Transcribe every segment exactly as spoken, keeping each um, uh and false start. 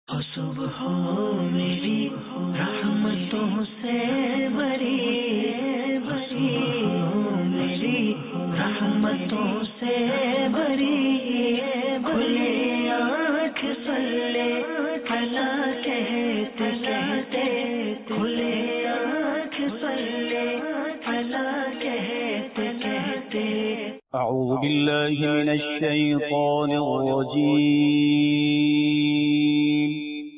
हो सुबह मेरी रहमतों से भरी भरी, मेरी रहमतों से भरी, खुले आँख सल्ले अला कहते कहते, खुले आँख सल्ले अला कहते कहते। أعوذ بالله من الشيطان الرجيم.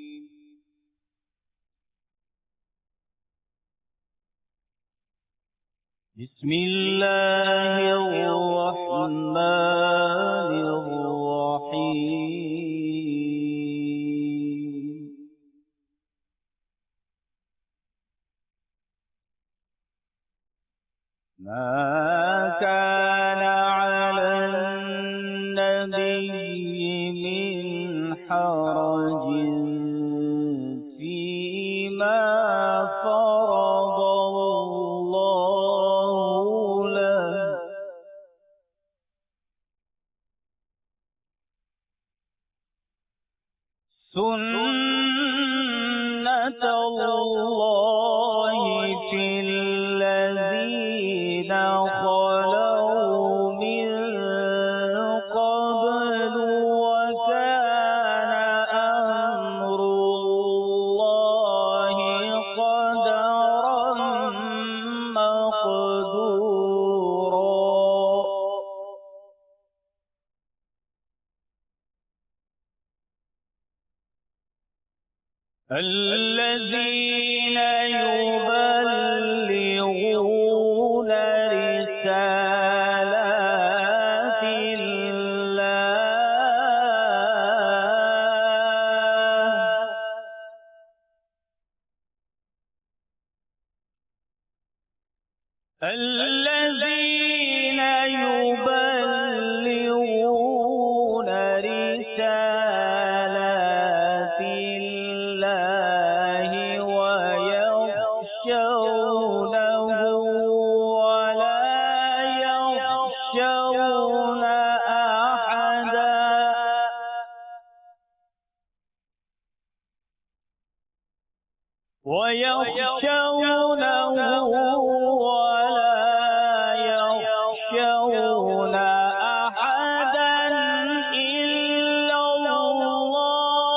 بسم الله الرحمن الرحيم. ما كان على النبي من حرج فيما فرض الله له، سنة الله في الذين خلوا من قبل، وكان أمر الله قدرا مقدورا. الذين يبلغون رسالات الله، الذين يبلغون رسالات الله ويخشونه ولا يخشون أحدا، ويخشونه ولا يخشون أحدا إلا الله،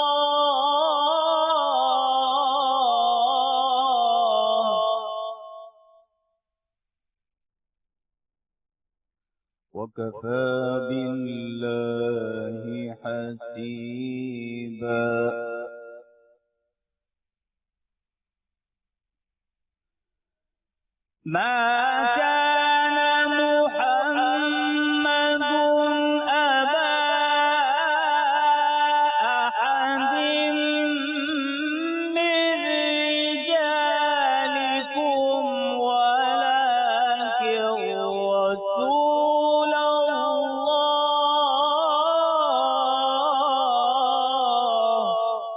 وكفى بالله حسيبا. ما كان محمد أبا أحد من رجالكم ولكن رسول الله،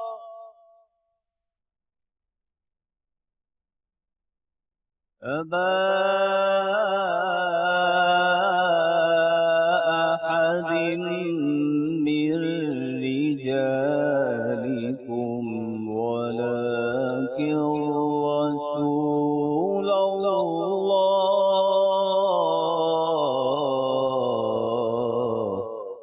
أبا أحد من رجالكم ولكن رسول الله.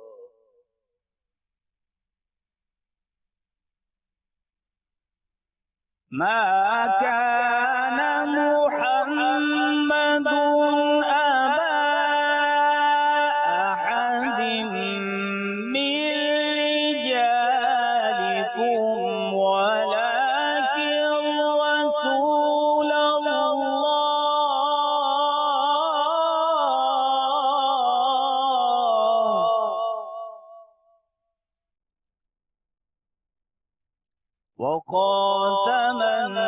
ما كان محمد أبا أحد من رجالكم ولكن رسول الله، وخاتم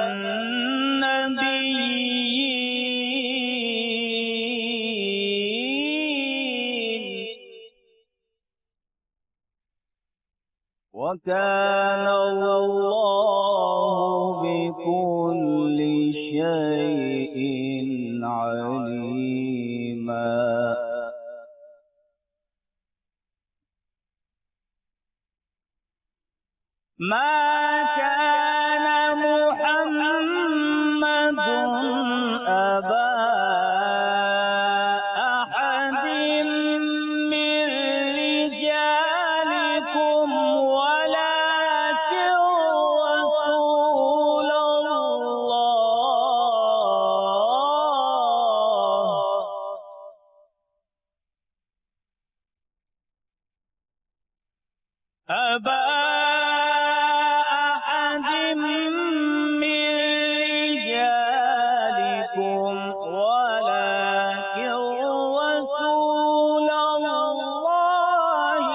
النبيين، وكان الله بكل شيء عليما. ما كان محمد أبا أحد من رجالكم ولكن رسول الله أبا أحد من رجالكم ولكن رسول الله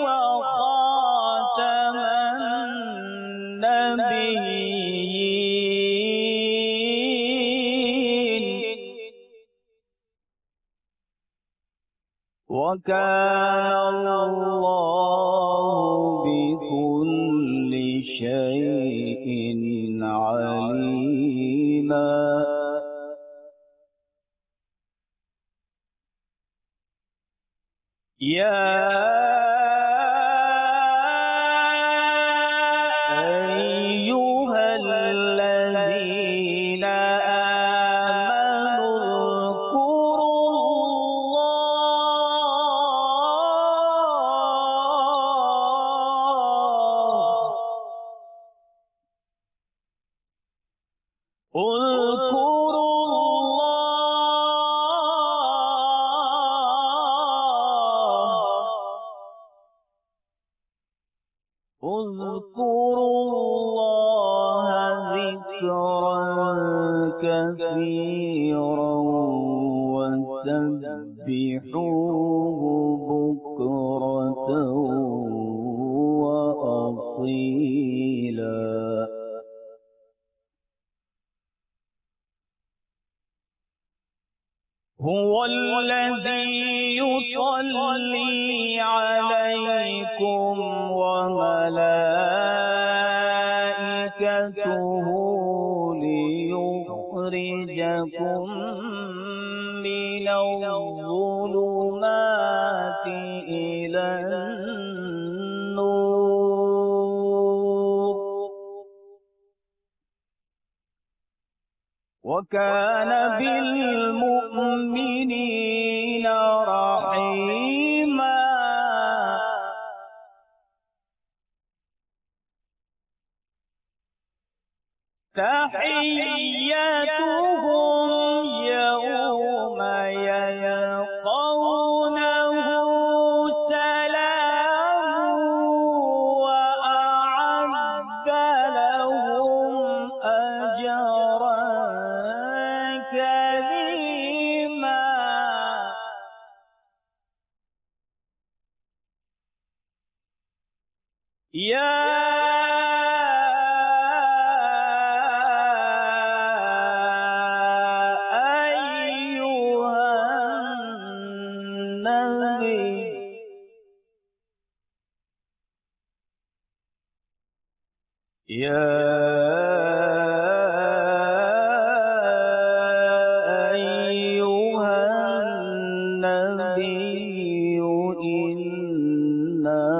وخاتم النبيين وكان الله بكل شيء عليما يا أيها الذين آمنوا اذكروا الله اذكروا الله ذكرا كثيرا وسبحوه بكرة وأصيلا هو الذي يصلي عليكم وملائكته ليخرجكم من الظلمات إلى النور وكان بالمؤمنين رحيما تحيتهم يوم يلقونه سلام وأعد لهم أجرا كريما يا يا أيها النبي إنا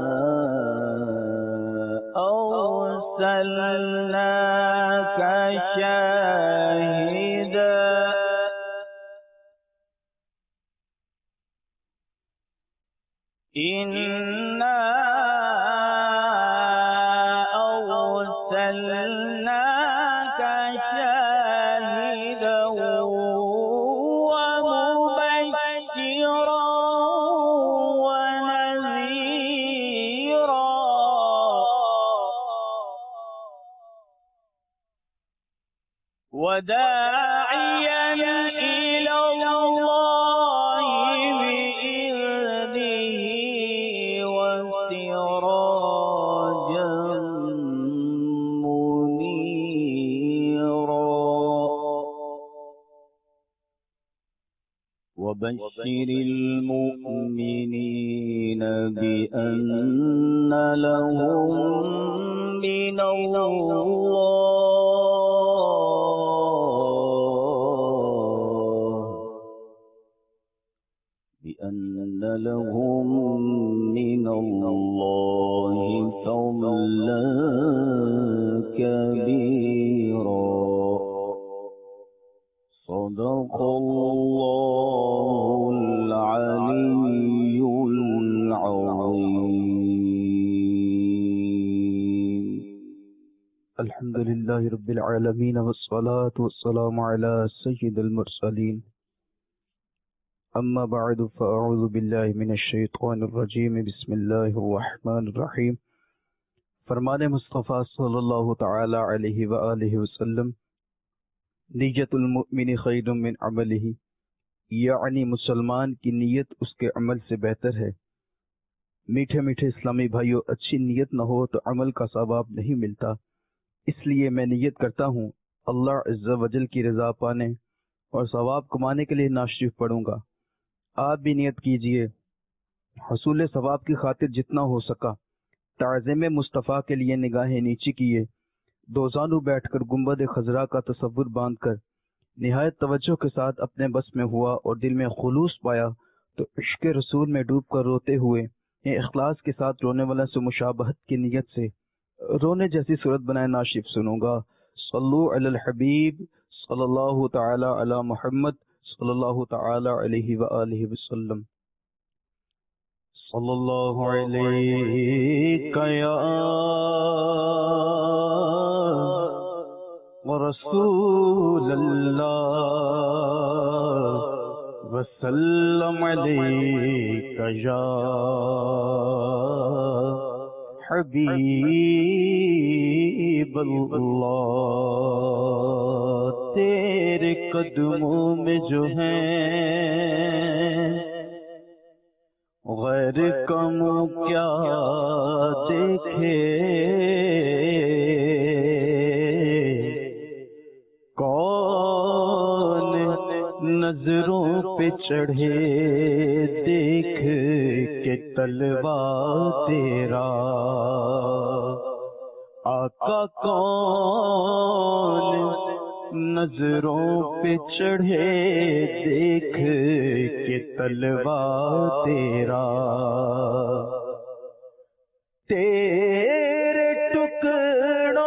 أرسلناك شاهدا إنا أرسلناك شاهدا ومبشرا ونذيرا وداعيا إلى الله بإذنه وسراجا وبشر المؤمنين بأن لهم من الله بأن لهم من الله فضلا الحمد للہ رب العالمین والصلاة والسلام علی سید المرسلین اما بعد فاعوذ باللہ من الشیطان الرجیم بسم اللہ الرحمن الرحیم. فرمان مصطفیٰ صلی اللہ تعالی علیہ وآلہ وسلم نیت المؤمن خیر من عملہ، یعنی مسلمان کی نیت اس کے عمل سے بہتر ہے. میٹھے میٹھے اسلامی بھائیوں، اچھی نیت نہ ہو تو عمل کا ثواب نہیں ملتا. اس لیے میں نیت کرتا ہوں اللہ عز و جل کی رضا پانے اور ثواب کمانے کے لیے نعت شریف پڑھوں گا. آپ بھی نیت کیجئے، حصول ثواب کی خاطر جتنا ہو سکا. تعظیم مصطفیٰ کے لیے نگاہیں نیچی کیے، دو زانو بیٹھ کر گنبد خضرا کا تصور باندھ کر نہایت توجہ کے ساتھ اپنے بس میں ہوا اور دل میں خلوص پایا تو عشق رسول میں ڈوب کر روتے ہوئے اخلاص کے ساتھ رونے والا سے مشابہت کی نیت سے رونے جیسی صورت بنائے نعت شریف سنوں گا. صلو علی الحبیب صلی اللہ تعالی علی محمد صلی اللہ تعالی علیہ وآلہ وسلم. صلی اللہ علیہ یا رسول اللہ وسلم علیک یا حبیب اللہ. تیرے قدموں میں جو ہیں غیر کم کیا دیکھے، کون نظروں پہ چڑھے دیکھ کے تلوا تیرا. آقا کون نظروں پہ چڑھے دیکھ کے تلوا تیرا. تیرے ٹکڑوں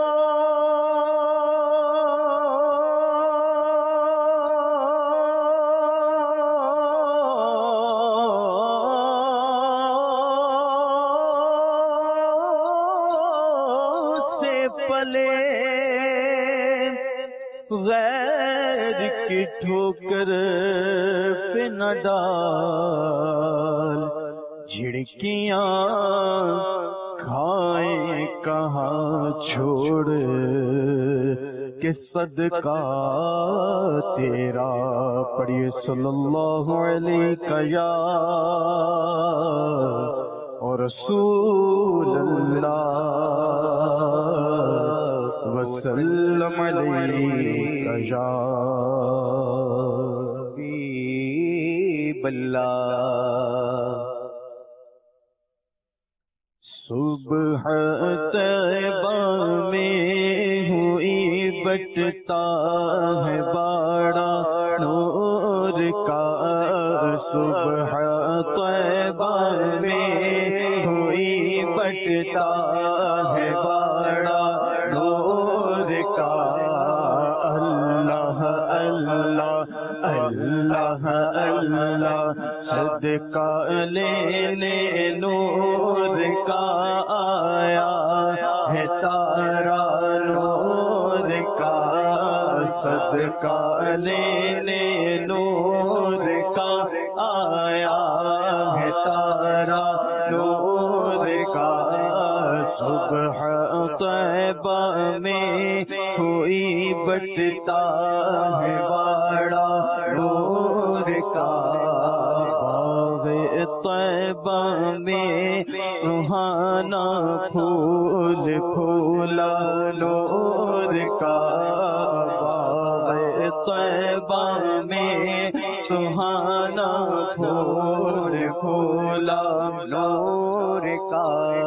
غیر کی ٹھوکر پہ نہ ڈال، جھڑکیاں کھائیں کہاں چھوڑ کے صدقہ تیرا. پڑھیے صلی اللہ علیہ یا رسول اللہ وسلم علیک یا حبیب اللہ. صبح طیبہ میں ہوئی بٹتا ہے باڑا نور کا. صبح طیبہ میں ہوئی بٹتا ہے باڑا نور کا. اللہ اللہ اللہ اللہ صدقہ لینے نور کا آیا ہے تارا نور کا. صدقہ لینے نور کا آیا ہے تارا نور کا. صبح طیبہ میں ہوئی بٹتا ہے باڑا نور کا. باغ طیبہ میں سہانا پھول پھولا نور کا. باغ طیبہ میں سہانا پھول پھولا نور کا.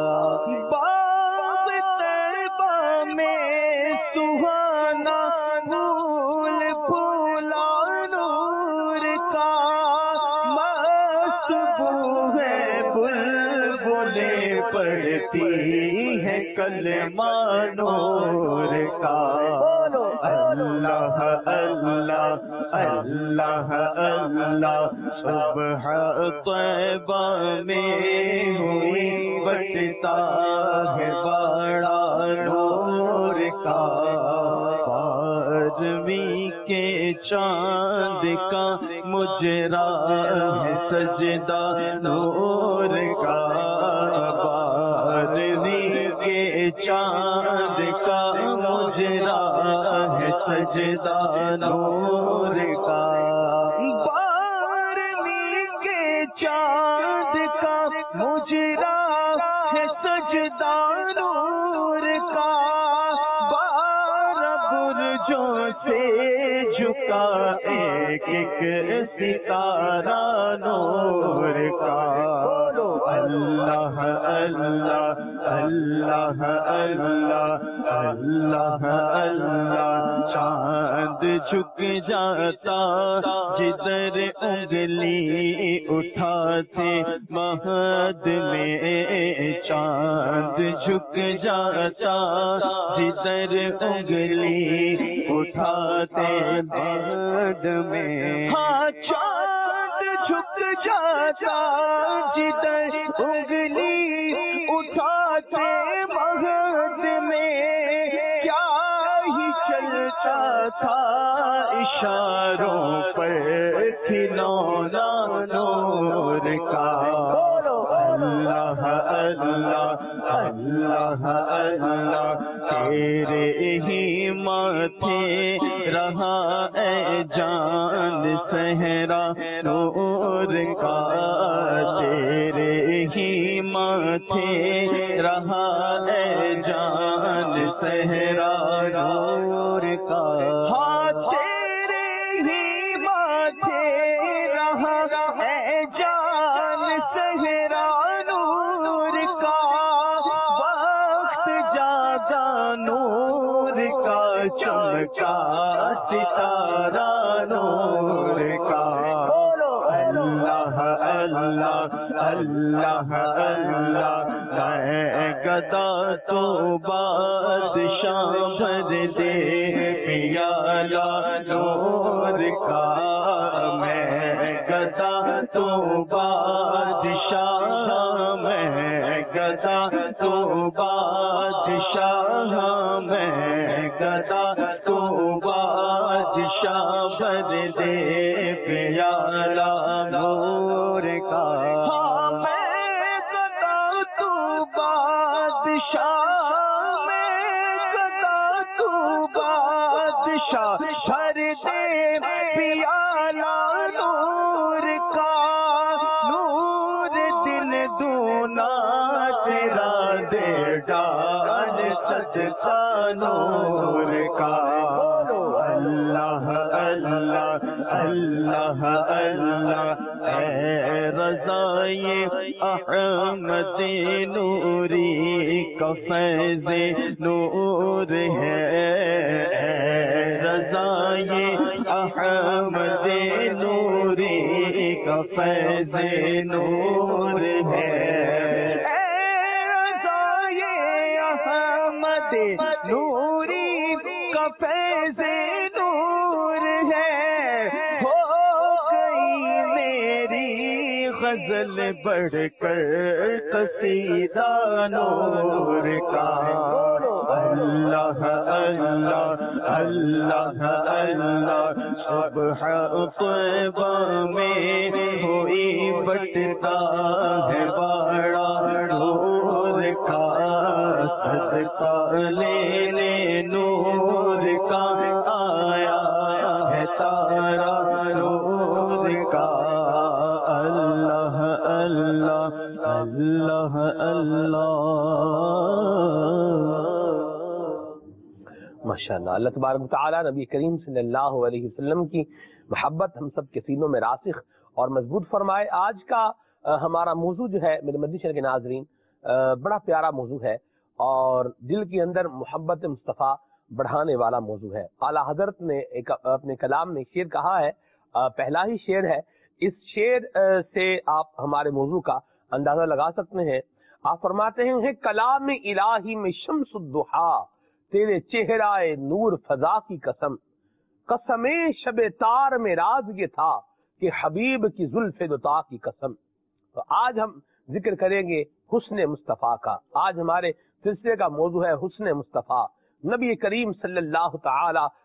پڑھتی ہے کلمہ نور کا. اللہ اللہ اللہ اللہ صبح طیبہ میں ہوئی بٹتا ہے بڑا نور چاند کا مجرا ہے سجدہ نور کا، بارہویں کے چاند کا مجرا ہے سجدہ نور کا، بارہویں کے چاند کا مجرا ہے سجدہ نور کا، بارہ برجوں سے جھکا ایک ایک ستارہ نور کا، اللہ اللہ اللہ اللہ اللہ اللہ، چاند جھک جاتا جدھر انگلی اٹھاتے مہد میں، چاند جھک جاتا جدھر انگلی اٹھاتے مہد میں، ہاں چاند جھک جاتا جدھر انگلی اٹھاتے مہد میں، کیا ہی چلتا تھا اشاروں پر کھلونا نور کا، اللہ اللہ اللہ اللہ، تیرے ہی ماتھے رہا اے جان صحرا نور کا، تیرے ہی ماتھے رہا اے جان صحرا نور کا، ہاں تیرے ہی ماتھے رہا اے جان صحرا نور کا، وقت جاگا نور کا چمکا ستارہ نور کا، اللہ اللہ اللہ اللہ، میں گدا تو بادشاہ بھر دے پیالہ نور کا، میں گدا تو بادشاہ، میں گدا تو بادشاہ، میں گدا تو بادشاہ بھر دے پیالہ نور کا، ہاں میں گدا تو بادشاہ، میں گدا تو بادشاہ بھر دے پیالہ نور کا، نور دن دونا تیرا دے ڈال صدقہ نور کا، اللہ اللہ اللہ اللہ، اے رضائے احمد نوری کا فیض نور ہے، اے رضائے احمد نوری کا فیض نور ہے، اے رضائے احمد نوری کا فیض نور ہے، ہو گئی میری غزل بڑھ کر قصیدہ نور کا، اللہ اللہ اللہ اللہ، صبح طیبہ میں ہوئی بٹتا ہے باڑا نور کا، صدقہ لینے نور کا آیا ہے تارا نور کا، اللہ اللہ اللہ اللہ، ماشاءاللہ۔ اللہ تبارک تعالیٰ نبی کریم صلی اللہ علیہ وسلم کی محبت ہم سب کے سینوں میں راسخ اور مضبوط فرمائے۔ آج کا ہمارا موضوع جو ہے میرے مدنی چینل کے ناظرین بڑا پیارا موضوع ہے اور دل کے اندر محبت مصطفیٰ بڑھانے والا موضوع ہے۔ اعلیٰ حضرت نے ایک اپنے کلام میں شعر کہا ہے، پہلا ہی شعر ہے، اس شعر سے آپ ہمارے موضوع کا اندازہ لگا سکتے ہیں۔ آپ فرماتے ہیں کلام الہی میں شمس الضحیٰ، تیرے چہرہ نور فضا کی قسم، قسم شب تار میں راز یہ تھا کہ حبیب کی زلف دوتا کی قسم۔ تو آج ہم ذکر کریں گے حسن مصطفیٰ کا۔ آج ہمارے سلسلے کا موضوع ہے حسن مصطفیٰ۔ نبی کریم صلی اللہ تعالی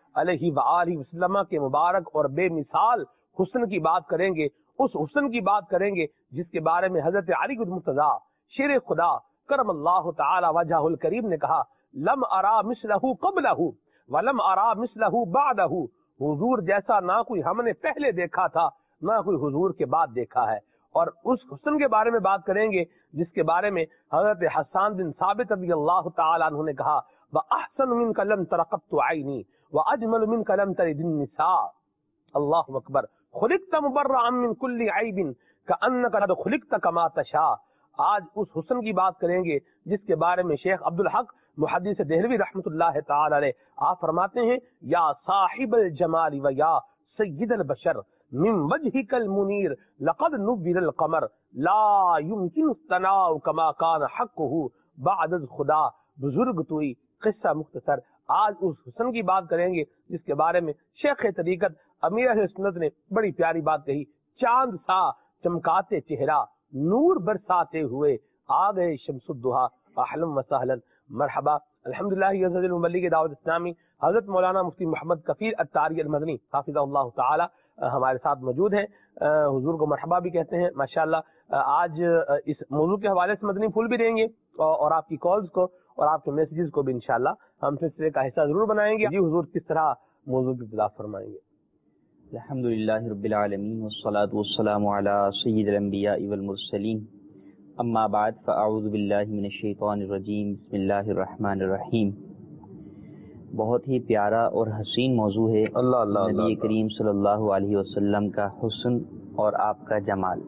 علیہ وآلہ وسلم کے مبارک اور بے مثال حسن کی بات کریں گے، اس حسن کی بات کریں گے جس کے بارے میں حضرت علی المرتضیٰ شیر خدا کرم اللہ تعالی وجہ الکریم نے کہا لم ارا مثلہ قبلہ ولم ارا مثلہ بعدہ، حضور جیسا نہ کوئی ہم نے پہلے دیکھا تھا نہ کوئی حضور کے بعد دیکھا ہے۔ اور اس حسن کے بارے میں بات کریں گے جس کے بارے میں حضرت حسان بن ثابت رضی اللہ تعالی عنہ نے کہا وَأَحْسَنُ مِنْكَ لَمْ تَرَ قَطُّ عَيْنِي وَأَجْمَلُ مِنْكَ لَمْ تَلِدِ النِّسَاءُ۔ اللہ اکبر، خلقت مبرعا من کل عیب کأنک قد خلقت کما تشاء۔ آج اس حسن کی بات کریں گے جس کے بارے میں شیخ عبدالحق محدث دہلوی رحمۃ اللہ تعالی علیہ آپ فرماتے ہیں یا صاحب الجمال و یا سید البشر من وجهك المنیر لقد نور القمر لا يمكن الثناء كما كان حقه بعد خدا۔ بزرگ توئی قصہ مختصر۔ آج اس حسن کی بات کریں گے جس کے بارے میں شیخ طریقت امیر اہل سنت نے بڑی پیاری بات کہی، چاند سا چمکاتے چہرہ نور برساتے ہوئے آ گئے شمس الضحیٰ، اہلا و سہلا مرحبا۔ الحمدللہ عزیز المبلغ دعوت اسلامی حضرت مولانا مفتی محمد کفیل الطاری المدنی حافظہ اللہ تعالی ہمارے ساتھ موجود ہیں، حضور کو مرحبا بھی کہتے ہیں ماشاءاللہ۔ آج اس موضوع کے حوالے سے مدنی پھول بھی دیں گے اور آپ کی کالز کو اور آپ کے میسیجز کو بھی انشاءاللہ ہم سلسلے کا حصہ ضرور بنائیں گے۔ جی حضور کس طرح موضوع کی ابتدا فرمائیں گے؟ الحمدللہ رب العالمین والصلاة والسلام علی سید الانبیاء والمرسلین، اما بعد فاعوذ باللہ من الشیطان الرجیم، بسم اللہ الرحمن الرحیم۔ بہت ہی پیارا اور حسین موضوع ہے اللہ اللہ نبی اللہ کریم صلی اللہ علیہ وسلم کا حسن اور آپ کا جمال۔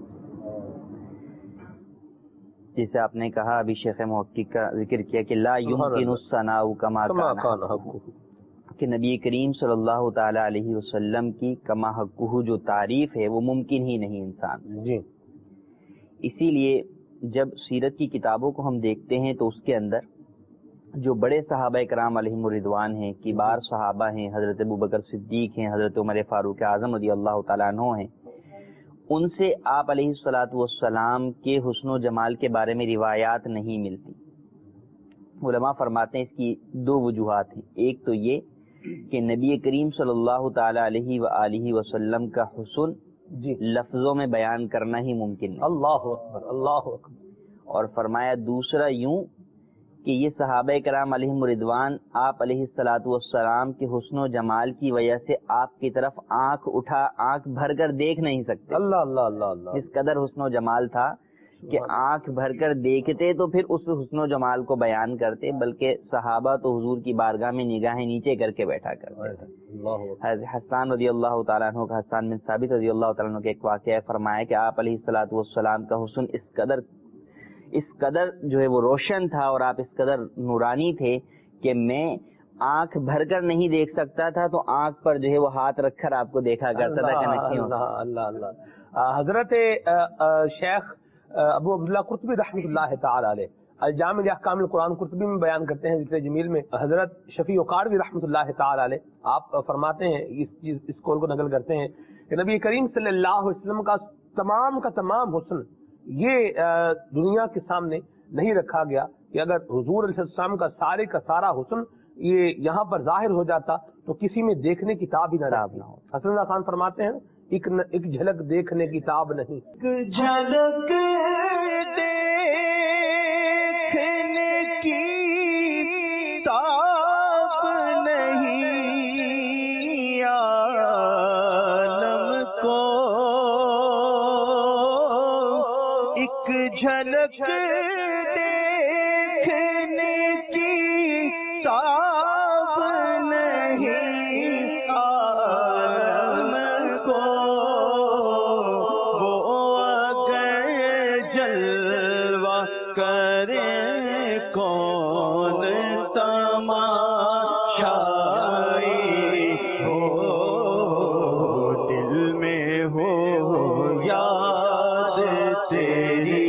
جیسے آپ نے کہا ابھی شیخ محقق کا ذکر کیا کہ لا یمکن الثناء کما کان حقہ، کہ نبی کریم صلی اللہ تعالی علیہ وسلم کی کما حقہ جو تعریف ہے وہ ممکن ہی نہیں انسان جی۔ اسی لیے جب سیرت کی کتابوں کو ہم دیکھتے ہیں تو اس کے اندر جو بڑے صحابہ کرام علیہم الرضوان ہیں، کبار صحابہ ہیں، حضرت ابوبکر صدیق ہیں، حضرت عمر فاروق اعظم رضی اللہ تعالیٰ عنہ ہیں، ان سے آپ علیہ الصلوۃ والسلام کے حسن و جمال کے بارے میں روایات نہیں ملتی۔ علماء فرماتے ہیں اس کی دو وجوہات ہیں، ایک تو یہ کہ نبی کریم صلی اللہ تعالی علیہ وآلہ وسلم کا حسن جی لفظوں میں بیان کرنا ہی ممکن نہیں، اللہ اکبر اللہ اکبر۔ اور فرمایا دوسرا یوں کہ یہ صحابہ کرام علیہم الرضوان آپ علیہ الصلوۃ والسلام کے حسن و جمال کی وجہ سے آپ کی طرف آنکھ اٹھا آنکھ بھر کر دیکھ نہیں سکتے، اللہ اللہ اللہ اللہ اس قدر حسن و جمال تھا کہ آنکھ بھر کر دیکھتے تو پھر اس حسن و جمال کو بیان کرتے، بلکہ صحابہ تو حضور کی بارگاہ میں نگاہیں نیچے کر کے بیٹھا کرتے تھے۔ حضرت حسان رضی اللہ تعالیٰ عنہ کا حسان بن ثابت رضی اللہ تعالیٰ عنہ کے ایک واقعہ ہے، فرمایا کہ آپ علیہ الصلوۃ والسلام کا حسن اس قدر اس قدر جو ہے وہ روشن تھا اور آپ اس قدر نورانی تھے کہ میں آنکھ بھر کر نہیں دیکھ سکتا تھا تو آنکھ پر جو ہے وہ ہاتھ رکھ کر آپ کو دیکھا کرتا تھا کہ نکھی ہو۔ اللہ اللہ اللہ۔ حضرت شیخ ابو عبداللہ قرطبی رحمۃ اللہ تعالی علیہ الجامع احکام القرآن قرطبی میں بیان کرتے ہیں ذکر جمیل میں، حضرت شفیع قاروی رحمۃ اللہ تعالی علیہ آپ فرماتے ہیں اس چیز اس قول کو نقل کرتے ہیں کہ نبی کریم صلی اللہ علیہ وسلم کا تمام کا تمام حسن یہ دنیا کے سامنے نہیں رکھا گیا کہ اگر حضور علیہ السلام کا سارے کا سارا حسن یہ یہاں پر ظاہر ہو جاتا تو کسی میں دیکھنے کی تاب ہی نہ نہ ہو۔ حسن اللہ خان فرماتے ہیں ایک ایک جھلک دیکھنے کی تاب نہیں، ایک جھلک دیکھنے کی تاب نہیں عالم کو، ایک جھلک دیکھنے کی تاب نہیں عالم کو، وہ اگر جلوہ کرے کون تماشائی ہو، دل میں ہو یاد تیری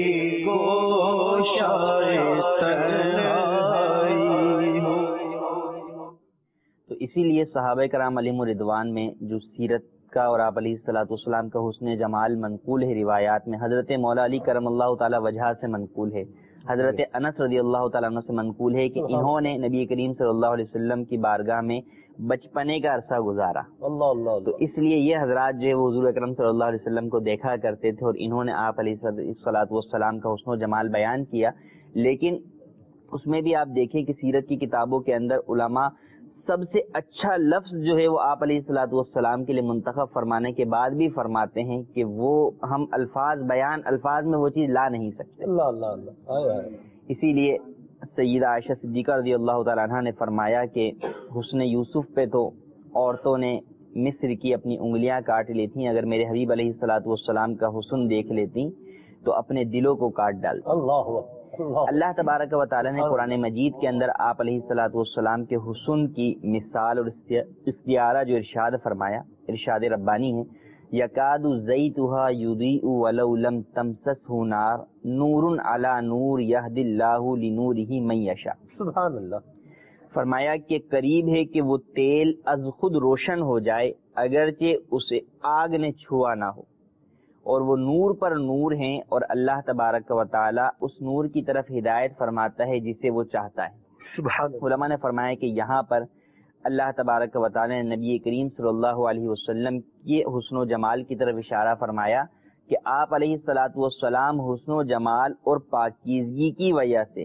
تو اسی لیے صحابہ کرام علیہم الرضوان میں جو سیرت کا اور آپ علیہ الصلوۃ والسلام کا حسن جمال منقول ہے روایات میں، حضرت مولا علی کرم اللہ تعالی وجہ سے منقول ہے، حضرت انس رضی اللہ تعالیٰ عنہ سے منقول ہے کہ انہوں نے نبی کریم صلی اللہ علیہ وسلم کی بارگاہ میں بچپنے کا عرصہ گزارا. اللہ اللہ تو اس لیے یہ حضرات جو ہے وہ حضور اکرم صلی اللہ علیہ وسلم کو دیکھا کرتے تھے اور انہوں نے آپ علیہ الصلوۃ والسلام کا حسن و جمال بیان کیا. لیکن اس میں بھی آپ دیکھیں کہ سیرت کی کتابوں کے اندر علماء سب سے اچھا لفظ جو ہے وہ آپ علیہ الصلوۃ والسلام کے لیے منتخب فرمانے کے بعد بھی فرماتے ہیں کہ وہ ہم الفاظ بیان الفاظ میں وہ چیز لا نہیں سکتے. اللہ اللہ اللہ آئے آئے. اسی لیے سیدہ عائشہ صدیقہ رضی اللہ تعالیٰ عنہ نے فرمایا کہ حسن یوسف پہ تو عورتوں نے مصر کی اپنی انگلیاں کاٹ لیتی، اگر میرے حبیب علیہ الصلوۃ والسلام کا حسن دیکھ لیتی تو اپنے دلوں کو کاٹ ڈالتی. اللہ اللہ تبارک و تعالیٰ نے قرآن مجید کے اندر آپ علیہ الصلوۃ والسلام کے حسن کی مثال اور استعارہ جو ارشاد فرمایا، ارشاد ربانی ہے، یکاد زیتها یضیء ولو لم تمسسه نار نور علی نور یهدی اللہ لنورہ من یشاء. سبحان اللہ. فرمایا کہ قریب ہے کہ وہ تیل از خود روشن ہو جائے اگرچہ اسے آگ نے چھوا نہ ہو، اور وہ نور پر نور ہیں، اور اللہ تبارک و تعالی اس نور کی طرف ہدایت فرماتا ہے جسے وہ چاہتا ہے. سبحان اللہ. علماء نے فرمایا کہ یہاں پر اللہ تبارک و تعالی نے نبی کریم صلی اللہ علیہ وسلم کے حسن و جمال کی طرف اشارہ فرمایا کہ آپ علیہ الصلوۃ والسلام حسن و جمال اور پاکیزگی کی وجہ سے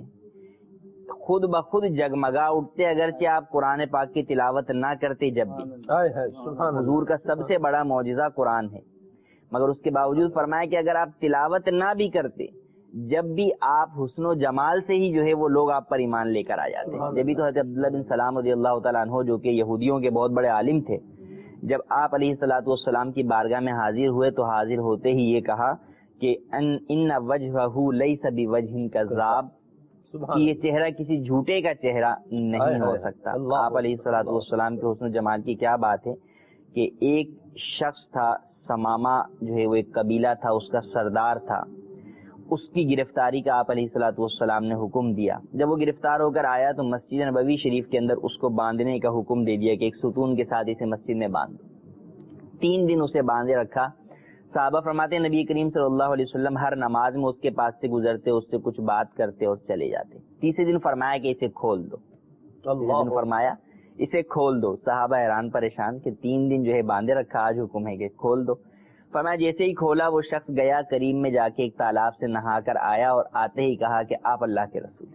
خود بخود جگمگا اٹھتے، اگرچہ آپ قرآن پاک کی تلاوت نہ کرتے جب بھی. حضور کا سب سے بڑا معجزہ قرآن ہے، مگر اس کے باوجود فرمایا کہ اگر آپ تلاوت نہ بھی کرتے، جب بھی آپ حسن و جمال سے ہی جو ہے وہ لوگ آپ پر ایمان لے کر آ جاتے ہیں. جبھی تو حضرت عبداللہ بن سلام رضی اللہ تعالیٰ عنہ جو کہ یہودیوں کے بہت بڑے عالم تھے، جب آپ علیہ الصلوۃ والسلام کی بارگاہ میں حاضر ہوئے تو حاضر ہوتے ہی یہ کہا کہ ان ان وجہہ لیس بوجہ کذاب، کہ یہ چہرہ کسی جھوٹے کا چہرہ نہیں ہو سکتا. آپ علیہ الصلوۃ والسلام کے حسن و جمال کی کیا بات ہے کہ ایک شخص تھا، سمامہ جو ہے وہ ایک قبیلہ تھا، اس کا سردار تھا، اس کی گرفتاری کا آپ علیہ الصلوۃ والسلام نے حکم دیا. جب وہ گرفتار ہو کر آیا تو مسجد نبوی شریف کے اندر اس کو باندھنے کا حکم دے دیا کہ ایک ستون کے ساتھ اسے مسجد میں باندھ. تین دن اسے باندھے رکھا. صحابہ فرماتے ہیں نبی کریم صلی اللہ علیہ وسلم ہر نماز میں اس کے پاس سے گزرتے، اس سے کچھ بات کرتے اور چلے جاتے. تیسرے دن فرمایا کہ اسے کھول دو. تیسرے دن فرمایا اسے کھول دو. صحابہ حیران پریشان کہ تین دن جو ہے باندھے رکھا، آج حکم ہے کہ کھول دو. فرمایا جیسے ہی کھولا وہ شخص گیا کریم میں جا کے ایک تالاب سے نہا کر آیا اور آتے ہی کہا کہ آپ اللہ کے رسول.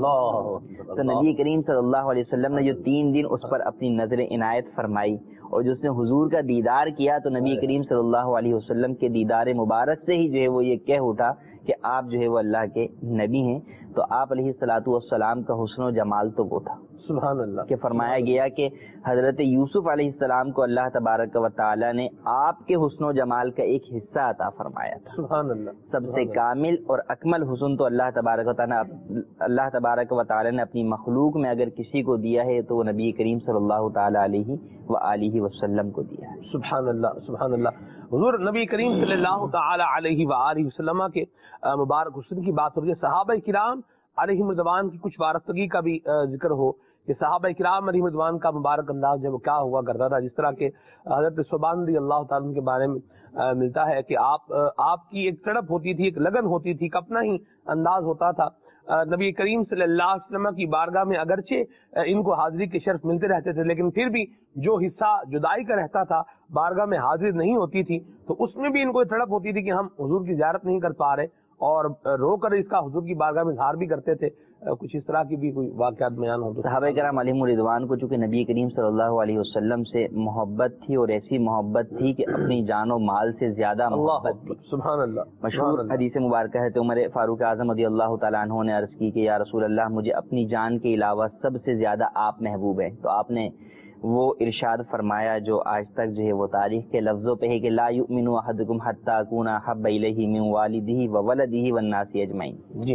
اللہ. تو نبی کریم صلی اللہ علیہ وسلم نے جو تین دن اس پر اپنی نظر عنایت فرمائی اور جو اس نے حضور کا دیدار کیا تو نبی کریم صلی اللہ علیہ وسلم کے دیدار مبارک سے ہی جو ہے وہ یہ کہہ اٹھا کہ آپ جو ہے وہ اللہ کے نبی ہیں. تو آپ علیہ الصلوۃ والسلام کا حسن و جمال تو وہ تھا. سبحان اللہ. کہ فرمایا گیا کہ حضرت یوسف علیہ السلام کو اللہ تبارک و تعالی نے آپ کے حسن و جمال کا ایک حصہ عطا فرمایا تھا. سبحان اللہ. سب سے کامل اور اکمل حسن تو اللہ تبارک و تعالی اللہ تبارک و تعالی نے اپنی مخلوق میں اگر کسی کو دیا ہے تو وہ نبی کریم صلی اللہ تعالی علیہ وآلہ وسلم کو دیا ہے. سبحان اللہ. سبحان اللہ. حضور نبی کریم صلی اللہ تعالی علیہ وآلہ وسلم کے مبارک حسن کی بات ہو رہی ہے. صحابہ کرام علیہم رضوان کی کچھ وارستگی کا بھی ذکر ہو کہ صحابہ کرام علیہم رضوان کا مبارک انداز جب کیا ہوا کرتا تھا. جس طرح کے حضرت ثوبان رضی اللہ تعالیٰ کے بارے میں ملتا ہے کہ آپ آپ کی ایک تڑپ ہوتی تھی، ایک لگن ہوتی تھی، ایک اپنا ہی انداز ہوتا تھا. نبی کریم صلی اللہ علیہ وسلم کی بارگاہ میں اگرچہ ان کو حاضری کے شرف ملتے رہتے تھے، لیکن پھر بھی جو حصہ جدائی کا رہتا تھا، بارگاہ میں حاضر نہیں ہوتی تھی، تو اس میں بھی ان کو تڑپ ہوتی تھی کہ ہم حضور کی زیارت نہیں کر پا رہے، اور رو کر اس کا حضور کی بارگاہ میں اظہار بھی کرتے تھے. کچھ اس طرح کی بھی کوئی واقعات بیان ہو تو. صحابہ کرام علیہم رضوان کو چونکہ نبی کریم صلی اللہ علیہ وسلم سے محبت تھی، اور ایسی محبت تھی کہ اپنی جان و مال سے زیادہ محبت تھی. سبحان اللہ. مشہور حدیث مبارکہ ہے تو عمر فاروق اعظم رضی اللہ تعالیٰ عنہ نے عرض کی کہ یا رسول اللہ مجھے اپنی جان کے علاوہ سب سے زیادہ آپ محبوب ہیں. تو آپ نے وہ ارشاد فرمایا جو آج تک جو ہے وہ تاریخ کے لفظوں پہ ہے کہ لا یؤمن احدکم حتی اکون احب الیہ من والدہ وولدہ والناس اجمعین. جی.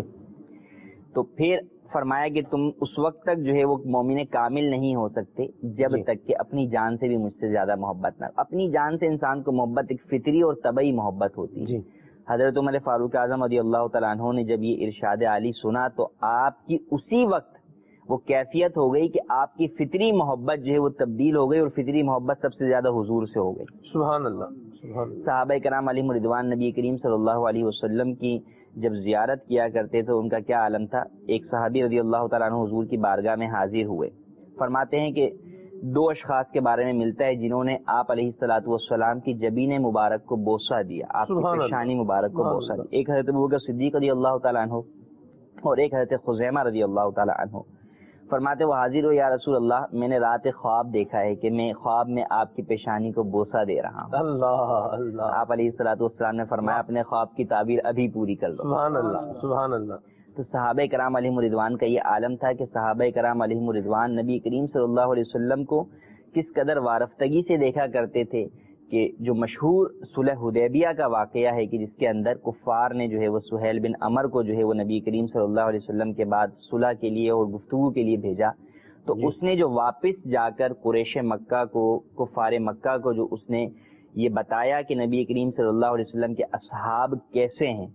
تو پھر فرمایا کہ تم اس وقت تک جو ہے وہ مومن کامل نہیں ہو سکتے جب جی. تک کہ اپنی جان سے بھی مجھ سے زیادہ محبت نہ. اپنی جان سے انسان کو محبت ایک فطری اور طبعی محبت ہوتی ہے. جی. حضرت عمر فاروق اعظم رضی اللہ تعالیٰ عنہ نے جب یہ ارشاد عالی سنا تو آپ کی اسی وقت وہ کیفیت ہو گئی کہ آپ کی فطری محبت جو ہے وہ تبدیل ہو گئی، اور فطری محبت سب سے زیادہ حضور سے ہو گئی. سبحان اللہ. سبحان اللہ. صحابہ کرام علیہم رضوان نبی کریم صلی اللہ علیہ وسلم کی جب زیارت کیا کرتے تھے ان کا کیا عالم تھا. ایک صحابی رضی اللہ تعالیٰ عنہ حضور کی بارگاہ میں حاضر ہوئے. فرماتے ہیں کہ دو اشخاص کے بارے میں ملتا ہے جنہوں نے آپ علیہ الصلوۃ والسلام کی جبین مبارک کو بوسہ دیا, آپ کی پیشانی مبارک کو بوسہ دیا. ایک حضرت ابوبکر صدیق رضی اللہ تعالیٰ عنہ اور ایک حضرت خزیمہ رضی اللہ تعالیٰ عنہ. فرماتے وہ حاضر ہو یا رسول اللہ, میں نے رات خواب دیکھا ہے کہ میں خواب میں آپ کی پیشانی کو بوسہ دے رہا ہوں. اللہ اللہ. آپ علیہ الصلوۃ والسلام نے فرمایا اپنے خواب کی تعبیر ابھی پوری کر لو. سبحان اللہ سبحان اللہ. تو صحابہ کرام علیہم رضوان کا یہ عالم تھا کہ صحابہ کرام علیہم رضوان نبی کریم صلی اللہ علیہ وسلم کو کس قدر وارفتگی سے دیکھا کرتے تھے کہ جو مشہور صلح حدیبیہ کا واقعہ ہے کہ جس کے اندر کفار نے جو ہے وہ سہیل بن عمر کو جو ہے وہ نبی کریم صلی اللہ علیہ وسلم کے بعد صلح کے لیے اور گفتگو کے لیے بھیجا, تو جی. اس نے جو واپس جا کر قریش مکہ کو کفار مکہ کو جو اس نے یہ بتایا کہ نبی کریم صلی اللہ علیہ وسلم کے اصحاب کیسے ہیں,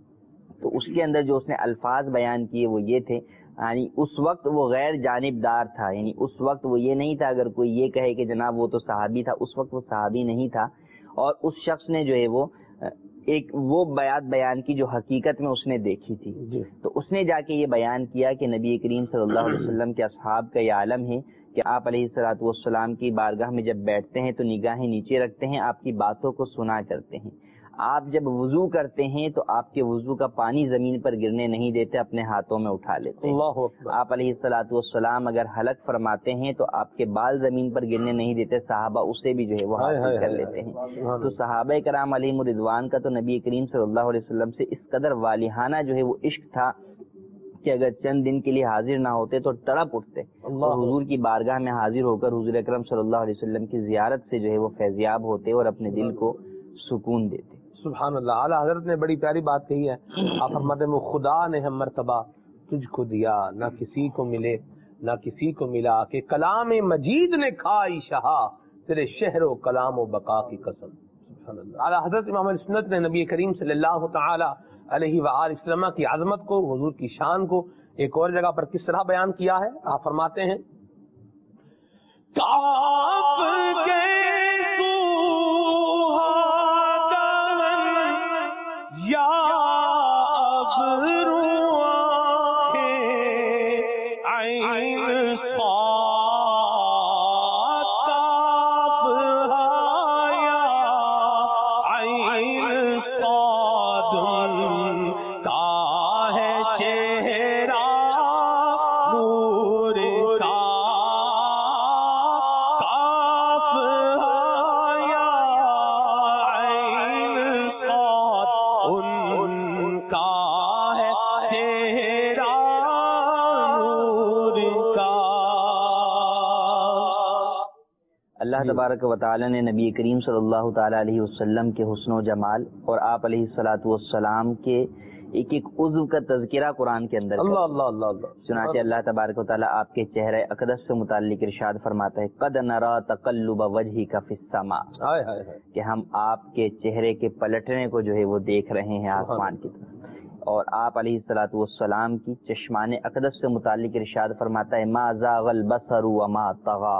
تو اس کے اندر جو اس نے الفاظ بیان کیے وہ یہ تھے, یعنی اس وقت وہ غیر جانبدار تھا, یعنی اس وقت وہ یہ نہیں تھا اگر کوئی یہ کہے کہ جناب وہ تو صحابی تھا, اس وقت وہ صحابی نہیں تھا, اور اس شخص نے جو ہے وہ ایک وہ بیات بیان کی جو حقیقت میں اس نے دیکھی تھی جی. تو اس نے جا کے یہ بیان کیا کہ نبی کریم صلی اللہ علیہ وسلم کے اصحاب کا یہ عالم ہے کہ آپ علیہ الصلوۃ والسلام کی بارگاہ میں جب بیٹھتے ہیں تو نگاہیں نیچے رکھتے ہیں, آپ کی باتوں کو سنا کرتے ہیں. آپ جب وضو کرتے ہیں تو آپ کے وضو کا پانی زمین پر گرنے نہیں دیتے, اپنے ہاتھوں میں اٹھا لیتے ہیں. آپ علیہ الصلوۃ والسلام اگر حلق فرماتے ہیں تو آپ کے بال زمین پر گرنے نہیں دیتے, صحابہ اسے بھی جو ہے وہ حاصل کر لیتے ہیں. تو صحابہ کرام علیہم رضوان کا تو نبی کریم صلی اللہ علیہ وسلم سے اس قدر والہانہ جو ہے وہ عشق تھا کہ اگر چند دن کے لیے حاضر نہ ہوتے تو تڑپ اٹھتے, اور حضور کی بارگاہ میں حاضر ہو کر حضور اکرم صلی اللہ علیہ وسلم کی زیارت سے جو ہے وہ فیضیاب ہوتے اور اپنے دل کو سکون دیتے. سبحان اللہ. اعلیٰ حضرت نے بڑی پیاری بات کہی ہے. آپ فرماتے ہیں خدا نے ہم مرتبہ تجھ کو دیا, نہ کسی کو ملے نہ کسی کو ملا, کہ کلام مجید نے کھائی شہا تیرے شہر و کلام و بقا کی قسم. سبحان اللہ. اعلیٰ حضرت امام سنت نے نبی کریم صلی اللہ تعالی علیہ وآلہ وسلم کی عظمت کو, حضور کی شان کو ایک اور جگہ پر کس طرح بیان کیا ہے. آپ فرماتے ہیں اللہ تبارک و تعالی نے نبی کریم صلی اللہ تعالی علیہ وسلم کے حسن و جمال اور آپ علیہ الصلوۃ والسلام کے ایک ایک عضو کا تذکرہ قرآن کے اندر اللہ اللہ اللہ اللہ چنانچہ اللہ تبارک و تعالی آپ کے چہرہ اقدس سے متعلق ارشاد فرماتا ہے قد نرا تقلب وجهك فی السماء, کہ ہم آپ کے چہرے کے پلٹنے کو جو ہے وہ دیکھ رہے ہیں آسمان کی طرف. اور آپ علیہ الصلوۃ والسلام کی چشمان اقدس سے متعلق ارشاد فرماتا ہے ما زاغ البصر وما طغى.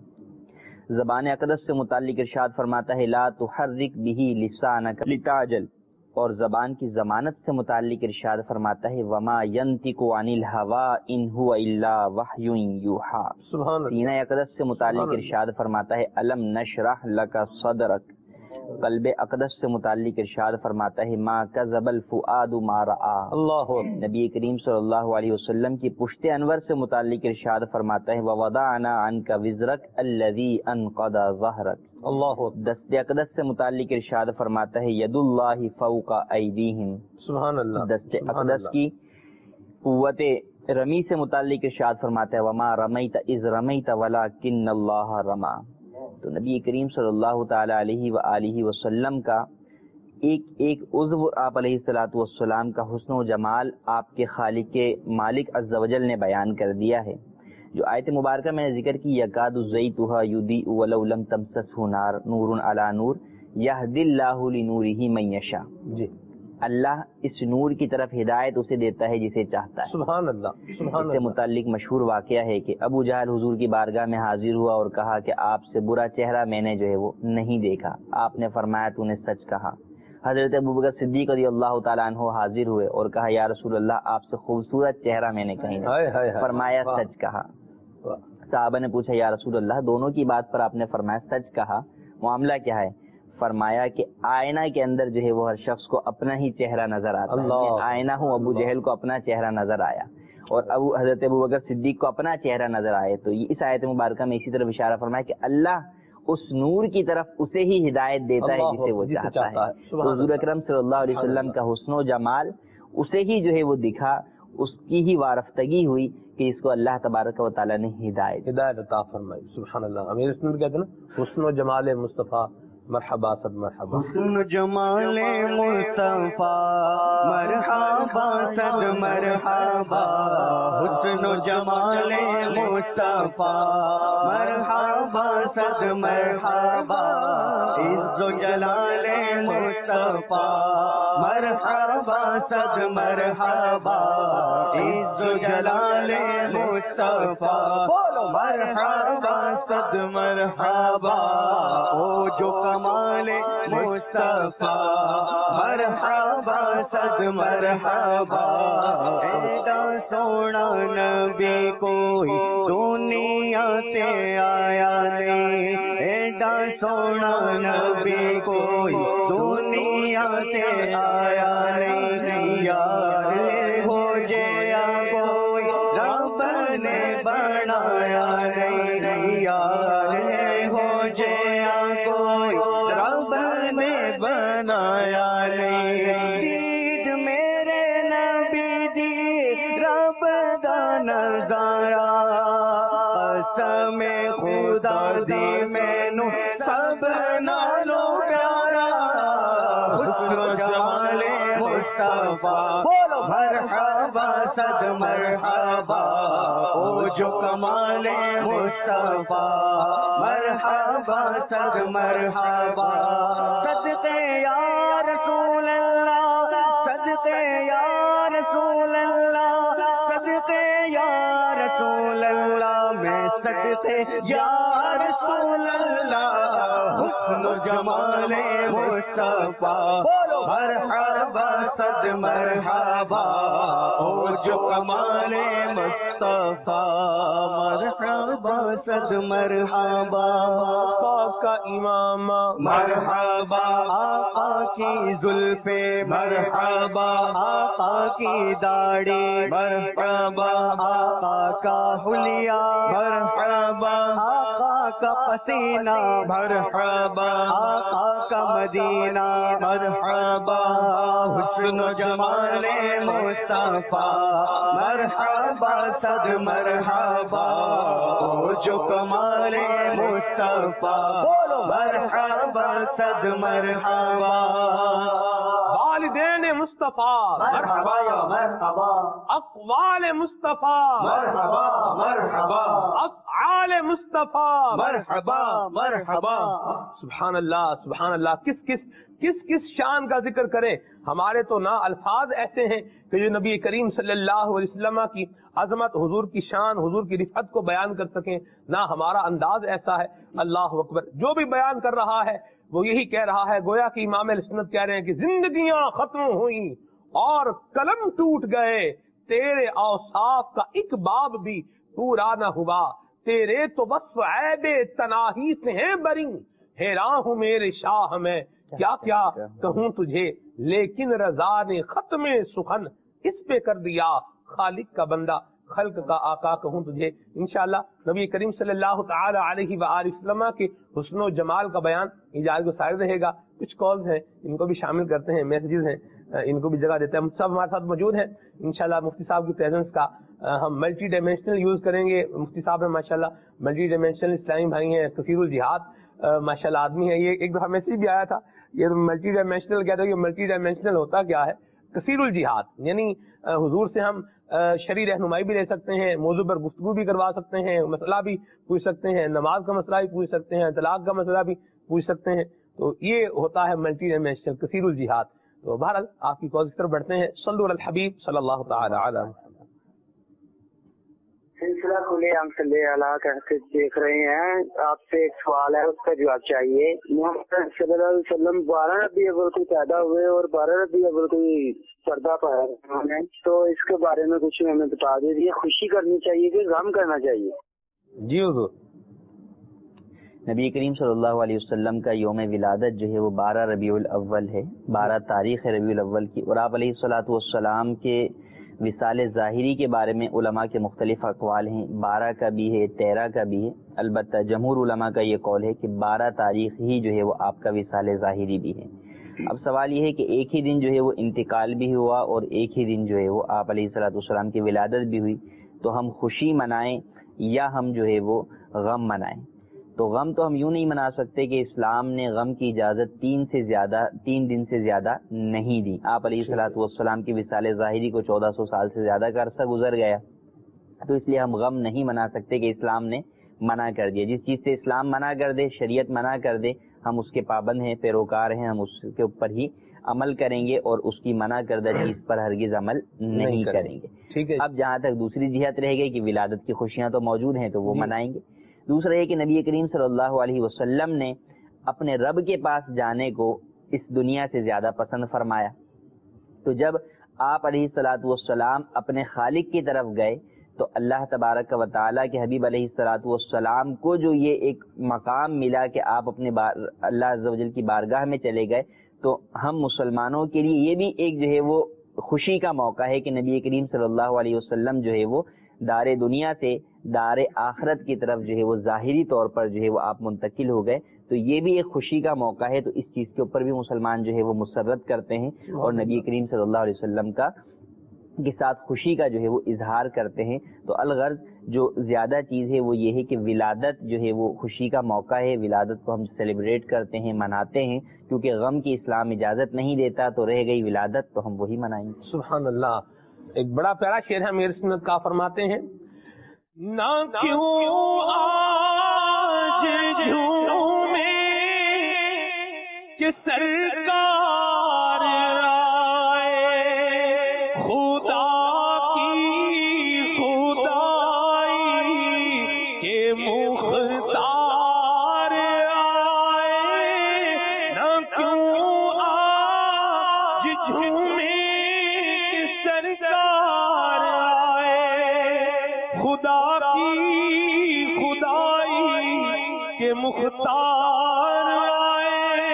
زبان اقدس سے متعلق ارشاد فرماتا ہے لا تحرک به لسانک لتعجل. اور زبان کی ضمانت سے متعلق ارشاد فرماتا ہے وما ينطق عن الهوى ان هو الا وحی یوحى. سینہ اقدس سے متعلق ارشاد فرماتا ہے الم نشرح لک صدرک. قلب اقدس سے متعلق ارشاد فرماتا ہے ما کذب الفؤاد ما رأى. اللہ نبی کریم صلی اللہ علیہ وسلم کی پشت انور سے متعلق ارشاد فرماتا ہے ووضعنا عنک وزرک الذی انقض ظہرک. اللہ دست اقدس سے متعلق ارشاد فرماتا ہے ید اللہ فوق ایدیہم. سبحان اللہ. دست اقدس کی قوت رمی سے متعلق ارشاد فرماتا ہے وما رمیت اذ رمیت ولکن اللہ رما. تو نبی کریم صلی اللہ تعالی علیہ وآلہ وسلم کا ایک ایک عضو آپ علیہ الصلوۃ والسلام کا حسن و جمال آپ کے خالق مالک عز و جل نے بیان کر دیا ہے. جو آیت مبارکہ میں نے ذکر کی یکاد زیتھا یضیء ولو لم تمسسہ نار نور علی نور یہدی اللہ لنورہ من یشاء. جی اللہ اس نور کی طرف ہدایت اسے دیتا ہے جسے چاہتا ہے. سبحان اللہ. سبحان اس سے متعلق مشہور واقعہ ہے کہ ابو جہل حضور کی بارگاہ میں حاضر ہوا اور کہا کہ آپ سے برا چہرہ میں نے جو ہے وہ نہیں دیکھا. آپ نے فرمایا تو نے سچ کہا. حضرت ابوبکر صدیق رضی اللہ تعالیٰ عنہ حاضر ہوئے اور کہا یا رسول اللہ آپ سے خوبصورت چہرہ میں نے کہیں نہیں. فرمایا سچ کہا. صحابہ نے پوچھا یا رسول اللہ دونوں کی بات پر آپ نے فرمایا سچ کہا, معاملہ کیا ہے؟ فرمایا کہ آئینہ کے اندر جو ہے وہ ہر شخص کو اپنا ہی چہرہ نظر آتا ہے. میں آئینہ ہوں, ابو جہل کو اپنا چہرہ نظر آیا اور ابو حضرت ابوبکر صدیق کو اپنا چہرہ نظر آئے. تو اس آیت مبارکہ میں اسی طرح اشارہ فرمایا کہ اللہ اس نور کی طرف اسے ہی ہدایت دیتا ہے جسے وہ چاہتا ہے. حضور اکرم صلی اللہ علیہ وسلم کا حسن و جمال اسے ہی جو ہے وہ دکھا, اس کی ہی وارفتگی ہوئی کہ اس کو اللہ تبارک و تعالیٰ نے ہدایت ہدایت عطا فرمائی. سبحان اللہ. امیر سنت کہتے ہیں نا حسن و جمال مصطفیٰ مرحبا صد مرحبا. حسن جمال مصطفیٰ مرحبا صد مرحبا. حسن جمال مصطفیٰ مرحبا صد مرحبا. عز و جلال مصطفیٰ مرحبا صد مرحبا. عز و جلال مصطفیٰ مرحبا صد مرحبا. او جو کمال مصطفیٰ مرحبا صد مرحبا. ایڈا سونا نبی کوئی دنیا سے آیا نہیں. ایڈا سونا نبی کوئی دنیا سے آیا نہیں. یار ہو جیا کوئی رب نے بنایا نہیں. یار ہو جیا کوئی رب نے بنایا نہیں. دید میرے نبی دی رب دا نظارہ قسم خدا دی مینوں سب نالوں پیارا. حسن و جمال مصطفیٰ مرحبا صد مرحبا. او جو کمال مصطفیٰ مرحبا صد مرحبا. صدقے یا رسول اللہ صدقے یا رسول اللہ صدقے یا رسول اللہ. میں صدقے یا رسول اللہ. حسن و جمال مصطفیٰ مرحبا صد مرحبا. او جو کمال مصطفیٰ مرحبا صد مرحبا. کا امام مرحبا آقا کی زلف مرحبا. آقا کی داڑھی مرحبا. آقا کا حلیہ مرحبا. آقا کا پسینہ مرحبا. آقا کا مدینہ مرحبا. حسن و جمال مصطفیٰ مرحبا صد مرحبا. او جو کمال مصطفیٰ مرحبا صد مرحبا. والدین مصطفیٰ مرحبا یا مرحبا. اقوال مصطفیٰ مرحبا مرحبا. افعال مصطفیٰ مرحبا مرحبا. سبحان اللہ سبحان اللہ. کس کس کس کس شان کا ذکر کریں. ہمارے تو نہ الفاظ ایسے ہیں کہ جو نبی کریم صلی اللہ علیہ وسلم کی عظمت, حضور کی شان, حضور کی رفعت کو بیان کر سکیں, نہ ہمارا انداز ایسا ہے. اللہ اکبر. جو بھی بیان کر رہا ہے وہ یہی کہہ رہا ہے, گویا کہ امام اہل سنت کہہ رہے ہیں کہ زندگیاں ختم ہوئیں اور قلم ٹوٹ گئے, تیرے اوصاف کا ایک باب بھی پورا نہ ہوا. تیرے تو وصف عیب تناہی سے ہیں بری, حیران ہوں میرے شاہ میں کیا کیا کہوں تجھے, لیکن رضا نے ختم سخن اس پہ کر دیا, خالق کا بندہ خلق کا آقا کہوں تجھے. انشاءاللہ نبی کریم صلی اللہ تعالی علیہ وآلہ وسلم کے حسن و جمال کا بیان اجازت گسار رہے گا. کچھ کالز ہیں ان کو بھی شامل کرتے ہیں, میسیجز ہیں ان کو بھی جگہ دیتے ہیں. ہم سب ہمارے ساتھ موجود ہیں انشاءاللہ. مفتی صاحب کی پریزنس کا ہم ملٹی ڈائمینشنل یوز کریں گے. مفتی صاحب ہیں ماشاءاللہ, ملٹی ڈائمینشنل اسلامی بھائی ہیں, کثیر الجہاد ماشاءاللہ آدمی ہے. یہ ایک دفعہ میسیج بھی آیا تھا, یہ ملٹی ڈائمینشنل کہتے ہیں. یہ ملٹی ڈائمینشنل ہوتا کیا ہے؟ کثیر الجہاد, یعنی حضور سے ہم شرعی رہنمائی بھی لے سکتے ہیں, موضوع پر گفتگو بھی کروا سکتے ہیں, مسئلہ بھی پوچھ سکتے ہیں, نماز کا مسئلہ بھی پوچھ سکتے ہیں, طلاق کا مسئلہ بھی پوچھ سکتے ہیں. تو یہ ہوتا ہے ملٹی ڈائمینشنل کثیر الجہاد. تو بہرحال آپ کی کال کی طرف بڑھتے ہیں. صلو علی الحبیب صلی اللہ تعالی علیہ وسلم. سلسلہ کھلے عام صلی اللہ کہتے دیکھ رہے ہیں، آپ سے ایک سوال ہے، اس کا جواب چاہیے۔ محمد صلی اللہ علیہ وسلم بارہ ربیع الاول کو پیدا ہوئے اور بارہ ربیع الاول کو پردہ پایا انہوں نے، تو اس کے بارے میں کچھ ہمیں بتا دیجیے، خوشی کرنی چاہیے کہ غم کرنا چاہیے؟ جی حضور۔ نبی کریم صلی اللہ علیہ وسلم کا یوم ولادت جو ہے وہ بارہ ربیع الاول ہے، بارہ تاریخ ہے ربیع الاول کی، اور آپ علیہ الصلوۃ والسلام کے وصال ظاہری کے بارے میں علماء کے مختلف اقوال ہیں، بارہ کا بھی ہے، تیرہ کا بھی ہے، البتہ جمہور علماء کا یہ قول ہے کہ بارہ تاریخ ہی جو ہے وہ آپ کا وصال ظاہری بھی ہے۔ اب سوال یہ ہے کہ ایک ہی دن جو ہے وہ انتقال بھی ہوا اور ایک ہی دن جو ہے وہ آپ علیہ الصلوۃ والسلام کی ولادت بھی ہوئی، تو ہم خوشی منائیں یا ہم جو ہے وہ غم منائیں؟ تو غم تو ہم یوں نہیں منا سکتے کہ اسلام نے غم کی اجازت تین سے زیادہ تین دن سے زیادہ نہیں دی۔ آپ علیہ الصلوۃ والسلام کی وصال ظاہری کو چودہ سو سال سے زیادہ کا عرصہ گزر گیا، تو اس لیے ہم غم نہیں منا سکتے کہ اسلام نے منع کر دیا۔ جس چیز سے اسلام منع کر دے، شریعت منع کر دے، ہم اس کے پابند ہیں، پیروکار ہیں، ہم اس کے اوپر ہی عمل کریں گے اور اس کی منع کردہ چیز پر ہرگز عمل نہیں کریں گے۔ ٹھیک ہے۔ اب جہاں تک دوسری جہت رہ گئی کہ ولادت کی خوشیاں تو موجود ہیں تو وہ منائیں گے۔ دوسرا یہ کہ نبی کریم صلی اللہ علیہ وسلم نے اپنے رب کے پاس جانے کو اس دنیا سے زیادہ پسند فرمایا، تو جب آپ علیہ الصلوۃ والسلام اپنے خالق کی طرف گئے تو اللہ تبارک و تعالیٰ کے حبیب علیہ الصلوۃ والسلام کو جو یہ ایک مقام ملا کہ آپ اپنے اللہ عز و جل کی بارگاہ میں چلے گئے، تو ہم مسلمانوں کے لیے یہ بھی ایک جو ہے وہ خوشی کا موقع ہے کہ نبی کریم صلی اللہ علیہ وسلم جو ہے وہ دار دنیا سے دار آخرت کی طرف جو ہے وہ ظاہری طور پر جو ہے وہ آپ منتقل ہو گئے، تو یہ بھی ایک خوشی کا موقع ہے، تو اس چیز کے اوپر بھی مسلمان جو ہے وہ مسرت کرتے ہیں اور نبی کریم صلی اللہ علیہ وسلم کا کے ساتھ خوشی کا جو ہے وہ اظہار کرتے ہیں۔ تو الغرض جو زیادہ چیز ہے وہ یہ ہے کہ ولادت جو ہے وہ خوشی کا موقع ہے، ولادت کو ہم سیلیبریٹ کرتے ہیں، مناتے ہیں، کیونکہ غم کی اسلام اجازت نہیں دیتا، تو رہ گئی ولادت تو ہم وہی منائیں گے۔ سبحان اللہ۔ ایک بڑا پیارا شعر ہے امیر سنت کا، فرماتے ہیں نہ کیوں آج جھومے کہ سرکار آئے، خدا کی خدائی کے مختار آئے، نہ کیوں آج جھومے کہ سرکار آئے، خدا کی خدائی کے مختار آئے۔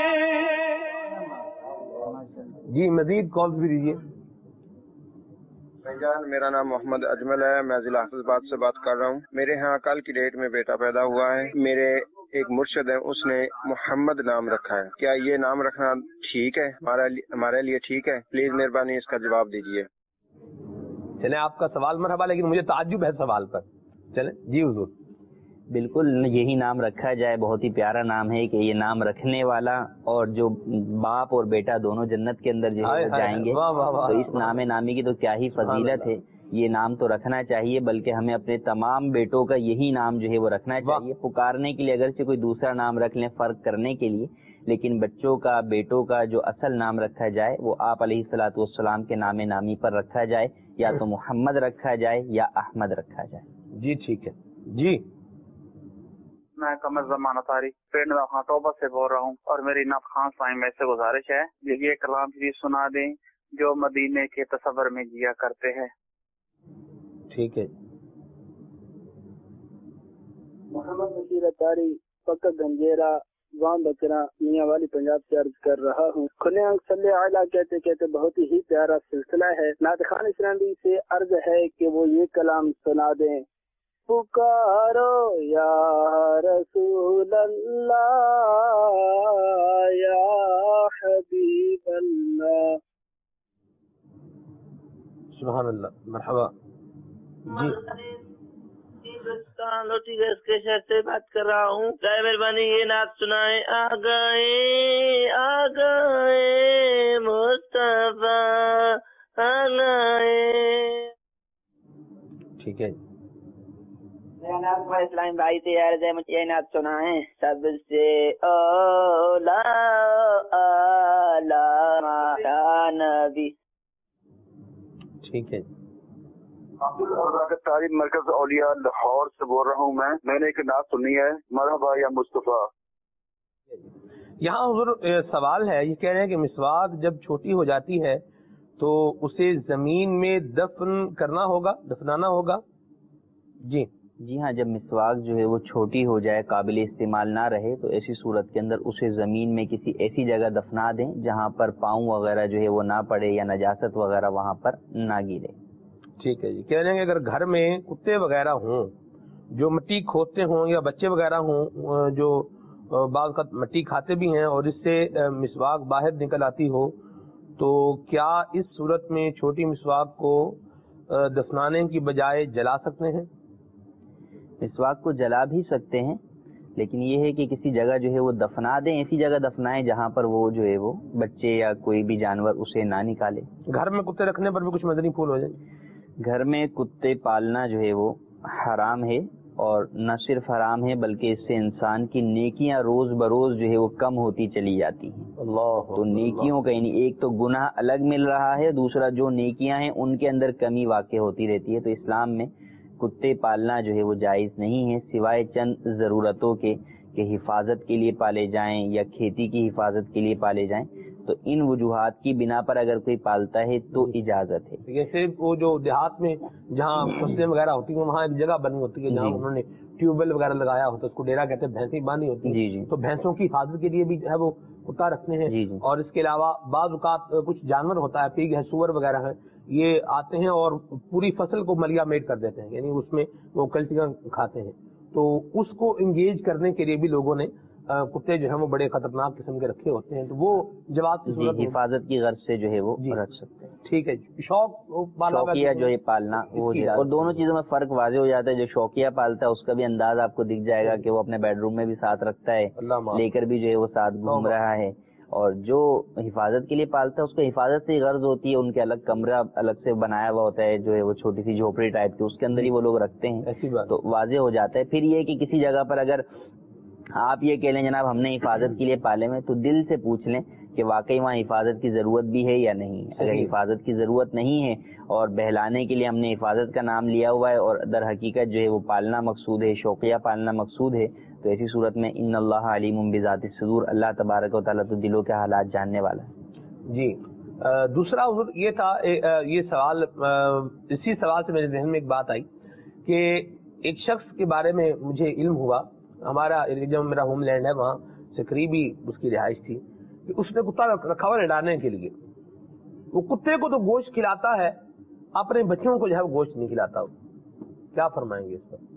جی مزید کالز بھی دیجیے۔ بھائی جان، میرا نام محمد اجمل ہے، میں ضلع حافظ آباد سے بات کر رہا ہوں۔ میرے ہاں کل کی ڈیٹ میں بیٹا پیدا ہوا ہے، میرے ایک مرشد ہے، اس نے محمد نام رکھا ہے، کیا یہ نام رکھنا ٹھیک ہے ہمارے لیے ٹھیک ہے؟ پلیز مہربانی اس کا جواب دیجیے۔ چلیں آپ کا سوال مرحبا، لیکن مجھے تعجب ہے سوال پر۔ چلیں جی حضور۔ بالکل یہی نام رکھا جائے، بہت ہی پیارا نام ہے کہ یہ نام رکھنے والا اور جو باپ اور بیٹا دونوں جنت کے اندر جو ہے جائیں گے، تو اس نام نامی کی تو کیا ہی فضیلت ہے، یہ نام تو رکھنا چاہیے، بلکہ ہمیں اپنے تمام بیٹوں کا یہی نام جو ہے وہ رکھنا چاہیے۔ پکارنے کے لیے اگرچہ کوئی دوسرا نام رکھ لیں فرق کرنے کے لیے، لیکن بچوں کا بیٹوں کا جو اصل نام رکھا جائے وہ آپ علیہ الصلوۃ والسلام کے نام نامی پر رکھا جائے، یا تو محمد رکھا جائے یا احمد رکھا جائے۔ جی ٹھیک ہے۔ جی میں قمر زمان اطاری پنڈ خان توبہ سے بول رہا ہوں، اور میری نعت خان سائیں میں سے گزارش ہے یہ کلام شریف سنا دیں جو مدینے کے تصور میں جیا کرتے ہیں۔ ٹھیک ہے۔ محمد بشیر اطاری پکا گنجیرا وام بکرا میاں والی پنجاب سے عرض کر رہا ہوں۔ کھلے آنکھ صلی اعلیٰ کہتے کہتے بہت ہی پیارا سلسلہ ہے۔ نعت خان اسلامی سے عرض ہے کہ وہ یہ کلام سنا دیں، پکارو یا رسول اللہ یا حبیب اللہ۔ سبحان اللہ، مرحبا۔ جی لوٹی گیس کے شہر سے بات کر رہا ہوں، چاہے مہربانی یہ نعت سنائے۔ آ گئے آ گئے مصطفیٰ آ گئے۔ ٹھیک ہے۔ میرا نام اسلام بھائی سے عرض ہے، مجھے یہ نعت سنائیں۔ سب سے اولا اعلیٰ یا نبی۔ ٹھیک ہے۔ तारीफ मरकज औलिया लाहौर से बोल रहा हूँ मैं मैंने एक नात सुनी है मरहबा या मुस्तफा। यहाँ हुजूर ए, सवाल है, ये कह रहे हैं कि मिसवाक जब छोटी हो जाती है तो उसे जमीन में दफन करना होगा, दफनाना होगा। जी जी हाँ, जब मिसवाक जो है वो छोटी हो जाए, काबिल इस्तेमाल ना रहे, तो ऐसी सूरत के अंदर उसे ज़मीन में किसी ऐसी जगह दफना दें जहाँ पर पाँव वगैरह जो है वो ना पड़े या नजासत वगैरह वहाँ पर ना गिरे। ठीक है जी। कह रहे हैं कि अगर घर में कुत्ते वगैरह हों जो मिट्टी खोदते हों या बच्चे वगैरह हों जो बाज़ वक़्त मिट्टी खाते भी हैं और इससे मिसवाक बाहर निकल आती हो, तो क्या इस सूरत में छोटी मिसवाक को दफनाने की बजाय जला सकते हैं? मिसवाक को जला भी सकते हैं, लेकिन ये है कि किसी जगह जो है वो दफना दें, ऐसी जगह दफनाएं जहाँ पर वो जो है वो बच्चे या कोई भी जानवर उसे ना निकाले। घर में कुत्ते रखने पर भी कुछ मदनी फूल हो जाए? घर में कुत्ते पालना जो है वो हराम है, और न सिर्फ हराम है बल्कि इससे इंसान की नेकियां रोज बरोज जो है वो कम होती चली जाती हैं। अल्लाह, तो नेकियों का यानी एक तो गुनाह अलग मिल रहा है, दूसरा जो नेकियां हैं उनके अंदर कमी वाक़ई होती रहती है। तो इस्लाम में कुत्ते पालना जो है वो जायज़ नहीं है, सिवाय चंद ज़रूरतों के कि हिफाजत के लिए पाले जाएं या खेती की हिफाजत के लिए पाले जाएं। तो इन वजूहात की बिना पर अगर कोई पालता है तो इजाजत है। जैसे वो जो देहात में जहाँ फसलें वगैरह होती हैं वहाँ एक जगह बनी होती है जहाँ उन्होंने ट्यूबवेल वगैरह लगाया होता है, उसको डेरा कहते हैं, भैंसें बांधी होती है। जी जी। तो भैंसों की हिफाजत के लिए भी है वो कुत्ता रखते हैं। जी जी। और इसके अलावा बाज़ औक़ात कुछ जानवर होता है, पीग है, सुअर वगैरह है, ये आते हैं और पूरी फसल को मलिया मेट कर देते हैं, यानी उसमें वो कल्टियां खाते हैं। तो उसको इंगेज करने के लिए भी लोगों ने आ, कुत्ते जो है वो बड़े खतरनाक किस्म के रखे होते हैं, तो वो जवाब की सूरत हिफाजत की गर्ज से जो है वो रख सकते हैं। ठीक है। शौक शौकिया जो है पालना वो, और दोनों चीजों में फर्क वाज़े हो जाता है। जो शौकिया पालता है उसका भी अंदाज आपको दिख जाएगा कि वो अपने बेडरूम में भी साथ रखता है, लेकर भी जो है वो साथ घूम रहा है। और जो हिफाजत के लिए पालता है उसको हिफाजत से गर्ज होती है, उनके अलग कमरा अलग से बनाया हुआ होता है जो है वो छोटी सी झोपड़ी टाइप की, उसके अंदर ही वो लोग रखते हैं। ऐसी बात तो वाजे हो जाता है। फिर ये कि किसी जगह पर अगर आप ये कह लें जनाब हमने हिफाजत के लिए पाले में, तो दिल से पूछ लें कि वाकई वहाँ हिफाजत की जरूरत भी है या नहीं। अगर हिफाजत की जरूरत नहीं है और बहलाने के लिए हमने हिफाजत का नाम लिया हुआ है और दर हकीकत जो है वो पालना मकसूद है, शौकिया पालना मकसूद है, तो ऐसी सूरत में इन्नल्लाह अलीमुम बिज़ाति सुदूर, अल्लाह तबारक व तआला तो दिलों के हालात जानने वाला है। जी। आ, दूसरा हुजूर ये था ए, आ, ये सवाल आ, इसी सवाल से मेरे जहन में एक बात आई कि एक शख्स के बारे में मुझे इल्म हुआ, हमारा जब मेरा होमलैंड है वहाँ से करीबी उसकी रिहाइश थी, कि उसने कुत्ता रखा हुआ लड़ाने के लिए। वो कुत्ते को तो गोश्त खिलाता है, अपने बच्चों को जो है वो गोश्त नहीं खिलाता। क्या फरमाएंगे इस पर?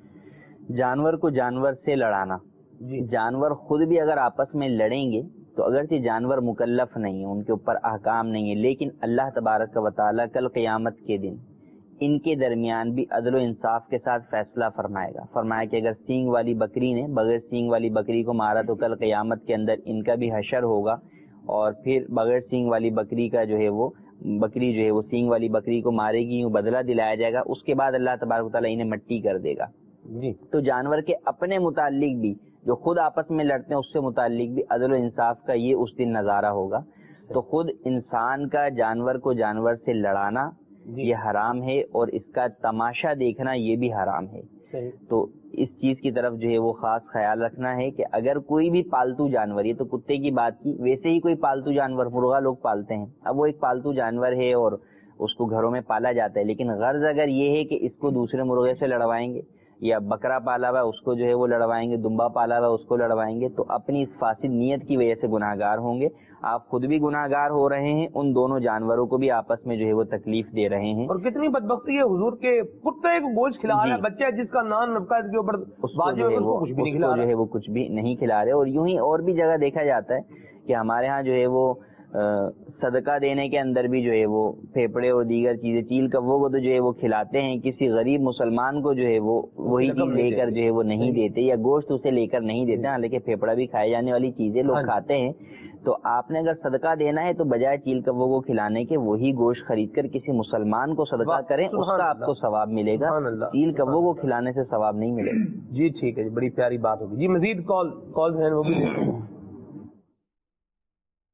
जानवर को जानवर से लड़ाना, जानवर खुद भी अगर आपस में लड़ेंगे तो अगरचे जानवर मुकल्लफ नहीं है, उनके ऊपर अहकाम नहीं है, लेकिन अल्लाह तबारक व तआला कल क़यामत के दिन इनके दरमियान भी अदल व इंसाफ के साथ फैसला फरमाएगा। फरमाया कि अगर सींग वाली बकरी ने बगैर सींग वाली बकरी को मारा तो कल क़यामत के अंदर इनका भी हशर होगा, और फिर बगैर सींग वाली बकरी का जो है वो बकरी जो है वो सींग वाली बकरी को मारेगी, यूँ बदला दिलाया जाएगा। उसके बाद अल्लाह तबारक व तआला इन्हें मट्टी कर देगा। जी। तो जानवर के अपने मुतालिक भी जो खुद आपस में लड़ते हैं उससे मुतालिक भी अदल व इंसाफ का ये उस दिन नजारा होगा। तो खुद इंसान का जानवर को जानवर से लड़ाना ये हराम है, और इसका तमाशा देखना ये भी हराम है। तो इस चीज की तरफ जो है वो खास ख्याल रखना है कि अगर कोई भी पालतू जानवर, ये तो कुत्ते की बात की, वैसे ही कोई पालतू जानवर मुर्गा लोग पालते हैं, अब वो एक पालतू जानवर है और उसको घरों में पाला जाता है, लेकिन गर्ज अगर ये है कि इसको दूसरे मुर्गे से लड़वाएंगे, या बकरा पाला हुआ उसको जो है वो लड़वाएंगे, दुम्बा पाला हुआ उसको लड़वाएंगे, तो अपनी इस फासिद नीयत की वजह से गुनाहगार होंगे। आप खुद भी गुनाहगार हो रहे हैं, उन दोनों जानवरों को भी आपस में जो है वो तकलीफ दे रहे हैं। और कितनी बदबख्ती है हुजूर के कुत्ते को गोश्त खिला रहा है, बच्चा जिसका नान नबका के ऊपर उसको जो है वो कुछ भी नहीं खिला रहे, जो है वो कुछ भी नहीं खिला रहे। और यूं ही और भी जगह देखा जाता है कि हमारे यहाँ जो है वो आ, सदका देने के अंदर भी जो है वो फेफड़े और दीगर चीजें चील कव्वों को तो जो है वो खिलाते हैं, किसी गरीब मुसलमान को जो है वो वही चीज लेकर जो है वो नहीं देते, या गोश्त उसे लेकर नहीं देते। हालांकि फेफड़ा भी खाए जाने वाली चीजें लोग खाते हैं। तो आपने अगर सदका देना है तो बजाय चील कव्वों को खिलाने के वही गोश्त खरीद कर किसी मुसलमान को सदका करें, उसका आपको सवाब मिलेगा, चील कव्वों को खिलाने से सवाब नहीं मिलेगा। जी ठीक है, बड़ी प्यारी बात होगी जी। मजीद कॉल कॉल है वो भी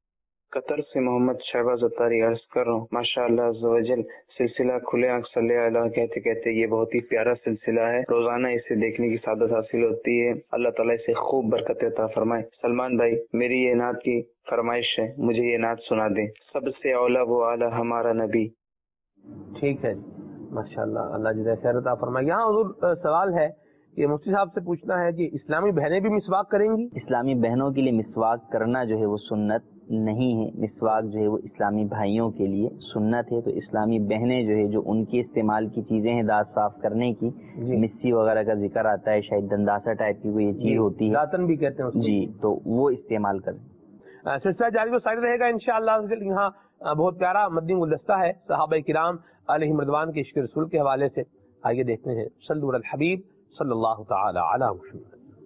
قطر سے محمد شہباز اتاری عرض کر رہا ہوں، ماشاء اللہ عز و جل سلسلہ کھلے آنکھ صلی اللہ کہتے کہتے یہ بہت ہی پیارا سلسلہ ہے، روزانہ اسے دیکھنے کی سعادت حاصل ہوتی ہے، اللہ تعالیٰ اسے خوب برکت عطا فرمائے۔ سلمان بھائی، میری یہ نعت کی فرمائش ہے، مجھے یہ نعت سنا دیں۔ سب سے اولا وہ اعلیٰ ہمارا نبی۔ ٹھیک ہے، ماشاء اللہ، اللہ جزائے خیر عطا فرمائے۔ یہاں حضور سوال ہے کہ مفتی صاحب سے پوچھنا ہے کہ اسلامی بہنیں بھی مسواک کریں گی؟ اسلامی بہنوں کے لیے مسواک کرنا جو ہے وہ سنت نہیں ہے، مسواک جو ہے وہ اسلامی بھائیوں کے لیے سنت ہے۔ تو اسلامی بہنیں جو ہے جو ان کے استعمال کی چیزیں ہیں دانت صاف کرنے کی، جی، مسی وغیرہ کا ذکر آتا ہے، شاید دنداسا ٹائپ کی کوئی یہ چیز ہوتی ہے، داتن بھی کہتے ہیں اس کو، جی، تو وہ استعمال کریں۔ سلسلہ جاری و ساری رہے گا انشاءاللہ۔ یہاں بہت پیارا مدنی گلدستہ ہے صحابہ کرام علیہم رضوان کے عشق رسول کے حوالے سے، آئیے دیکھتے ہیں۔ صلو علی الحبیب صلی اللہ تعالی علی محمد۔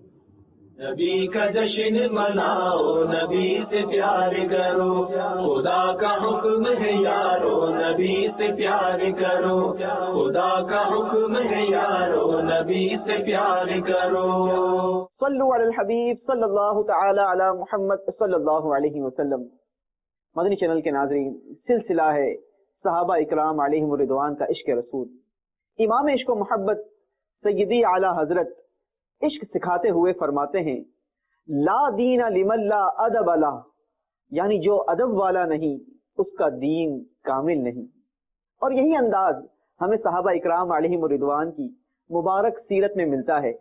نبی کا جشن مناؤ، نبی سے پیار کرو، خدا کا حکم ہے یارو، نبی سے پیار کرو، خدا کا حکم ہے یارو، نبی سے پیار کرو۔ صلو علی الحبیب صلی اللہ تعالی علی محمد صلی اللہ علیہ وسلم۔ مدنی چینل کے ناظرین، سلسلہ ہے صحابہ اکرام علیہم الرضوان کا عشق رسول۔ امام عشق و محبت سیدی اعلی حضرت عشق سکھاتے ہوئے فرماتے ہیں، لا دین لمن لا ادب لہ، یعنی جو ادب والا نہیں اس کا دین کامل نہیں۔ اور یہی انداز ہمیں صحابہ اکرام علیہم الرضوان کی مبارک سیرت میں ملتا ہے۔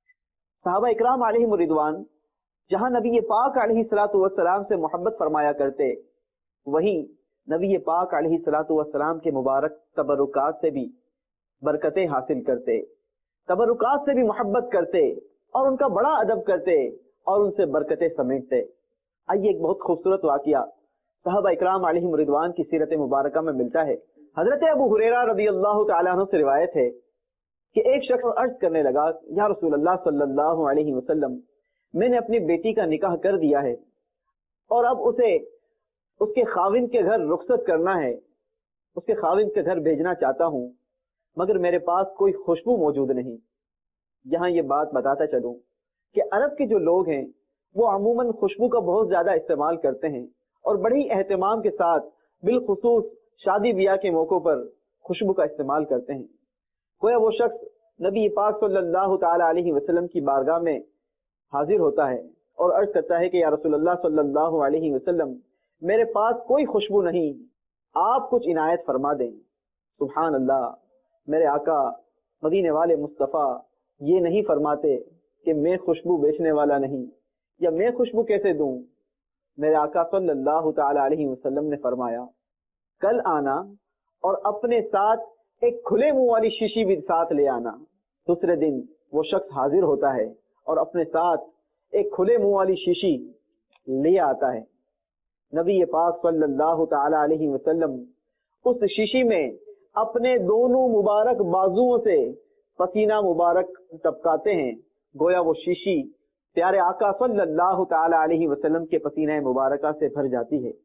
صحابہ اکرام علیہم الرضوان جہاں نبی پاک علیہ الصلوۃ والسلام سے محبت فرمایا کرتے، وہیں نبی پاک علیہ الصلوۃ والسلام کے مبارک تبرکات سے بھی برکتیں حاصل کرتے، تبرکات سے بھی محبت کرتے اور ان کا بڑا ادب کرتے اور ان سے برکتیں سمیٹتے۔ آئیے ایک بہت خوبصورت واقعہ صحابہ اکرام علیہم رضوان کی سیرت مبارکہ میں ملتا ہے۔ حضرت ابو ہریرہ رضی اللہ تعالیٰ عنہ سے روایت ہے کہ ایک شخص عرض کرنے لگا، یا رسول اللہ صلی اللہ علیہ وسلم، میں نے اپنی بیٹی کا نکاح کر دیا ہے اور اب اسے اس کے خاوند کے گھر رخصت کرنا ہے، اس کے خاوند کے گھر بھیجنا چاہتا ہوں، مگر میرے پاس کوئی خوشبو موجود نہیں۔ یہاں یہ بات بتاتا چلوں کہ عرب کے جو لوگ ہیں وہ عموماً خوشبو کا بہت زیادہ استعمال کرتے ہیں اور بڑی اہتمام کے ساتھ بالخصوص شادی بیاہ کے موقعوں پر خوشبو کا استعمال کرتے ہیں۔ گویا وہ شخص نبی پاک صلی اللہ تعالی علیہ وسلم کی بارگاہ میں حاضر ہوتا ہے اور عرض کرتا ہے کہ یا رسول اللہ صلی اللہ علیہ وسلم، میرے پاس کوئی خوشبو نہیں، آپ کچھ عنایت فرما دیں۔ سبحان اللہ، میرے آقا مدینے والے مصطفیٰ یہ نہیں فرماتے کہ میں خوشبو بیچنے والا نہیں، یا میں خوشبو کیسے دوں۔ میرے آقا صلی اللہ تعالی علیہ وسلم نے فرمایا، کل آنا اور اپنے ساتھ ایک کھلے منہ والی شیشی بھی ساتھ لے آنا۔ دوسرے دن وہ شخص حاضر ہوتا ہے اور اپنے ساتھ ایک کھلے منہ والی شیشی لے آتا ہے۔ نبی پاک صلی اللہ تعالی علیہ وسلم اس شیشی میں اپنے دونوں مبارک بازوؤں سے پسینہ مبارک ٹپکاتے ہیں، گویا وہ شیشی پیارے آقا صلی اللہ تعالی علیہ وسلم کے پسینہ مبارکہ سے بھر جاتی ہے۔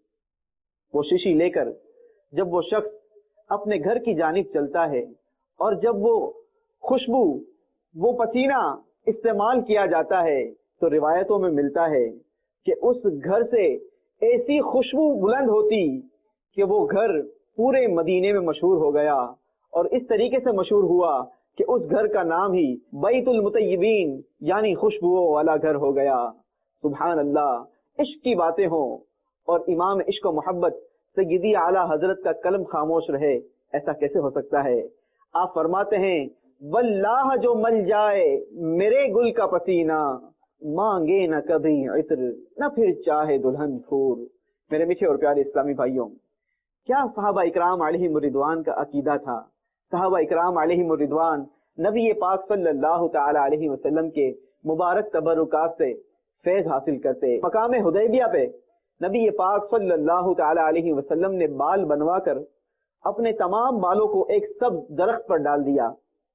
وہ شیشی لے کر جب وہ شخص اپنے گھر کی جانب چلتا ہے اور جب وہ خوشبو، وہ پسینہ استعمال کیا جاتا ہے تو روایتوں میں ملتا ہے کہ اس گھر سے ایسی خوشبو بلند ہوتی کہ وہ گھر پورے مدینے میں مشہور ہو گیا، اور اس طریقے سے مشہور ہوا کہ اس گھر کا نام ہی بیت المطیبین یعنی خوشبوؤں والا گھر ہو گیا۔ سبحان اللہ، عشق کی باتیں ہوں اور امام عشق و محبت سیدی اعلیٰ حضرت کا قلم خاموش رہے، ایسا کیسے ہو سکتا ہے؟ آپ فرماتے ہیں، واللہ جو مل جائے میرے گل کا پسینہ، مانگے نہ کبھی عطر نہ پھر چاہے دلہن پھور۔ میرے میٹھے اور پیارے اسلامی بھائیوں، کیا صحابہ اکرام علیہم الرضوان کا عقیدہ تھا؟ صحابہ اکرام علیہم الرضوان نبی پاک صلی اللہ تعالی علیہ وسلم کے مبارک تبرکات سے فیض حاصل کرتے۔ مقام حدیبیہ پہ نبی پاک صلی اللہ تعالی علیہ وسلم نے بال بنوا کر اپنے تمام بالوں کو ایک سبز درخت پر ڈال دیا۔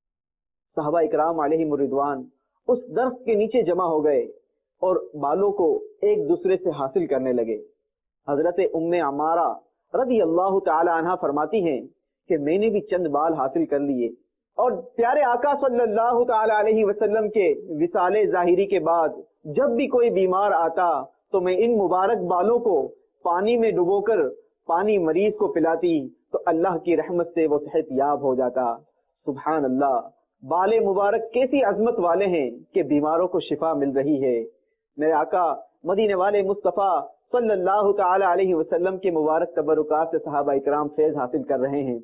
صحابہ اکرام علیہم الرضوان اس درخت کے نیچے جمع ہو گئے اور بالوں کو ایک دوسرے سے حاصل کرنے لگے۔ حضرت ام عمارہ رضی اللہ تعالی عنہ فرماتی ہیں کہ میں نے بھی چند بال حاصل کر لیے، اور پیارے آقا صلی اللہ تعالی علیہ وسلم کے وصال ظاہری کے بعد جب بھی کوئی بیمار آتا تو میں ان مبارک بالوں کو پانی میں ڈبو کر پانی مریض کو پلاتی تو اللہ کی رحمت سے وہ صحت یاب ہو جاتا. سبحان اللہ، بال مبارک کیسی عظمت والے ہیں کہ بیماروں کو شفا مل رہی ہے. میرے آقا مدینے والے مصطفیٰ صلی اللہ تعالی علیہ وسلم کے مبارک تبرکات سے صحابہ اکرام فیض حاصل کر رہے ہیں.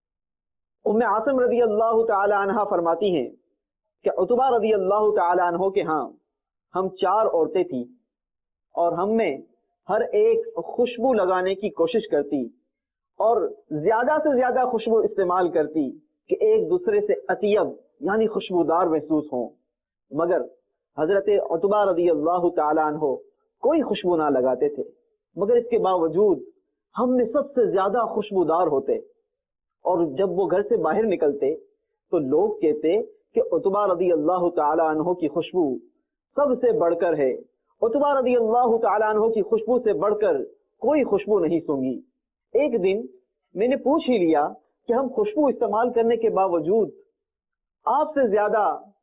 ام عاصم رضی اللہ تعالی عنہ فرماتی ہیں کہ عتبہ رضی اللہ تعالی عنہ کے ہاں ہم چار عورتیں تھیں اور ہم میں ہر ایک خوشبو لگانے کی کوشش کرتی اور زیادہ سے زیادہ خوشبو استعمال کرتی کہ ایک دوسرے سے اطیب یعنی خوشبودار محسوس ہوں. مگر حضرت عتبہ رضی اللہ تعالی عنہ کوئی خوشبو نہ لگاتے تھے، مگر اس کے باوجود ہم میں سب سے زیادہ خوشبودار ہوتے. اور جب وہ گھر سے باہر نکلتے تو لوگ کہتے کہ عتبہ رضی اللہ تعالی عنہ کی خوشبو سب سے بڑھ کر ہے، عتبہ رضی اللہ تعالی عنہ کی خوشبو سے بڑھ کر کوئی خوشبو نہیں سونگی. ایک دن میں نے پوچھ ہی لیا کہ ہم خوشبو استعمال کرنے کے باوجود آپ سے زیادہ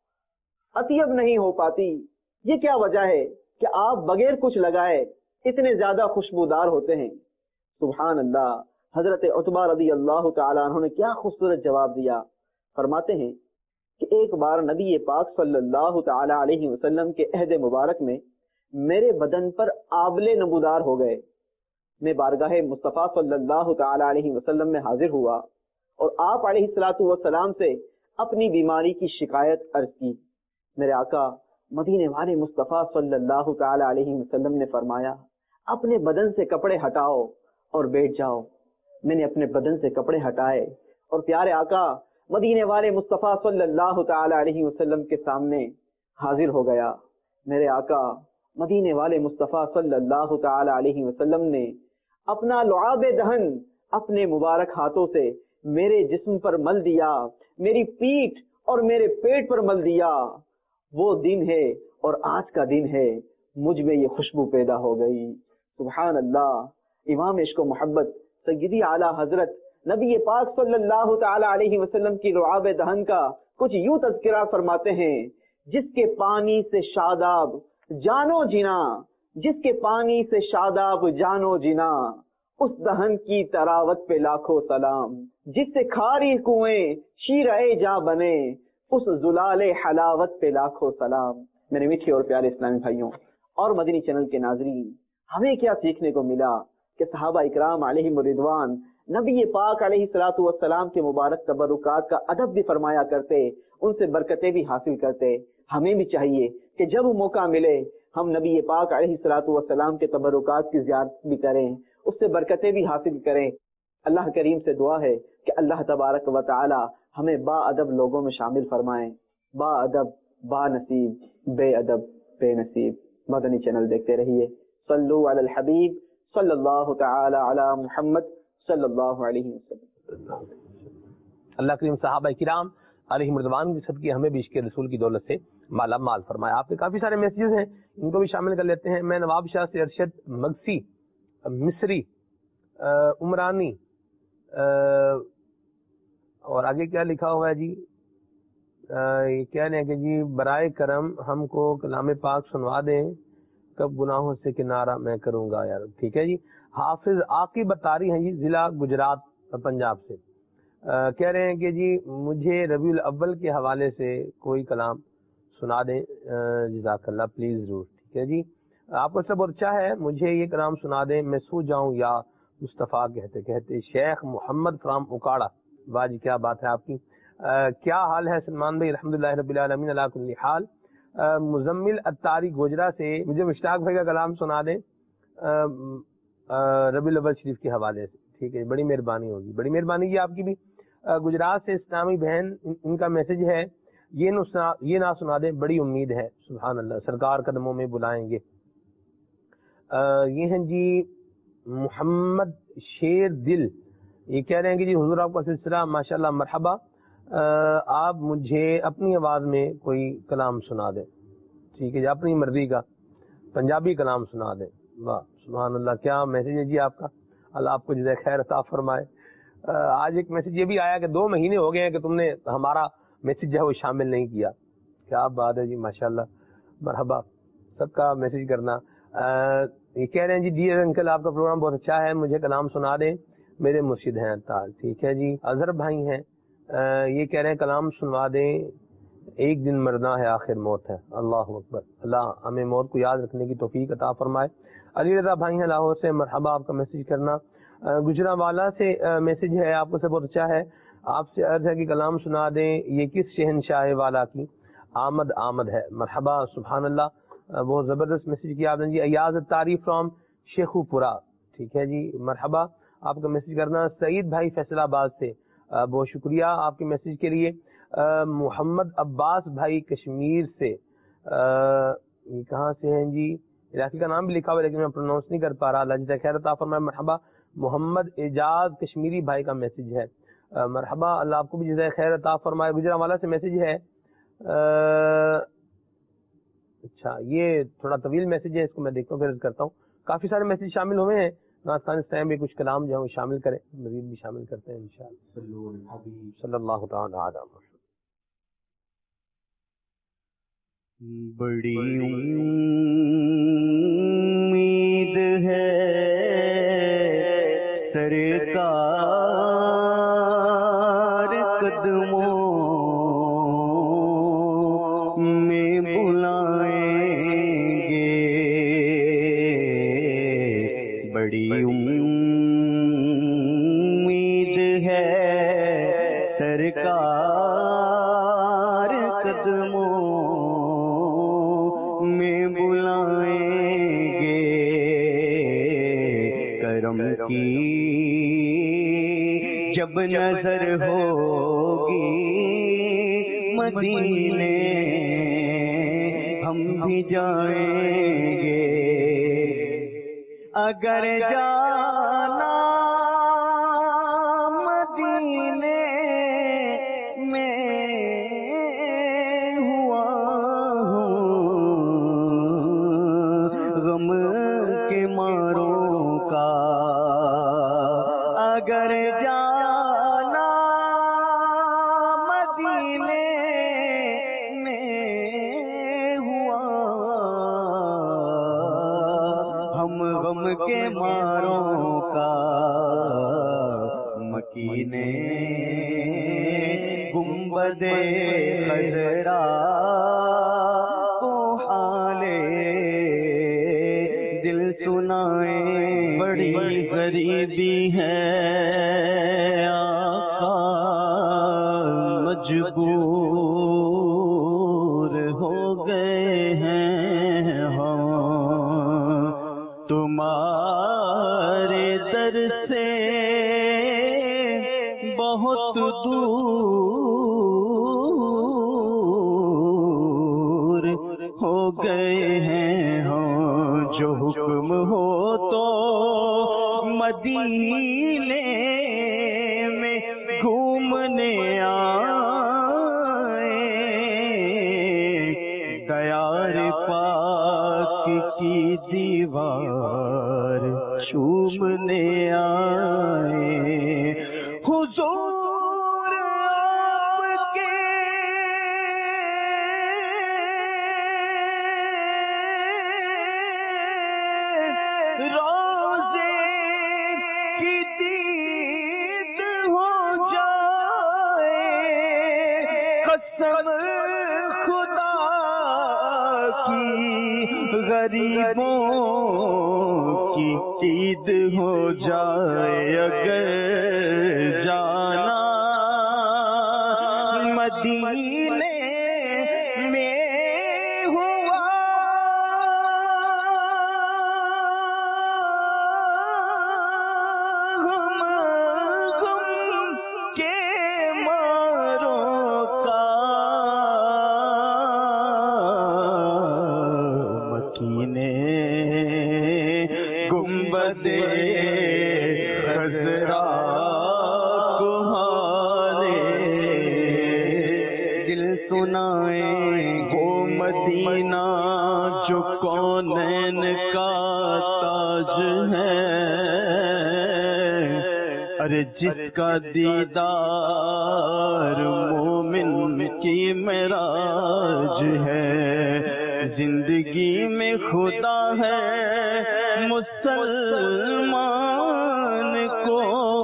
اطیب نہیں ہو پاتی، یہ کیا وجہ ہے کہ آپ بغیر کچھ لگائے اتنے زیادہ خوشبودار ہوتے ہیں؟ سبحان اللہ. حضرت عتبہ رضی اللہ تعالی عنہ نے کیا خوبصورت جواب دیا. فرماتے ہیں کہ ایک بار نبی پاک صلی اللہ تعالی علیہ وسلم کے عہد مبارک میں میرے بدن پر آبلے نمودار ہو گئے. میں بارگاہ مصطفیٰ صلی اللہ تعالی علیہ وسلم میں حاضر ہوا اور آپ علیہ الصلوۃ والسلام سے اپنی بیماری کی شکایت عرض کی. میرے آقا مدینے والے مصطفیٰ صلی اللہ تعالی علیہ وسلم نے فرمایا اپنے بدن سے کپڑے ہٹاؤ اور بیٹھ جاؤ. میں نے اپنے بدن سے کپڑے ہٹائے اور پیارے آقا مدینے والے مصطفیٰ صلی اللہ تعالی علیہ وسلم کے سامنے حاضر ہو گیا. میرے آقا مدینے والے مصطفیٰ صلی اللہ تعالی علیہ وسلم نے اپنا لعاب دہن اپنے مبارک ہاتھوں سے میرے جسم پر مل دیا، میری پیٹھ اور میرے پیٹ پر مل دیا. وہ دن ہے اور آج کا دن ہے مجھ میں یہ خوشبو پیدا ہو گئی. سبحان اللہ. امام عشق و محبت سیدی اعلی حضرت نبی پاک صلی اللہ تعالی علیہ وسلم کی لعاب دہن کا کچھ یوں تذکرہ فرماتے ہیں، جس کے پانی سے شاداب جانو جنا، جس کے پانی سے شاداب جانو جنا، اس دہن کی تراوت پہ لاکھوں سلام، جس سے کھاری کنویں شیرے جا بنے، اس زلال حلاوت پہ لاکھوں سلام. میرے میٹھے اور پیارے اسلامی بھائیوں اور مدنی چینل کے ناظرین، ہمیں کیا سیکھنے کو ملا کہ صحابہ اکرام علیہم الرضوان نبی پاک علیہ الصلوۃ والسلام کے مبارک تبرکات کا ادب بھی فرمایا کرتے، ان سے برکتیں بھی حاصل کرتے. ہمیں بھی چاہیے کہ جب موقع ملے ہم نبی پاک علیہ الصلوۃ والسلام کے تبرکات کی زیارت بھی کریں، اس سے برکتیں بھی حاصل کریں. اللہ کریم سے دعا ہے کہ اللہ تبارک و تعالی ہمیں با ادب لوگوں میں شامل فرمائیں. با ادب با نصیب، بے ادب بے نصیب. مدنی چینل دیکھتے رہیے. صلو علی الحبیب صلی اللہ تعالی علی محمد صلی اللہ علیہ وسلم. اللہ کریم صحابہ کرام علیہ رضوان کی صدقے ہمیں بھی عشق رسول کی دولت سے مالا مال فرمایا. آپ کے کافی سارے میسیجز ہیں، ان کو بھی شامل کر لیتے ہیں. میں نواب شاہ سے ارشد مگسی مصری عمرانی اور آگے کیا لکھا ہوا ہے جی، یہ کہہ رہے ہیں کہ جی برائے کرم ہم کو کلام پاک سنوا دیں، کب گناہوں سے کنارہ میں کروں گا یار. ٹھیک ہے جی. حافظ عاقب بطاری ہیں جی، ضلع گجرات پنجاب سے، کہہ رہے ہیں کہ جی مجھے ربیع الاول کے حوالے سے کوئی کلام سنا دیں جزاک اللہ پلیز ضرور. ٹھیک ہے جی. آپ کو سب اچھا ہے، مجھے یہ کلام سنا دیں میں سو جاؤں یا مصطفیٰ کہتے کہتے. شیخ محمد فرام اکاڑا. واہ جی کیا بات ہے آپ کی. کیا حال ہے سلمان بھائی؟ الحمدللہ رب العالمین علی کل حال. مزمل اتاری گوجرا سے، مجھے مشتاق بھائی کا کلام سنا دیں ربیع الاول شریف کے حوالے سے. ٹھیک ہے، بڑی مہربانی ہوگی، بڑی مہربانی کی آپ کی بھی. گجرات سے اسلامی بہن، ان کا میسج ہے یہ نہ یہ نہ سنا دیں، بڑی امید ہے. سبحان اللہ، سرکار قدموں میں بلائیں گے. یہ ہیں جی محمد شیر دل، یہ کہہ رہے ہیں کہ جی حضور آپ کا سلسلہ ماشاءاللہ مرحبا، آپ مجھے اپنی آواز میں کوئی کلام سنا دیں. ٹھیک ہے جی، اپنی مرضی کا پنجابی کلام سنا دیں. واہ سبحان اللہ، کیا میسج ہے جی آپ کا. اللہ آپ کو جزائے خیر عطا فرمائے. آج ایک میسج یہ بھی آیا کہ دو مہینے ہو گئے ہیں کہ تم نے ہمارا میسج جو ہے وہ شامل نہیں کیا. کیا بات ہے جی، ماشاءاللہ مرحبا، سب کا میسج کرنا. یہ کہہ رہے ہیں جی ڈیئر انکل آپ کا پروگرام بہت اچھا ہے, مجھے کلام سنا دیں, میرے مرشد ہیں تال. ٹھیک ہے جی. اظہر بھائی ہیں, یہ کہہ رہے ہیں کلام سنوا دیں, ایک دن مرنا ہے آخر موت ہے. اللہ اکبر, اللہ ہمیں موت کو یاد رکھنے کی توفیق عطا فرمائے. علی رضا بھائی ہیں لاہور سے, مرحبا, آپ کا میسج کرنا. گجرانوالا سے میسج ہے آپ کو سے بہت اچھا ہے, آپ سے عرض ہے کہ کلام سنا دیں, یہ کس شہنشاہ والا کی آمد آمد ہے. مرحبا, سبحان اللہ, بہت زبردست میسج کیا آپ نے جی. ایاز الطاری فرام شیخو پورا, ٹھیک ہے جی, مرحبا, آپ کا میسج کرنا. سعید بھائی فیصل آباد سے, بہت شکریہ آپ کے میسج کے لیے. محمد عباس بھائی کشمیر سے, یہ کہاں سے ہیں جی, علاقے کا نام بھی لکھا ہوا ہے لیکن میں پروناؤنس نہیں کر پا رہا, اللہ جزائے خیر عطا فرمائے. مرحبا. محمد اعجاز کشمیری بھائی کا میسج ہے, مرحبا, اللہ آپ کو بھی جزائے خیر عطا فرمائے. گجرانوالا سے میسج ہے, اچھا یہ تھوڑا طویل میسج ہے, اس کو میں دیکھتا ہوں پھر کرتا ہوں. کافی سارے میسج شامل ہوئے ہیں, ناستان اس ٹائم بھی کچھ کلام جو ہے وہ شامل کریں, مزید بھی شامل کرتے ہیں انشاءاللہ. صلی اللہ تعالی علیہ وسلم. بڑی امید ہے سرکار قدموں میں بلائیں گے, بڑی امید ہے سرکار قدموں میں بلائیں گے, کرم کی جب نظر ہوگی مدینے ہم بھی جائیں گے, اگر جانا مدینے میں ہوا غم کے ماروں کا, اگر جانا مدینے میں ہوا ہم غم کے ماروں کا, مکینے گنبد خضرا کو حالے دل سنائیں. بڑی غریبی ہے آقا, مجبور ہو گئے ہیں ہم تمہارے در سے بہت دور ہو گئے ہیں ہم, جو حکم ہو تو مدینے میں گھومنے آئیں, دیار پاک کی دیوار چومنے آئیں. حضور آپ کے روزے کی دید ہو جائے, قسم خدا کی غریبوں کی عید ہو جائے, اگر جانا مدینے میں ہوا غم غم کے ماروں کا, مکینے گنبد خضرا کو حالے دل سنائیں. وہ مدینہ جو کونین کا تاج ہے, ارے جس کا دیدار مومن کی معراج ہے, زندگی میں خدا ہے مسلمان کو،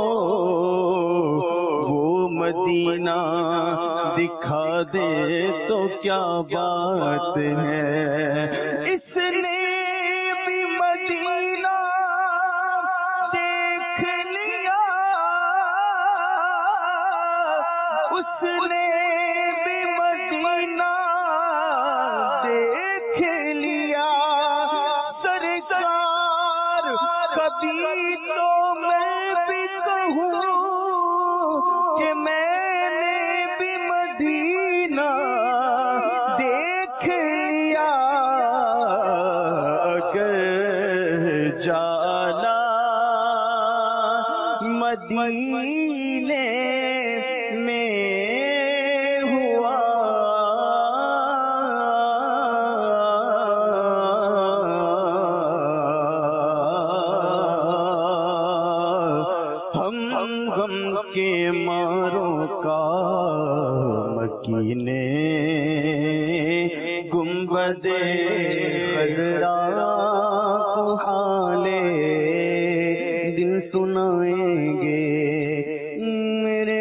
وہ مدینہ دکھا دے تو کیا بات ہے، اس نے بھی مدینہ دیکھ لیا، اس نے بھی مدینہ دیکھ لیا، سرکار کبھی تو میں بھی کہوں کہ میں نے بھی مدینہ دیکھ لیا، اگر جانا مدینے میں ہوا، ہم غم کے ماروں کا مکینے گنبد خضرا کو حالے دل سنائیں گے، میرے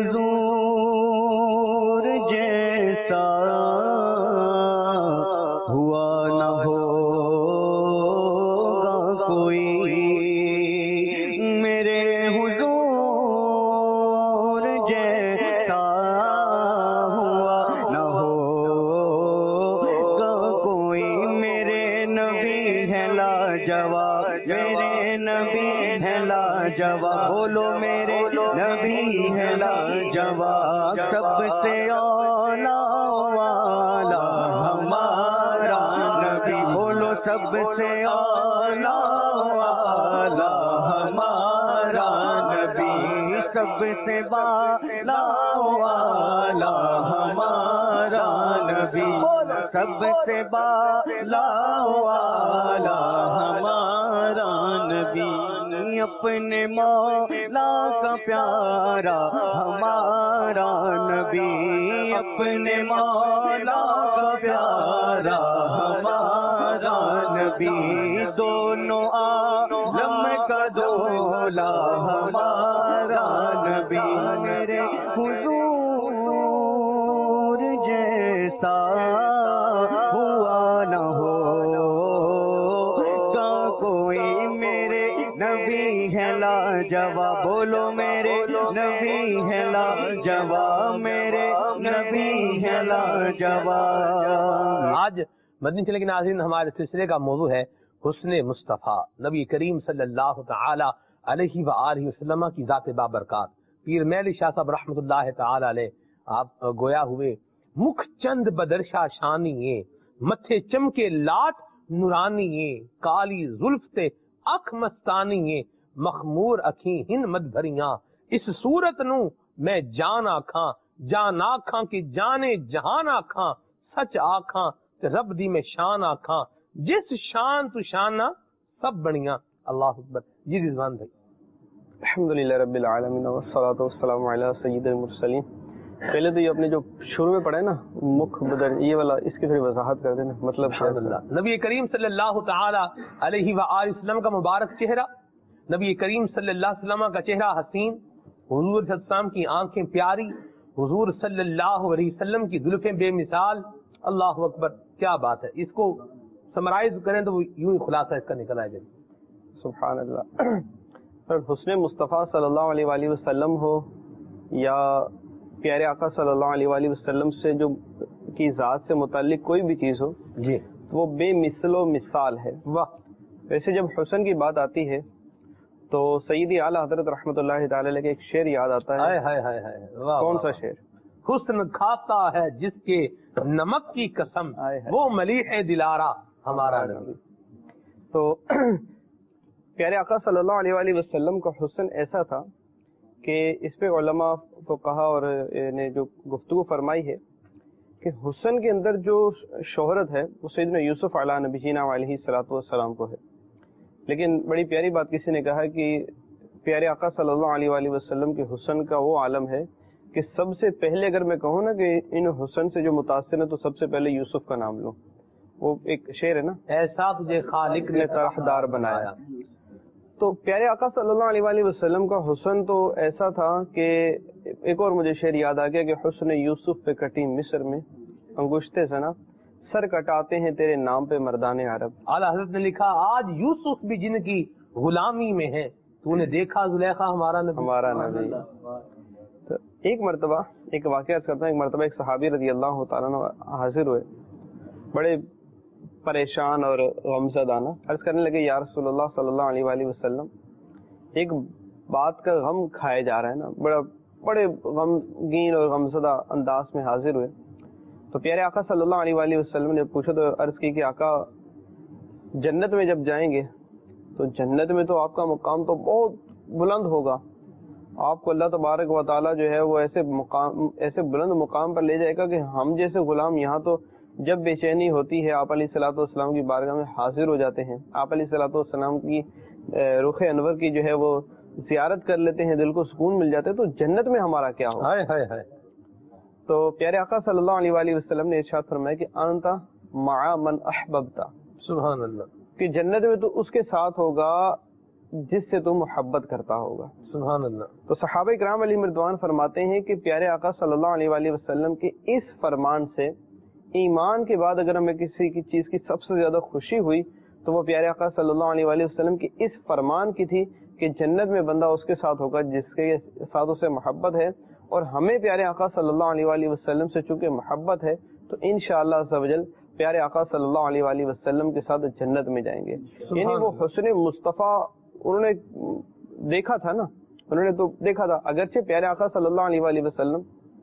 حضور جیسا ہوا نہ ہوگا کوئی، میرے حضور جیسا ہوا نہ ہوگا کوئی، میرے نبی ہے لاجواب، میرے نبی ہے لاجواب، بولو میرے نبی ہے لاجواب، سب سے اولا والا ہمارا نبی، بولو سب سے اولا والا ہمارا نبی، سب سے بالا والا ہمارا نبی، سب سے بالا والا ہمارا نبی، اپنے مولا کا پیارا ہمارا نبی، اپنے مولا کا پیارا ہمارا نبی، دونوں عالم کا دولا ہمارا نبی، میرے حضور جیسا ہوا نہ ہوگا کوئی، میرے نبی ہے لاجواب، بولو میرے نبی ہے لاجواب، میرے نبی ہے لاجواب۔ آج مدنی چینل کے ناظرین ہمارے سلسلے کا موضوع ہے حسن مصطفیٰ، نبی کریم صلی اللہ تعالی علیہ وآلہ وسلم کی ذات بابرکات، پیر میلی شاہ صاحب رحمۃ اللہ تعالی علیہ، آپ گویا ہوئے مکھ چند بدرشا شانی، متھے چمکے لاٹ نورانی، کالی زلف تے اکھ مستانی، مخمور اکھیں ہن مد بھریاں، اس صورت نو میں جان آکھاں، جان آکھاں کہ جانے جہان آکھاں، سچ آکھاں تے رب دی میں شان آکھاں، جس شان تو شانہ سب بنیاں۔ اللہ اکبر۔ جی رضوان بھائی۔ الحمدللہ رب العالمین والصلاۃ والسلام علی سید المرسلین۔ پہلے تو یہ اپنے جو شروع میں پڑھا ہے نا مکھ بدر، یہ والا اس کی تھوڑی وضاحت کر دینا، مطلب نبی کریم صلی اللہ تعالی علیہ وآلہ وسلم کا مبارک چہرہ، نبی کریم صلی اللہ علیہ وسلم کا چہرہ حسین، حضور صلی اللہ علیہ وسلم کی آنکھیں پیاری، حضور صلی اللہ علیہ وسلم کی زلفیں بے مثال۔ اللہ اکبر، کیا بات ہے، اس کو سمرائز کریں تو یوں ہی خلاصہ اس کا نکل آئے گا۔ سبحان اللہ۔ حسن مصطفیٰ صلی اللہ علیہ وآلہ وسلم ہو یا پیارے آقا صلی اللہ علیہ وآلہ وسلم سے جو کی ذات سے متعلق کوئی بھی چیز ہو جی، وہ بے مثل و مثال ہے۔ واہ۔ ویسے جب حسن کی بات آتی ہے تو سیدی اعلیٰ حضرت رحمۃ اللہ تعالی علیہ کا ایک شعر یاد آتا ہے۔ ہائے ہائے ہائے ہائے، کون سا شعر؟ حسن کھاتا ہے جس کے نمک کی قسم، وہ ملیح دلارا ہمارا نبی۔ تو پیارے آقا صلی اللہ علیہ وآلہ وسلم کا حسن ایسا تھا کہ اس پہ علماء کو کہا اور نے جو گفتگو فرمائی ہے کہ حسن کے اندر جو شہرت ہے وہ سیدنا یوسف علیہ نبینا علیہ الصلوۃ والسلام کو ہے، لیکن بڑی پیاری بات کسی نے کہا کہ پیارے آقا صلی اللہ علیہ وآلہ وسلم کے حسن کا وہ عالم ہے کہ سب سے پہلے اگر میں کہوں نا کہ ان حسن سے جو متاثر ہے تو سب سے پہلے یوسف کا نام لوں، وہ ایک شعر ہے نا، ایسا تجھے خالق نے طرحدار بنایا. تو پیارے آقا صلی اللہ علیہ وآلہ وسلم کا حسن تو ایسا تھا کہ ایک اور مجھے شعر یاد آ گیا کہ حسن یوسف پہ کٹی مصر میں انگشتے سنا، سر کٹاتے ہیں تیرے نام پہ مردان عرب. اعلیٰ حضرت نے لکھا آج یوسف بھی جن کی غلامی میں ہے، تو نے دیکھا زلیخا ہمارا نبی. ہمارا نبی. تو ایک مرتبہ ایک واقعہ کرتا ہوں. ایک مرتبہ ایک صحابی رضی اللہ تعالیٰ عنہ حاضر ہوئے، بڑے پریشان اور غمزدہ، عرض کرنے لگے یا رسول اللہ صلی اللہ علیہ وآلہ وسلم، ایک بات کا غم کھائے جا رہا ہے نا. بڑا بڑے غمگین اور غمزدہ انداز میں حاضر ہوئے. تو پیارے آقا صلی اللہ علیہ وآلہ وسلم نے پوچھا تو عرض کی کہ آقا جنت میں جب جائیں گے تو جنت میں تو آپ کا مقام تو بہت بلند ہوگا، آپ کو اللہ تبارک و تعالیٰ جو ہے وہ ایسے مقام ایسے بلند مقام پر لے جائے گا کہ ہم جیسے غلام یہاں تو جب بے چینی ہوتی ہے آپ علیہ الصلوۃ والسلام کی بارگاہ میں حاضر ہو جاتے ہیں، آپ علیہ الصلوۃ والسلام کی رخ انور کی جو ہے وہ زیارت کر لیتے ہیں، دل کو سکون مل جاتا ہے، تو جنت میں ہمارا کیا ہو. ہائے ہائے ہائے. تو پیارے آقا صلی اللہ علیہ وآلہ وسلم نے ارشاد فرمایا کہ انت مع من احببت. سبحان اللہ. کہ جنت میں تو اس کے ساتھ ہوگا جس سے تو محبت کرتا ہوگا. سبحان اللہ. تو صحابہ کرام علیہ مردوان فرماتے ہیں کہ پیارے آقا صلی اللہ علیہ وآلہ وسلم کے اس فرمان سے ایمان کے بعد اگر ہمیں کسی کی چیز کی سب سے زیادہ خوشی ہوئی تو وہ پیارے آقا صلی اللہ علیہ وآلہ وسلم کے اس فرمان کی تھی کہ جنت میں بندہ اس کے ساتھ ہوگا جس کے ساتھ اسے محبت ہے. اور ہمیں پیارے آقا صلی اللہ علیہ وآلہ وسلم سے چونکہ محبت ہے تو انشاءاللہ عز و جل پیارے آقا صلی اللہ علیہ وآلہ وسلم کے ساتھ جنت میں جائیں گے. یعنی وہ حسن مصطفیٰ انہوں نے دیکھا تھا نا، انہوں نے تو دیکھا تھا، اگرچہ پیارے آقا صلی اللہ علیہ وآلہ وسلم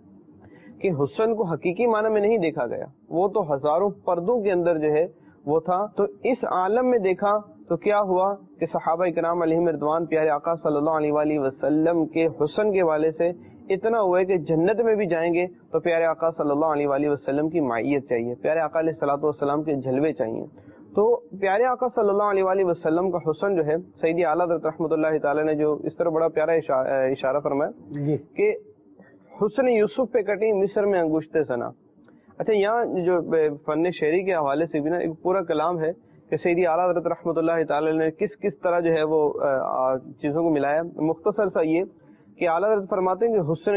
کہ حسن کو حقیقی معنی میں نہیں دیکھا گیا، وہ تو ہزاروں پردوں کے اندر جو ہے وہ تھا. تو اس عالم میں دیکھا تو کیا ہوا کہ صحابہ کرام علیہم رضوان پیارے آقا صلی اللہ علیہ وآلہ وسلم کے حسن کے حوالے سے اتنا ہوا ہے کہ جنت میں بھی جائیں گے تو پیارے آقا صلی اللہ علیہ وآلہ وسلم کی معیت چاہیے، پیارے آقا علیہ الصلوۃ والسلام کے جلوے چاہیے. تو پیارے آقا صلی اللہ علیہ وآلہ وسلم کا حسن جو ہے سیدی اعلیٰ حضرت رحمۃ اللہ تعالی نے جو اس طرح بڑا پیارا اشارہ فرمایا کہ حسن یوسف پہ کٹی مصر میں انگشتے سنا. اچھا یہاں جو فن شعری کے حوالے سے بھی نا ایک پورا کلام ہے کہ سیدی اعلیٰ حضرت رحمۃ اللہ تعالی نے کس کس طرح جو ہے وہ چیزوں کو ملایا. مختصر سا یہ کہ اعلیٰ حضرت فرماتے ہیں کہ حسن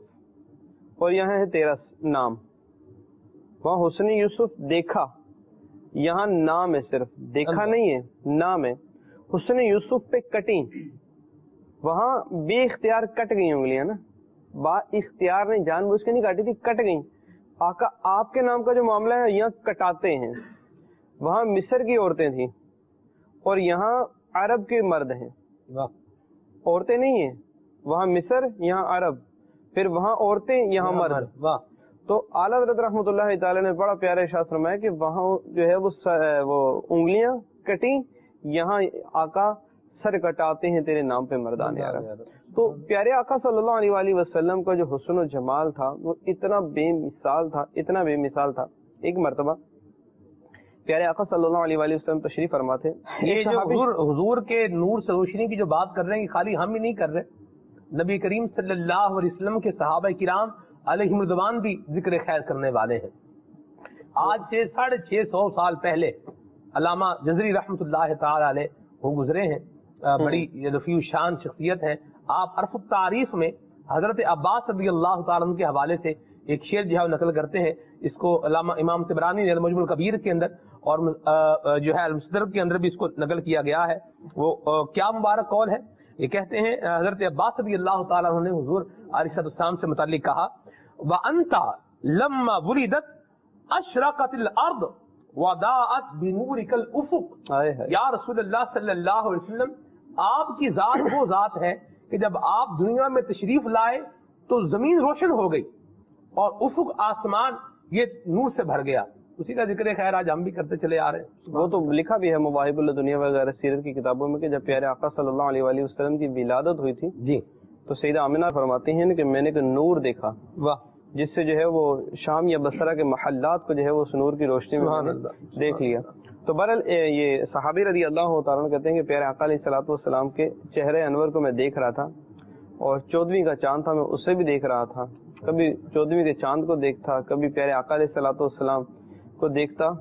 یوسف اور یہاں ہے تیرا نام، وہاں حسن یوسف دیکھا، یہاں نام ہے، صرف دیکھا نہیں ہے نام ہے. حسن یوسف پہ کٹی، وہاں بے اختیار کٹ گئی انگلیاں نا، با اختیار نہیں، جان بوجھ کے نہیں کاٹی تھی، کٹ گئی. آقا آپ کے نام کا جو معاملہ ہے یہاں کٹاتے ہیں. وہاں مصر کی عورتیں تھیں اور یہاں عرب کے مرد ہیں. عورتیں نہیں ہیں، وہاں مصر یہاں عرب، پھر وہاں عورتیں یہاں مرد. واہ. تو اعلیٰ حضرت رحمۃ اللہ تعالی نے بڑا پیارا ارشاد فرمایا کہ وہاں جو ہے وہ وہ انگلیاں کٹی، یہاں آقا سر کٹاتے ہیں تیرے نام پہ مردان عرب. تو پیارے آقا صلی اللہ علیہ وآلہ وسلم کا جو حسن و جمال تھا وہ اتنا بے مثال تھا، اتنا بے مثال تھا. ایک مرتبہ پیارے آقا صلی اللہ علیہ وآلہ وسلم تشریف فرما تھے. یہ جو حضور حضور کے نور سے روشنی کی جو بات کر رہے ہیں خالی ہم ہی نہیں کر رہے، نبی کریم صلی اللہ علیہ وسلم کے صحابہ کرام علیہم رضوان بھی ذکر خیر کرنے والے ہیں. آج سے ساڑھے چھ سو سال پہلے علامہ جزری رحمۃ اللہ تعالی علیہ وہ گزرے ہیں، بڑی رفیع شان شخصیت ہے. آپ عرف التعریف میں حضرت عباس رضی اللہ تعالیٰ عنہ کے حوالے سے ایک شعر جو ہے نقل کرتے ہیں. اس کو علامہ امام طبرانی نے المعجم الکبیر کے اندر اور جو ہے المستدرک کے اندر بھی اس کو نقل کیا گیا ہے. وہ کیا مبارک قول ہے، یہ کہتے ہیں حضرت عباس رضی اللہ تعالیٰ عنہ نے حضور علیہ السلام سے متعلق کہا وَأَنْتَ لَمَّا وُلِدَتْ أَشْرَقَتِ الْأَرْضُ وَضَاءَتْ بِنُورِكَ الْأُفُقُ. یا رسول اللہ صلی اللہ علیہ وسلم آپ کی ذات وہ ذات ہے کہ جب آپ دنیا میں تشریف لائے تو زمین روشن ہو گئی اور افق آسمان یہ نور سے بھر گیا. اسی کا ذکر خیر آج ہم بھی کرتے چلے آ رہے ہیں. وہ تو لکھا بھی ہے مواہب الدنیا وغیرہ سیرت کی کتابوں میں کہ جب پیارے آقا صلی اللہ علیہ وآلہ وسلم کی ولادت ہوئی تھی جی تو سیدہ آمنہ فرماتی ہیں کہ میں نے ایک نور دیکھا، واہ، جس سے جو ہے وہ شام یا بصرہ کے محلات کو جو ہے وہ اس نور کی روشنی میں دیکھ لیا. تو بہرحال یہ صحابی رضی اللہ تعالیٰ کہتے ہیں کہ پیارے آقا علیہ الصلوۃ والسلام کے چہرے انور کو میں دیکھ رہا تھا اور چودھویں کا چاند تھا میں اسے بھی دیکھ رہا تھا. کبھی چودھویں کے چاند کو دیکھتا، کبھی پیارے آقا علیہ الصلوۃ والسلام کو دیکھتا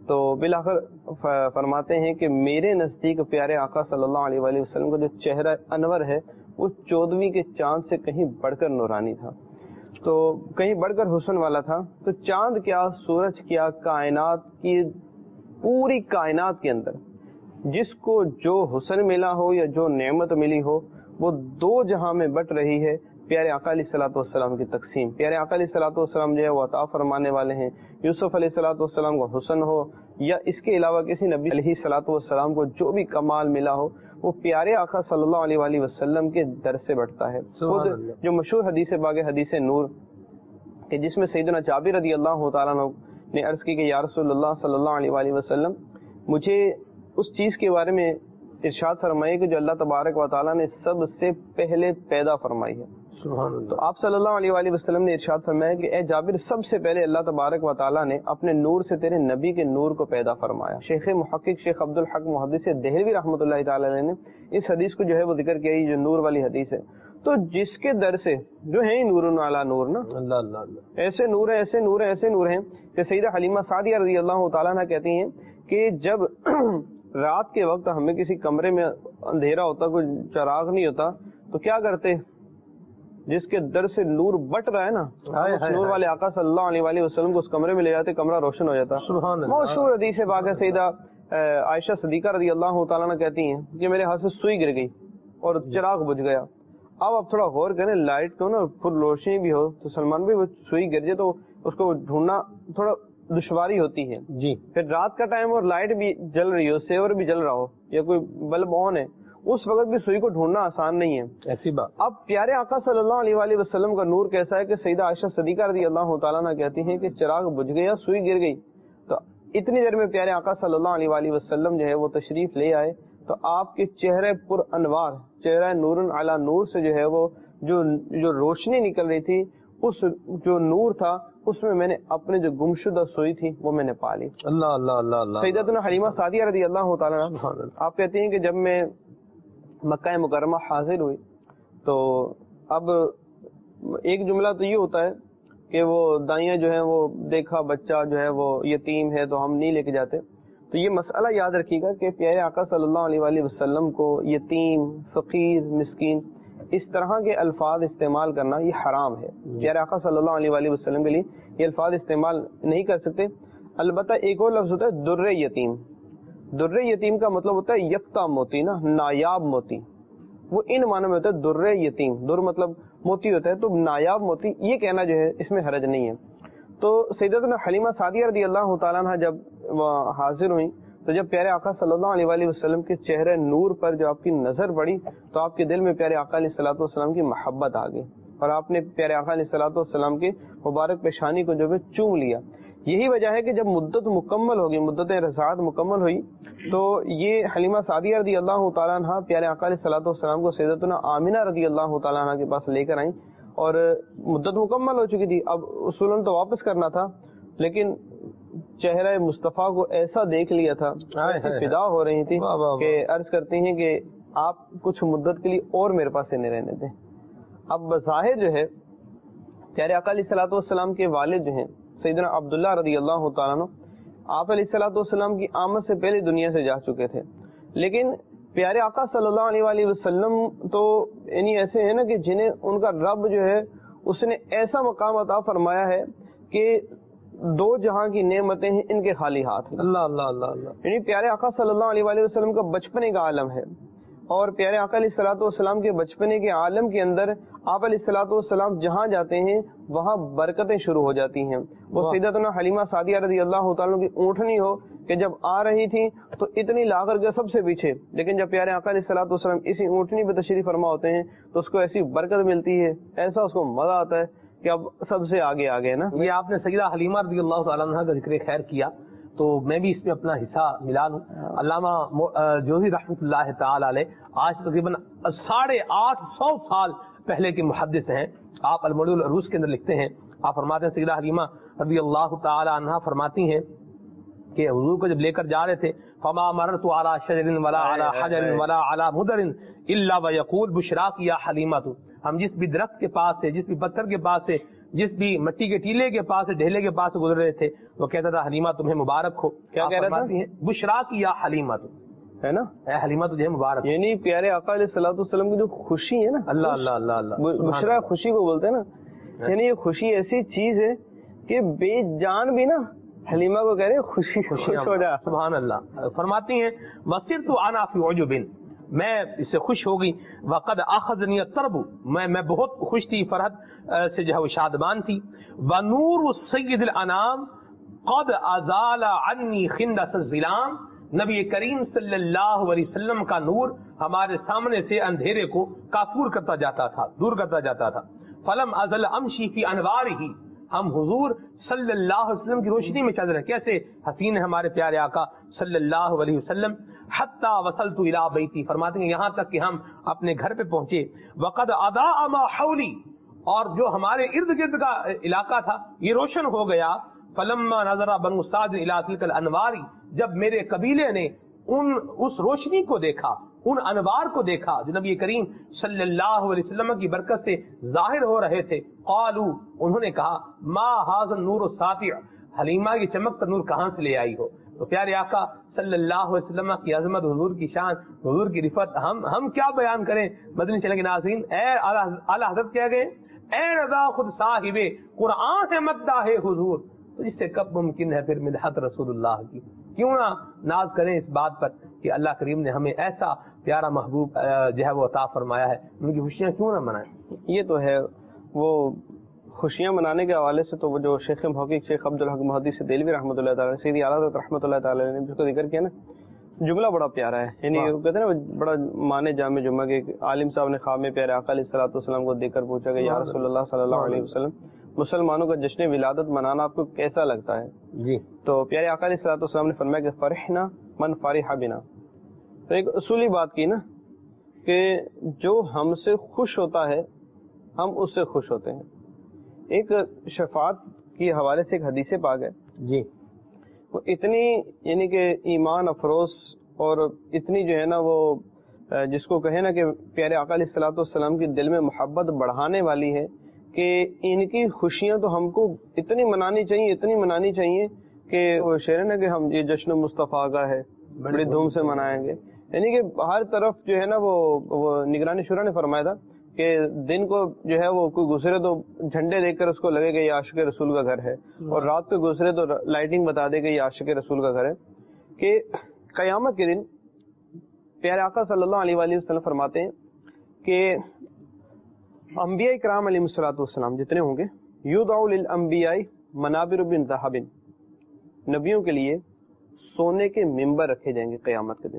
تو بالآخر فرماتے ہیں کہ میرے نزدیک پیارے آقا صلی اللہ علیہ وآلہ وسلم کا جو چہرہ انور ہے وہ چودھویں کے چاند سے کہیں بڑھ کر نورانی تھا، تو کہیں بڑھ کر حسن والا تھا. تو چاند کیا، سورج کیا، کائنات کی پوری کائنات کے اندر جس کو جو حسن ملا ہو یا جو نعمت ملی ہو وہ دو جہاں میں بٹ رہی ہے پیارے آقا علیہ الصلوۃ والسلام کی تقسیم. پیارے آقا علیہ الصلوۃ والسلام جو ہے وہ عطا فرمانے والے ہیں. یوسف علیہ الصلوۃ والسلام کو حسن ہو یا اس کے علاوہ کسی نبی علیہ الصلوۃ والسلام کو جو بھی کمال ملا ہو وہ پیارے آقا صلی اللہ علیہ وآلہ وسلم کے در سے بڑھتا ہے. خود جو مشہور حدیث باغ حدیث نور کہ جس میں سیدنا جابر رضی اللہ تعالیٰ عنہ نے عرض کی کہ یا رسول اللہ صلی اللہ علیہ وآلہ وسلم مجھے اس چیز کے بارے میں ارشاد فرمائے کہ جو اللہ تبارک و تعالیٰ نے سب سے پہلے پیدا فرمائی ہے. تو آپ صلی اللہ علیہ وآلہ وسلم نے ارشاد فرمایا کہ اے جابر سب سے پہلے اللہ تبارک و تعالیٰ نے اپنے نور سے تیرے نبی کے نور کو پیدا فرمایا. شیخ محقق شیخ عبد الحق محدث دہلوی رحمۃ اللہ تعالی علیہ نے اس حدیث کو جو ہے وہ ذکر کیا جو نور والی حدیث ہے. تو جس کے در سے جو ہے نور علی نور نا اللہ اللہ ایسے نور ہیں ایسے نور ہیں ایسے نور ہیں کہ سیدہ حلیمہ سعدیہ رضی اللہ تعالیٰ عنہ کہتی ہیں کہ جب رات کے وقت ہمیں کسی کمرے میں اندھیرا ہوتا کوئی چراغ نہیں ہوتا تو کیا کرتے، جس کے در سے نور بٹ رہا ہے نا اس نور والے آقا صلی اللہ علیہ وآلہ وسلم کو اس کمرے میں لے جاتے، کمرہ روشن ہو جاتا. مشہور حدیث باقی سیدہ عائشہ صدیقہ رضی اللہ تعالیٰ عنہ کہتی ہیں کہ میرے ہاتھ سے سوئی گر گئی اور چراغ بجھ گیا. اب آپ تھوڑا غور کریں لائٹ کو نا پھر روشنی بھی ہو تو سلمان بھی وہ سوئی گر جائے تو اس کو ڈھونڈنا تھوڑا دشواری ہوتی ہے جی. پھر رات کا ٹائم اور لائٹ بھی جل رہی ہو، سیور بھی جل رہا ہو یا کوئی بلب آن ہے، اس وقت بھی سوئی کو ڈھونڈنا آسان نہیں ہے ایسی بات. اب پیارے آقا صلی اللہ علیہ وآلہ وسلم کا نور کیسا ہے کہ سیدہ عائشہ صدیقہ رضی اللہ تعالیٰ عنہ کہتی ہیں کہ چراغ بجھ گیا سوئی گر گئی. تو اتنی دیر میں پیارے آقا صلی اللہ علیہ وآلہ وسلم جو ہے وہ تشریف لے آئے تو آپ کے چہرے پر انوار چہرہ نور علی نور سے جو ہے وہ جو جو روشنی نکل رہی تھی اس جو نور تھا اس میں میں نے اپنے جو گمشدہ سوئی تھی وہ میں نے پا لی. اللہ اللہ اللہ اللہ. سیدتنا حلیمہ سعدیہ رضی اللہ تعالیٰ عنہ آپ کہتی ہیں کہ جب میں مکہ مکرمہ حاضر ہوئی تو اب ایک جملہ تو یہ ہوتا ہے کہ وہ دائیاں جو ہیں وہ دیکھا بچہ جو ہے وہ یتیم ہے تو ہم نہیں لے کے جاتے. تو یہ مسئلہ یاد رکھیے گا کہ پیارے آقا صلی اللہ علیہ وآلہ وسلم کو یتیم، فقیر، مسکین اس طرح کے الفاظ استعمال کرنا یہ حرام ہے. پیارے آقا صلی اللہ علیہ وآلہ وسلم کے لیے یہ الفاظ استعمال نہیں کر سکتے. البتہ ایک اور لفظ ہوتا ہے در یتیم. در یتیم کا مطلب ہوتا ہے یکتا موتی نا نایاب موتی، وہ ان معنی میں ہوتا ہے در یتیم. در مطلب موتی ہوتا ہے تو نایاب موتی یہ کہنا جو ہے اس میں حرج نہیں ہے. تو سیدتنا حلیمہ سعدیہ رضی اللہ تعالیٰ عنہ جب حاضر ہوئی تو جب پیارے آقا صلی اللہ علیہ وآلہ وسلم کے چہرے نور پر جب آپ کی نظر پڑی تو آپ کے دل میں پیارے آقا علیہ الصلوۃ والسلام کی محبت آ گئی اور آپ نے پیارے آقا علیہ الصلوۃ والسلام کی مبارک پیشانی کو جو ہے چوم لیا. یہی وجہ ہے کہ جب مدت مکمل ہوگی، مدت رضاعت مکمل ہوئی تو یہ حلیمہ سعدیہ رضی اللہ تعالیٰ عنہ پیارے آقا علیہ الصلوۃ والسلام کو سیدتنا آمنہ رضی اللہ تعالیٰ عنہ کے پاس لے کر آئیں اور مدت مکمل ہو چکی تھی. اب اصولاً تو واپس کرنا تھا لیکن چہرہ مصطفیٰ کو ایسا دیکھ لیا تھا، فدا ہو رہی تھی کہ عرض کرتی ہیں کہ آپ کچھ مدت کے لیے اور میرے پاس نہیں رہنے دیں. اب بظاہر جو ہے پیارے آقا علیہ الصلوۃ والسلام کے والد جو ہیں سیدنا عبداللہ رضی اللہ تعالیٰ عنہ آپ علیہ الصلوۃ والسلام کی آمد سے پہلے دنیا سے جا چکے تھے، لیکن پیارے آقا صلی اللہ علیہ وآلہ وسلم تو یعنی ایسے ہیں نا کہ جنہیں ان کا رب جو ہے اس نے ایسا مقام عطا فرمایا ہے کہ دو جہاں کی نعمتیں ہیں ان کے خالی ہاتھ. اللہ اللہ اللہ اللہ. یعنی پیارے آقا صلی اللہ علیہ وآلہ وسلم کا بچپنے کا عالم ہے اور پیارے آقا علیہ الصلوۃ والسلام کے بچپنے کے عالم کے اندر آپ علیہ الصلوۃ والسلام جہاں جاتے ہیں وہاں برکتیں شروع ہو جاتی ہیں. وہ سیدتنا حلیمہ سعدیہ رضی اللہ تعالیٰ کی اونٹنی ہو کہ جب آ رہی تھی تو اتنی لا کر کے سب سے پیچھے، لیکن جب پیارے آقا علیہ الصلوۃ والسلام اسی اونٹنی پہ تشریف فرما ہوتے ہیں تو اس کو ایسی برکت ملتی ہے، ایسا اس کو مزہ آتا ہے کہ اب سب سے آگے آگے نا. یہ آپ نے سیدہ حلیمہ رضی اللہ تعالیٰ عنہ کا ذکر خیر کیا تو میں بھی اس میں اپنا حصہ ملا لوں. علامہ جوزی رحمۃ اللہ تعالی علیہ آج تقریباً ساڑھے آٹھ سو سال پہلے کے محدث ہیں. آپ المعول العروض کے اندر لکھتے ہیں، آپ فرماتے ہیں سیدہ حلیمہ رضی اللہ تعالی عنہ فرماتی ہیں کہ حضور کو جب لے کر جا رہے تھے فما مررت علی شجر ولا علی حجر ولا علی مدر الا ويقول بشراک یا حلیمہ. تو ہم جس بھی درخت کے پاس سے، جس بھی پتھر کے پاس سے جس بھی مٹی کے ٹیلے کے پاس ڈھیلے کے پاس گزر رہے تھے وہ کہتا تھا حلیمہ تمہیں مبارک ہو. کیا کہہ رہا تھا؟ بشرا کی یا حلیمہ تم ہے نا, اے حلیمہ تجھے مبارک. یعنی پیارے آقا علیہ الصلوۃ والسلام کی جو خوشی ہے نا, اللہ اللہ اللہ اللہ, بشرا خوشی کو بولتے ہیں نا, یعنی یہ خوشی ایسی چیز ہے کہ بے جان بھی نا حلیمہ کو کہہ رہے خوشی خوش ہو جا. سبحان اللہ. فرماتی ہیں وصرت انا فی عجب, میں اس سے خوش ہو گئی. وقد اخذنی الطرب, میں میں بہت خوش تھی, فرحت سے جو ہے وہ شادمان تھی. ونور سید الانام قد ازال عنی خندس الظلام, نبی کریم صلی اللہ علیہ وسلم کا نور ہمارے سامنے سے اندھیرے کو کافور کرتا جاتا تھا, دور کرتا جاتا تھا. فلم ازل امشی فی انوارہ, ہم حضور صلی اللہ علیہ وسلم کی روشنی میں چل رہے ہیں. کیسے حسین ہے ہمارے پیارے آقا صلی اللہ علیہ وسلم. حتی وصلت الی بیتی, فرماتے ہیں یہاں تک کہ ہم اپنے گھر پہ پہنچے. وقد اضاء ما حولی, اور جو ہمارے ارد گرد کا علاقہ تھا یہ روشن ہو گیا. فلما نظر بنو سعد الی تلک الانوار, جب میرے قبیلے نے ان اس روشنی کو دیکھا, ان انوار کو دیکھا جو نبی کریم صلی اللہ علیہ وسلم کی برکت سے ظاہر ہو رہے تھے. قالوا, انہوں نے کہا ما ھذا النور الساطع, حلیمہ کی چمک کا نور کہاں سے لے آئی ہو. تو پیارے آقا صلی اللہ علیہ وسلم کی عظمت, حضور کی شان, حضور کی رفت ہم ہم کیا بیان کریں. مدنی چینل کے ناظرین, اے اعلیٰ حضرت کہہ گئے اے رضا خود صاحب قرآن سے مداح حضور, تو اس سے کب ممکن ہے پھر مدحت رسول اللہ کی. کیوں نہ ناز کریں اس بات پر کہ اللہ کریم نے ہمیں ایسا پیارا محبوب جو ہے وہ عطا فرمایا ہے, ان کی خوشیاں کیوں نہ منائیں. یہ تو ہے, وہ خوشیاں منانے کے حوالے سے تو وہ جو شیخ محقق شیخ عبدالحق محدث دہلوی رحمۃ اللہ تعالیٰ, سیدی اعلیٰ حضرت رحمۃ اللہ تعالیٰ نے جس کو ذکر کیا نا, جملہ بڑا پیارا ہے. یعنی کہتے ہیں نا بڑا مانے جامع جمعہ کے عالم صاحب نے خواب میں پیارے آقا علیہ الصلوۃ والسلام کو دیکھ کر پوچھا کہ یا رسول اللہ صلی اللہ علیہ وسلم, مسلمانوں کا جشن ولادت منانا آپ کو کیسا لگتا ہے؟ جی. تو پیارے آقا علیہ الصلوۃ والسلام نے فرمایا کہ فرحنا من فرح بنا. تو ایک اصولی بات کی نا کہ جو ہم سے خوش ہوتا ہے ہم اس سے خوش ہوتے ہیں. ایک شفاعت کے حوالے سے ایک حدیث پاک ہے جی, وہ اتنی یعنی کہ ایمان افروز اور اتنی جو ہے نا وہ جس کو کہے نا کہ پیارے آقا علیہ الصلوۃ والسلام کی دل میں محبت بڑھانے والی ہے کہ ان کی خوشیاں تو ہم کو اتنی منانی چاہیے, اتنی منانی چاہیے کہ وہ شعر ہے نا کہ ہم یہ جشن مصطفیٰ کا ہے بڑی دھوم سے منائیں گے. یعنی کہ ہر طرف جو ہے نا وہ وہ نگرانی شورا نے فرمایا تھا کہ دن کو جو ہے وہ کوئی گزرے تو جھنڈے دیکھ کر اس کو لگے کہ یہ عاشق رسول کا گھر ہے, اور رات کو گزرے تو لائٹنگ بتا دے کہ یہ عاشق رسول کا گھر ہے. کہ قیامت کے دن پیارے آقا صلی اللہ علیہ وآلہ وسلم فرماتے ہیں کہ انبیاء کرام علیہ الصلوۃ والسلام جتنے ہوں گے, یودع للانبیاء منابر من ذہب, نبیوں کے لیے سونے کے ممبر رکھے جائیں گے قیامت کے دن.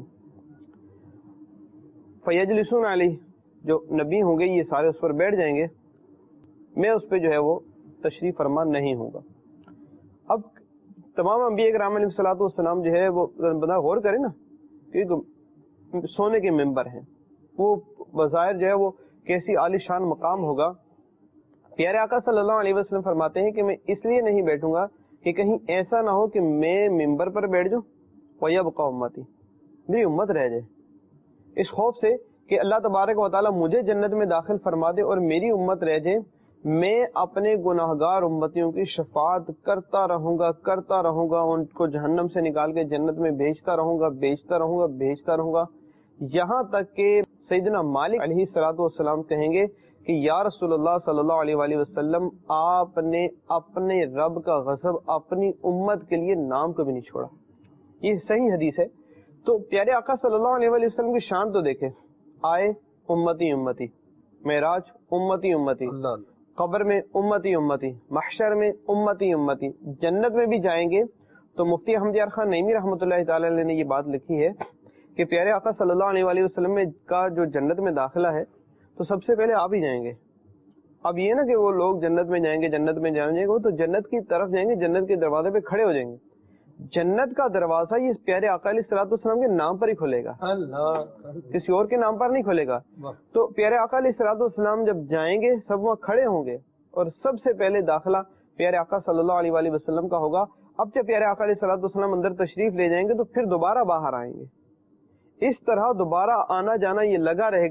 فیجلسون علیہ, جو نبی ہوں گے یہ سارے اس پر بیٹھ جائیں گے, میں اس پہ جو ہے وہ تشریف فرما نہیں ہوں گا. اب تمام انبیاء کرام علیہ الصلوۃ والسلام جو ہے وہ بندہ غور کرے نا کہ سونے کے ممبر ہیں, وہ بظاہر جو ہے وہ کیسی عالی شان مقام ہوگا. پیارے آقا صلی اللہ علیہ وسلم فرماتے ہیں کہ میں اس لیے نہیں بیٹھوں گا کہ کہیں ایسا نہ ہو کہ میں ممبر پر بیٹھ جاؤں وَيَبْقَى أُمَّتِي, میری امت رہ جائے. اس خوف سے کہ اللہ تبارک و تعالیٰ مجھے جنت میں داخل فرما دے اور میری امت رہ جائے, میں اپنے گناہگار امتیوں کی شفاعت کرتا رہوں گا کرتا رہوں گا ان کو جہنم سے نکال کے جنت میں بھیجتا رہوں گا بھیجتا رہوں گا بھیجتا رہوں گا یہاں تک کہ سیدنا مالک علیہ الصلوۃ والسلام کہیں گے کہ یا رسول اللہ صلی اللہ علیہ وآلہ وسلم, آپ نے اپنے رب کا غضب اپنی امت کے لیے نام کبھی نہیں چھوڑا. یہ صحیح حدیث ہے. تو پیارے آقا صلی اللہ علیہ وآلہ وسلم کی شان تو دیکھیں, آئے امتی امتی, معراج امتی امتی, قبر میں امتی امتی, محشر میں امتی امتی, جنت میں بھی جائیں گے. تو مفتی احمد یار خان نعیمی رحمۃ اللہ تعالی علیہ نے یہ بات لکھی ہے کہ پیارے آقا صلی اللہ علیہ وآلہ وسلم میں کا جو جنت میں داخلہ ہے تو سب سے پہلے آپ ہی جائیں گے. اب یہ نا کہ وہ لوگ جنت میں جائیں گے جنت میں جائیں گے, وہ تو جنت کی طرف جائیں گے, جنت کے دروازے پہ کھڑے ہو جائیں گے. جنت کا دروازہ یہ پیارے آقا علیہ الصلوۃ والسلام کے نام پر ہی کھلے گا, کسی اور کے نام پر نہیں کھلے گا. تو پیارے آقا علیہ الصلوۃ والسلام جب جائیں گے سب وہاں کھڑے ہوں گے اور سب سے پہلے داخلہ پیارے آقا صلی اللہ علیہ وآلہ وسلم کا ہوگا. اب جب پیارے آقا علیہ الصلوۃ والسلام اندر تشریف لے جائیں گے تو پھر دوبارہ باہر آئیں گے. اس طرح دوبارہ آنا جانا یہ لگا رہے گا.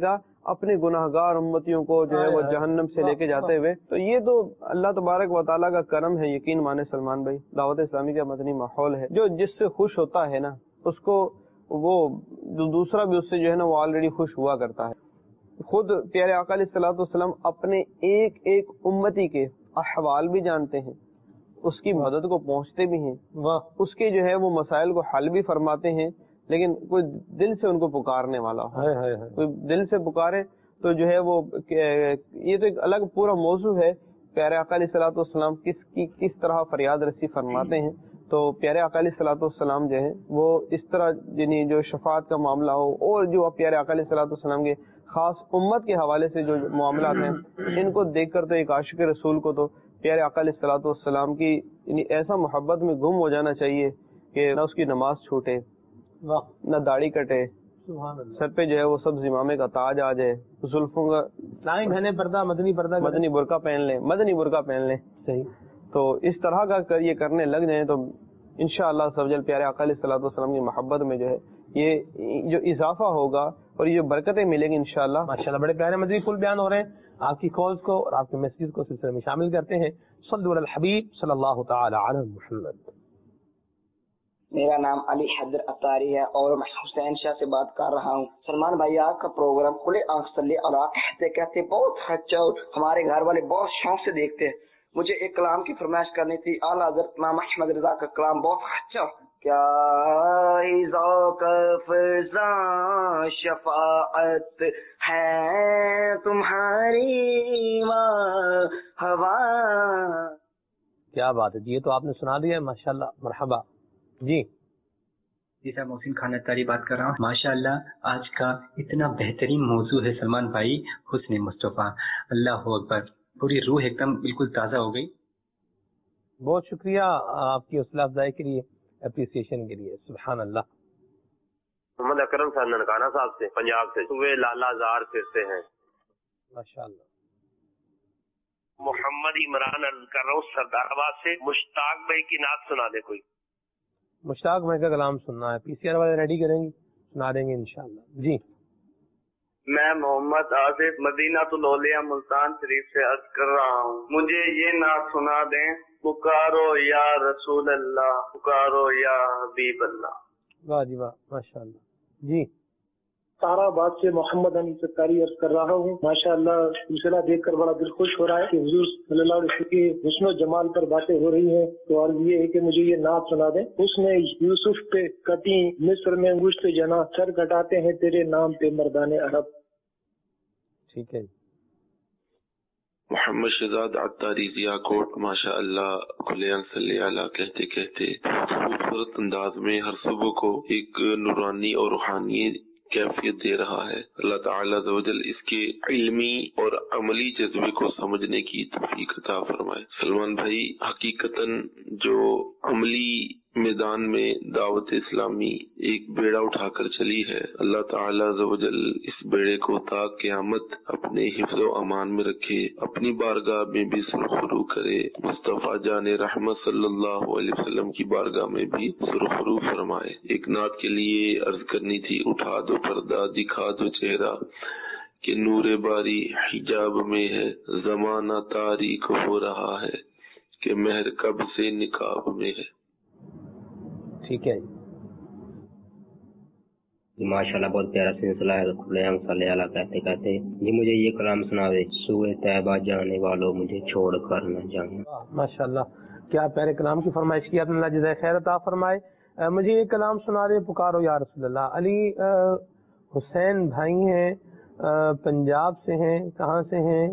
اپنے گناہگار امتیوں کو جو ہے وہ جہنم سے لے کے جاتے ہوئے. تو یہ تو اللہ تبارک و تعالیٰ کا کرم ہے. یقین مانے سلمان بھائی, دعوت اسلامی کا مدنی ماحول ہے, جو جس سے خوش ہوتا ہے نا اس کو وہ دوسرا بھی اس سے جو ہے نا وہ آلریڈی خوش ہوا کرتا ہے. خود پیارے آقا علیہ الصلوۃ والسلام اپنے ایک ایک امتی کے احوال بھی جانتے ہیں, اس کی مدد کو پہنچتے بھی ہیں, اس کے جو ہے وہ مسائل کو حل بھی فرماتے ہیں. لیکن کوئی دل سے ان کو پکارنے والا ہو, کوئی دل سے پکارے تو جو ہے وہ یہ تو ایک الگ پورا موضوع ہے. پیارے آقا علیہ الصلوۃ والسلام کس کی کس طرح فریاد رسی فرماتے ہیں. تو پیارے آقا علیہ الصلوۃ والسلام جو ہے وہ اس طرح یعنی جو شفاعت کا معاملہ ہو اور جو پیارے آقا علیہ الصلوۃ والسلام کے خاص امت کے حوالے سے جو معاملات ہیں ان کو دیکھ کر تو ایک عاشق رسول کو تو پیارے آقا علیہ الصلوۃ والسلام کی یعنی ایسا محبت میں گم ہو جانا چاہیے کہ نہ اس کی نماز چھوٹے, نہ داڑھی کٹے, سر پہ جو ہے وہ سب امامے کا تاج آ جائے, زلفوں کا بہنیں پردہ مدنی پردہ مدنی برقع پہن لیں, مدنی برقع پہن لیں. صحیح. تو اس طرح کا یہ کرنے لگ جائیں تو انشاءاللہ سب جل پیارے آقا علیہ الصلوۃ والسلام کی محبت میں جو ہے یہ جو اضافہ ہوگا اور یہ برکتیں ملیں گی انشاءاللہ. ماشاءاللہ بڑے پیارے مزید پھول بیان ہو رہے ہیں. آپ کی کالز کو اور آپ کے میسیج کو سلسلے میں شامل کرتے ہیں. صلو علی الحبیب صلی اللہ تعالی علی محمد. میرا نام علی حیدر اطاری ہے اور میں حسین شاہ سے بات کر رہا ہوں. سلمان بھائی آپ کا پروگرام کھلے آنکھ صلی اللہ کہتے کہتے بہت اچھا, ہمارے گھر والے بہت شوق سے دیکھتے ہیں. مجھے ایک کلام کی فرمائش کرنی تھی. اعلیٰ حضرت امام احمد رضا کا کلام بہت اچھا. کیا ذوق فضا شفاعت ہے تمہاری ہوا. کیا بات ہے جی, یہ تو آپ نے سنا دیا ہے ماشاءاللہ. مرحبا جی. جی سر محسن خان اتاری بات کر رہا ہوں. ماشاءاللہ آج کا اتنا بہترین موضوع ہے سلمان بھائی, حسن مصطفیٰ. اللہ اکبر, پوری روح ایک دم بالکل تازہ ہو گئی. بہت شکریہ آپ کی حوصلہ افزائی کے لیے, اپریسیشن کے لیے. سبحان اللہ. محمد اکرم صاحب ننکانہ صاحب سے پنجاب سے صبح لالا زار پھرتے ہیں. ماشاءاللہ. محمد عمران عرض کر رہا ہوں سردار آباد سے. مشتاق بھائی کی نعت سنا دے کوئی. مشتاق بھائی کا کلام سننا ہے, پی سی آر والے ریڈی کریں گے, سنا دیں گے انشاءاللہ. جی. میں محمد آصف مدینہ الاولیاء ملتان شریف سے عرض کر رہا ہوں, مجھے یہ نعت سنا دیں. پکارو یا رسول اللہ, پکارو یا حبیب اللہ. واہ جی واہ, ماشاءاللہ. جی. تارا آباد سے محمد علی ستاری عرض کر رہا ہوں. ماشاءاللہ سلسلہ دیکھ کر بڑا دل خوش ہو رہا ہے کہ حضور صلی اللہ علیہ وسلم کے حسن و جمال پر باتیں ہو رہی ہیں. تو عرض یہ ہے کہ مجھے یہ نعت سنا دیں. حسن یوسف پہ کٹی مصر میں انگشت جنا, سر کٹاتے ہیں تیرے نام پہ مردان عرب. ٹھیک ہے. محمد شہزاد عطاری ضیا کوٹ ماشاء اللہ کھلے صلی اللہ کہتے کہتے خوبصورت انداز میں ہر صبح کو ایک نورانی اور روحانی کیفیت دے رہا ہے. اللہ تعالیٰ عز و جل اس کے علمی اور عملی جذبے کو سمجھنے کی توفیق عطا فرمائے. سلمان بھائی حقیقتاً جو عملی میدان میں دعوت اسلامی ایک بیڑا اٹھا کر چلی ہے, اللہ تعالیٰ عز و جل اس بیڑے کو تا قیامت اپنے حفظ و امان میں رکھے, اپنی بارگاہ میں بھی سرخرو کرے, مصطفیٰ جان رحمت صلی اللہ علیہ وسلم کی بارگاہ میں بھی سرخرو فرمائے. ایک نعت کے لیے عرض کرنی تھی, اٹھا دو پردہ دکھا دو چہرہ کہ نور باری حجاب میں ہے, زمانہ تاریک ہو رہا ہے کہ مہر کب سے نقاب میں ہے. ٹھیک ہے جی. ماشاءاللہ بہت پیارا سلسلہ ہے. کھلے ہم صلی اللہ کہتے کہتے جی مجھے یہ کلام سنا دے. سوئے طیبہ جانے والوں مجھے چھوڑ کر نہ جانا. ماشاءاللہ کیا پیارے کلام کی فرمائش کی آپ نے, اللہ جزائے خیر عطا فرمائے. مجھے یہ کلام سنا دے, پکارو یا رسول اللہ. علی حسین بھائی ہیں, پنجاب سے ہیں. کہاں سے ہیں؟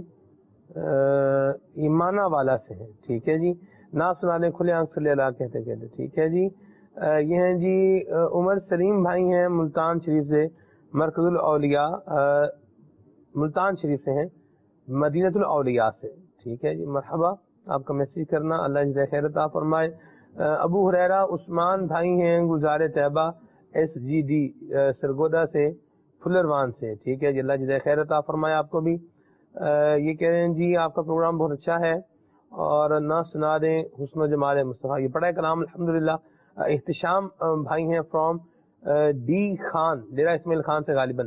ایمانہ والا سے ہیں. ٹھیک ہے جی. نہ سنا دیں کھلے آنکھ صلی اللہ کہتے کہتے. ٹھیک ہے جی. یہ ہیں جی عمر سلیم بھائی ہیں ملتان شریف سے, مرکز الاولیاء ملتان شریف سے ہیں, مدینہ الاولیاء سے. ٹھیک ہے جی. مرحبا, آپ کا میسیج کرنا, اللہ جزائے خیر عطا فرمائے. ابو ہریرہ عثمان بھائی ہیں گزار طیبہ ایس جی ڈی سرگودا سے, فلروان سے. ٹھیک ہے جی. اللہ جزائے خیر عطا فرمائے آپ کو بھی. یہ کہہ رہے ہیں جی آپ کا پروگرام بہت اچھا ہے اور نہ سنا دیں حسن و جمال مصطفیٰ. یہ پڑھا ہے کلام الحمدللہ. احتشام بھائی ہیں فرام ڈی خان, ڈیرہ اسماعیل خان سے غالباً.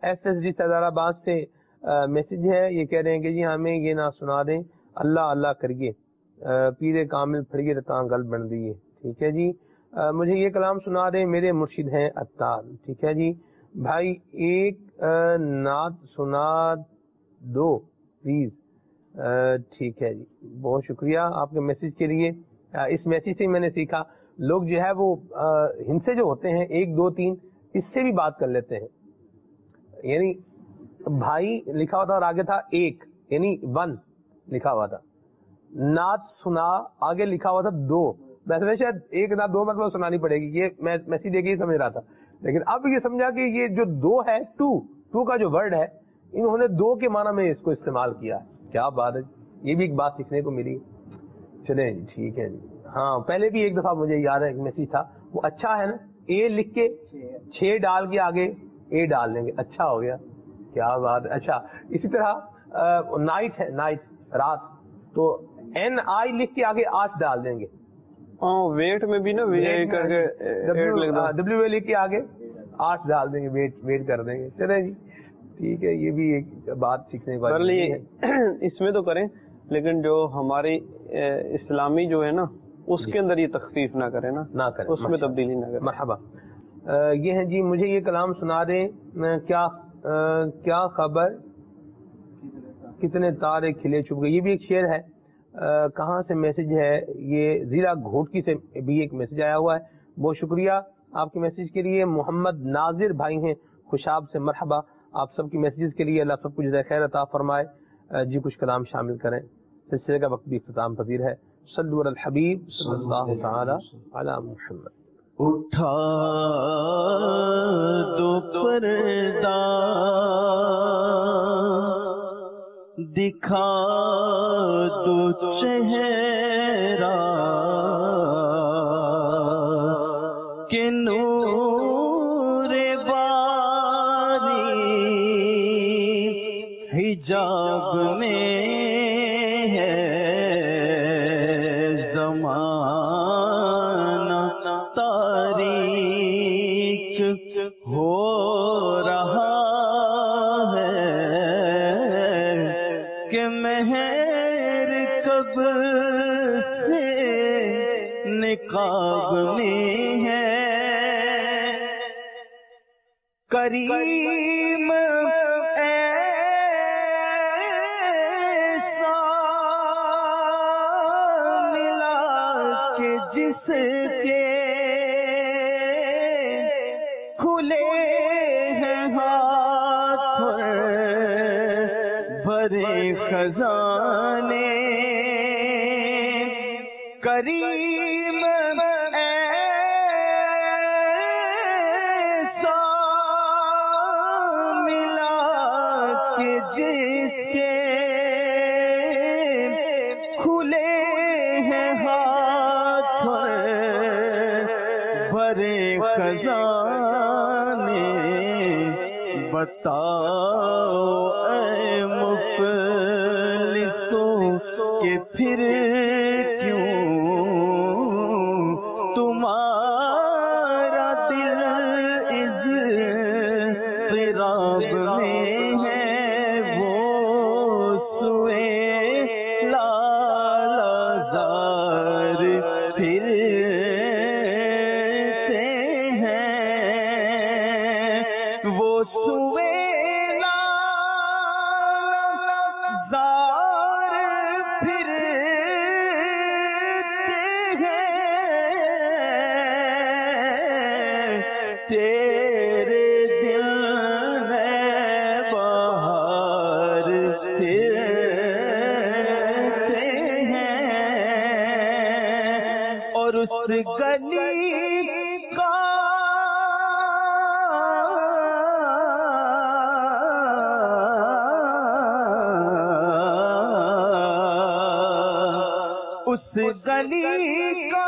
ایس ایس ڈی سردارآباد سے میسج ہے، یہ کہہ رہے ہیں کہ جی ہمیں یہ نہ سنا دیں، اللہ اللہ کریے پیر کامل پھڑیے رتاں گل بن دیے. ٹھیک ہے جی. مجھے یہ کلام سنا دیں، میرے مرشد ہیں عطار. ٹھیک ہے جی. بھائی ایک نعت سنا دو پلیز. ٹھیک ہے جی، بہت شکریہ آپ کے میسج کے لیے. اس میسج سے میں نے سیکھا لوگ جو ہے وہ ہند سے جو ہوتے ہیں ایک دو تین اس سے بھی بات کر لیتے ہیں. یعنی بھائی لکھا ہوا تھا اور آگے تھا ایک، یعنی ون لکھا ہوا تھا. نعت سنا آگے لکھا ہوا تھا دو. ویسے شاید ایک نعت دو مرتبہ سنانی پڑے گی، یہ میں میسج دیکھ کے سمجھ رہا تھا، لیکن اب یہ سمجھا کہ یہ جو دو ہے ٹو ٹو کا جو ورڈ ہے انہوں نے دو کے معنی میں اس کو استعمال کیا. کیا بات ہے، یہ بھی ایک بات سیکھنے کو ملی. چلیں جی ٹھیک ہے جی. ہاں پہلے بھی ایک دفعہ مجھے یاد ہے ایک میسج تھا، وہ اچھا ہے نا، اے لکھ کے چھ ڈال کے آگے اے ڈال دیں گے، اچھا ہو گیا. کیا بات ہے. اچھا اسی طرح نائٹ ہے، نائٹ رات، تو این آئی لکھ کے آگے آٹھ ڈال دیں گے. ویٹ میں بھی نا ڈبلو اے لکھ کے آگے آٹھ ڈال دیں گے، ویٹ ویٹ کر دیں گے. چلے جی ٹھیک ہے، یہ بھی ایک بات سیکھنے والی ہے. اس میں تو کریں، لیکن جو ہماری اسلامی جو ہے نا اس کے اندر یہ تخفیف نہ کریں نا، نہ کریں، اس میں تبدیلی نہ کریں. مرحبا. یہ ہے جی، مجھے یہ کلام سنا دیں. کیا کیا خبر کتنے تارے کھلے چھپ گئے. یہ بھی ایک شعر ہے. کہاں سے میسج ہے یہ؟ ضلع گھوٹکی سے بھی ایک میسج آیا ہوا ہے. بہت شکریہ آپ کے میسج کے لیے. محمد ناظر بھائی ہیں خوشاب سے. مرحبا آپ سب کی میسیجز کے لیے. اللہ سب کو جزائے خیر عطا فرمائے. جی کچھ کلام شامل کریں، سلسلے کا وقت بھی اختتام پذیر ہے. صلو علی الحبیب صلی اللہ تعالی علی محمد. اٹھا دو پردہ دکھا دو چہرہ کہ نور باری حجاب میں ہے زمانہ تاریک ہو رہا مہر کب سے نقاب میں ہے. کریم ایسا ملا کہ جس کے کھلے ہیں ہاتھ بھرے خزانے. کریم ایسا ملا کہ جس کے کھلے ہیں ہاتھ بھرے خزانے. بتاؤ کہ پھر کیوں تمہارا دل اضطراب میں ہے. وہ سوئے لالا زار پھرتے ہیں. وہ سوئے گلی کا اس گلی کا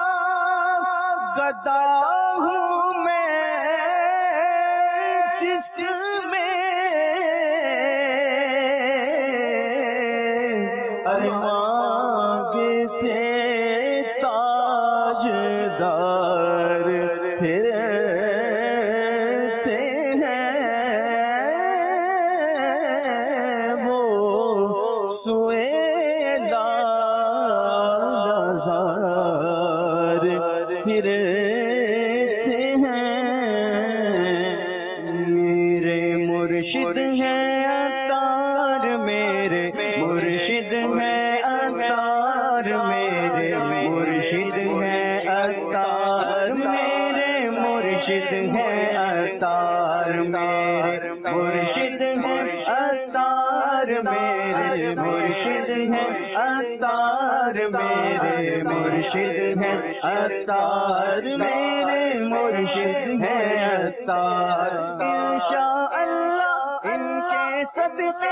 گدا ہوں میں جس میں ارماں سے تاجدار پھرتے ہیں. مرشد ہے اتار میرے مرشد ہے اتار میرے مرشد ہے اتار میرے مرشد ہے اتار میرے مرشد ہے اتار انشاء اللہ ان کے صدقے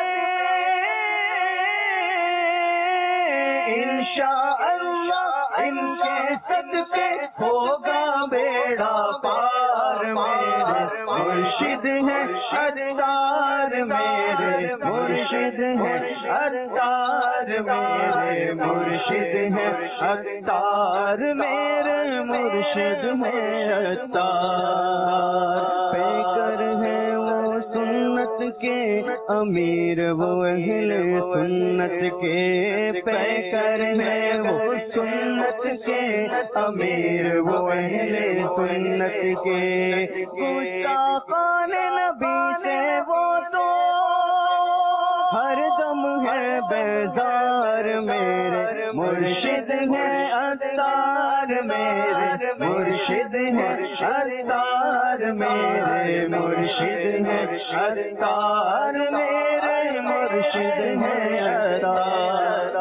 انشاء اللہ ان کے صدقے ہوگا بیڑا پار میرے مرشد ہے اتار میرے مرشد ہے اتار میرے مرشد ہے اتار میرے مرشد ہے اتار پیکر ہے وہ سنت کے امیر وہ اہل سنت کے پیکر ہے وہ سنت کے امیر وہ اہل سنت کے گستاخان نبی سے وہ تو ہر دم ہے بیزار میرے مرشد ہے اتار میرے مرشد ہے اتار میرے مرشد ہے اتار میرے مرشد ہے اتار.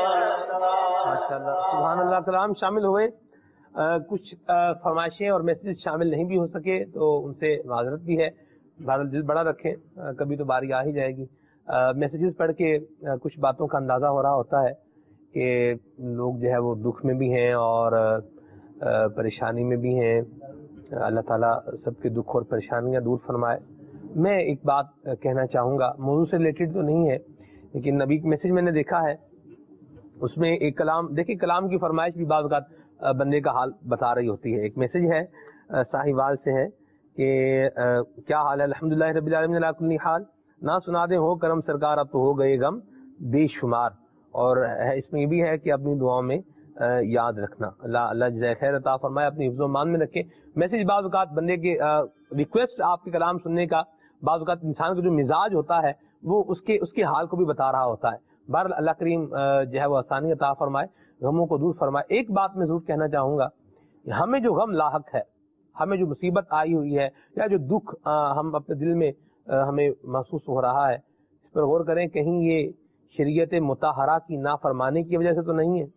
سبحان اللہ. کلام شامل ہوئے, کچھ فرمائشیں اور میسیج شامل نہیں بھی ہو سکے تو ان سے معذرت بھی ہے. بہرحال دل بڑا رکھیں, کبھی تو باری آ ہی جائے گی. میسیجز پڑھ کے کچھ باتوں کا اندازہ ہو رہا ہوتا ہے کہ لوگ جو ہے وہ دکھ میں بھی ہیں اور پریشانی میں بھی ہیں. اللہ تعالیٰ سب کے دکھ اور پریشانیاں دور فرمائے. میں ایک بات کہنا چاہوں گا, موضوع سے ریلیٹڈ تو نہیں ہے لیکن نبی کا میسیج میں نے دیکھا ہے, اس میں ایک کلام, دیکھیں کلام کی فرمائش بھی بعض اوقات بندے کا حال بتا رہی ہوتی ہے. ایک میسیج ہے ساہیوال سے ہے کہ کیا حال ہے, الحمدللہ رب العالمین علی کل حال, نہ سنا دیں ہو کرم سرکار اب تو ہو گئے غم بے شمار. اور اس میں یہ بھی ہے کہ اپنی دعاؤں میں یاد رکھنا. اللہ اللہ جزائے خیر عطا فرمائے, اپنی حفظ و مان میں رکھے. میسیج بعض اوقات بندے کے ریکویسٹ آپ کے کلام سننے کا, بعض اوقات انسان کا جو مزاج ہوتا ہے وہ اس کے اس کے حال کو بھی بتا رہا ہوتا ہے. بہرحال اللہ کریم جو ہے وہ آسانی عطا فرمائے, غموں کو دور فرمائے. ایک بات میں ضرور کہنا چاہوں گا, ہمیں جو غم لاحق ہے, ہمیں جو مصیبت آئی ہوئی ہے یا جو دکھ ہم اپنے دل میں ہمیں محسوس ہو رہا ہے, اس پر غور کریں کہیں یہ شریعت مطہرہ کی نافرمانی کی وجہ سے تو نہیں ہے.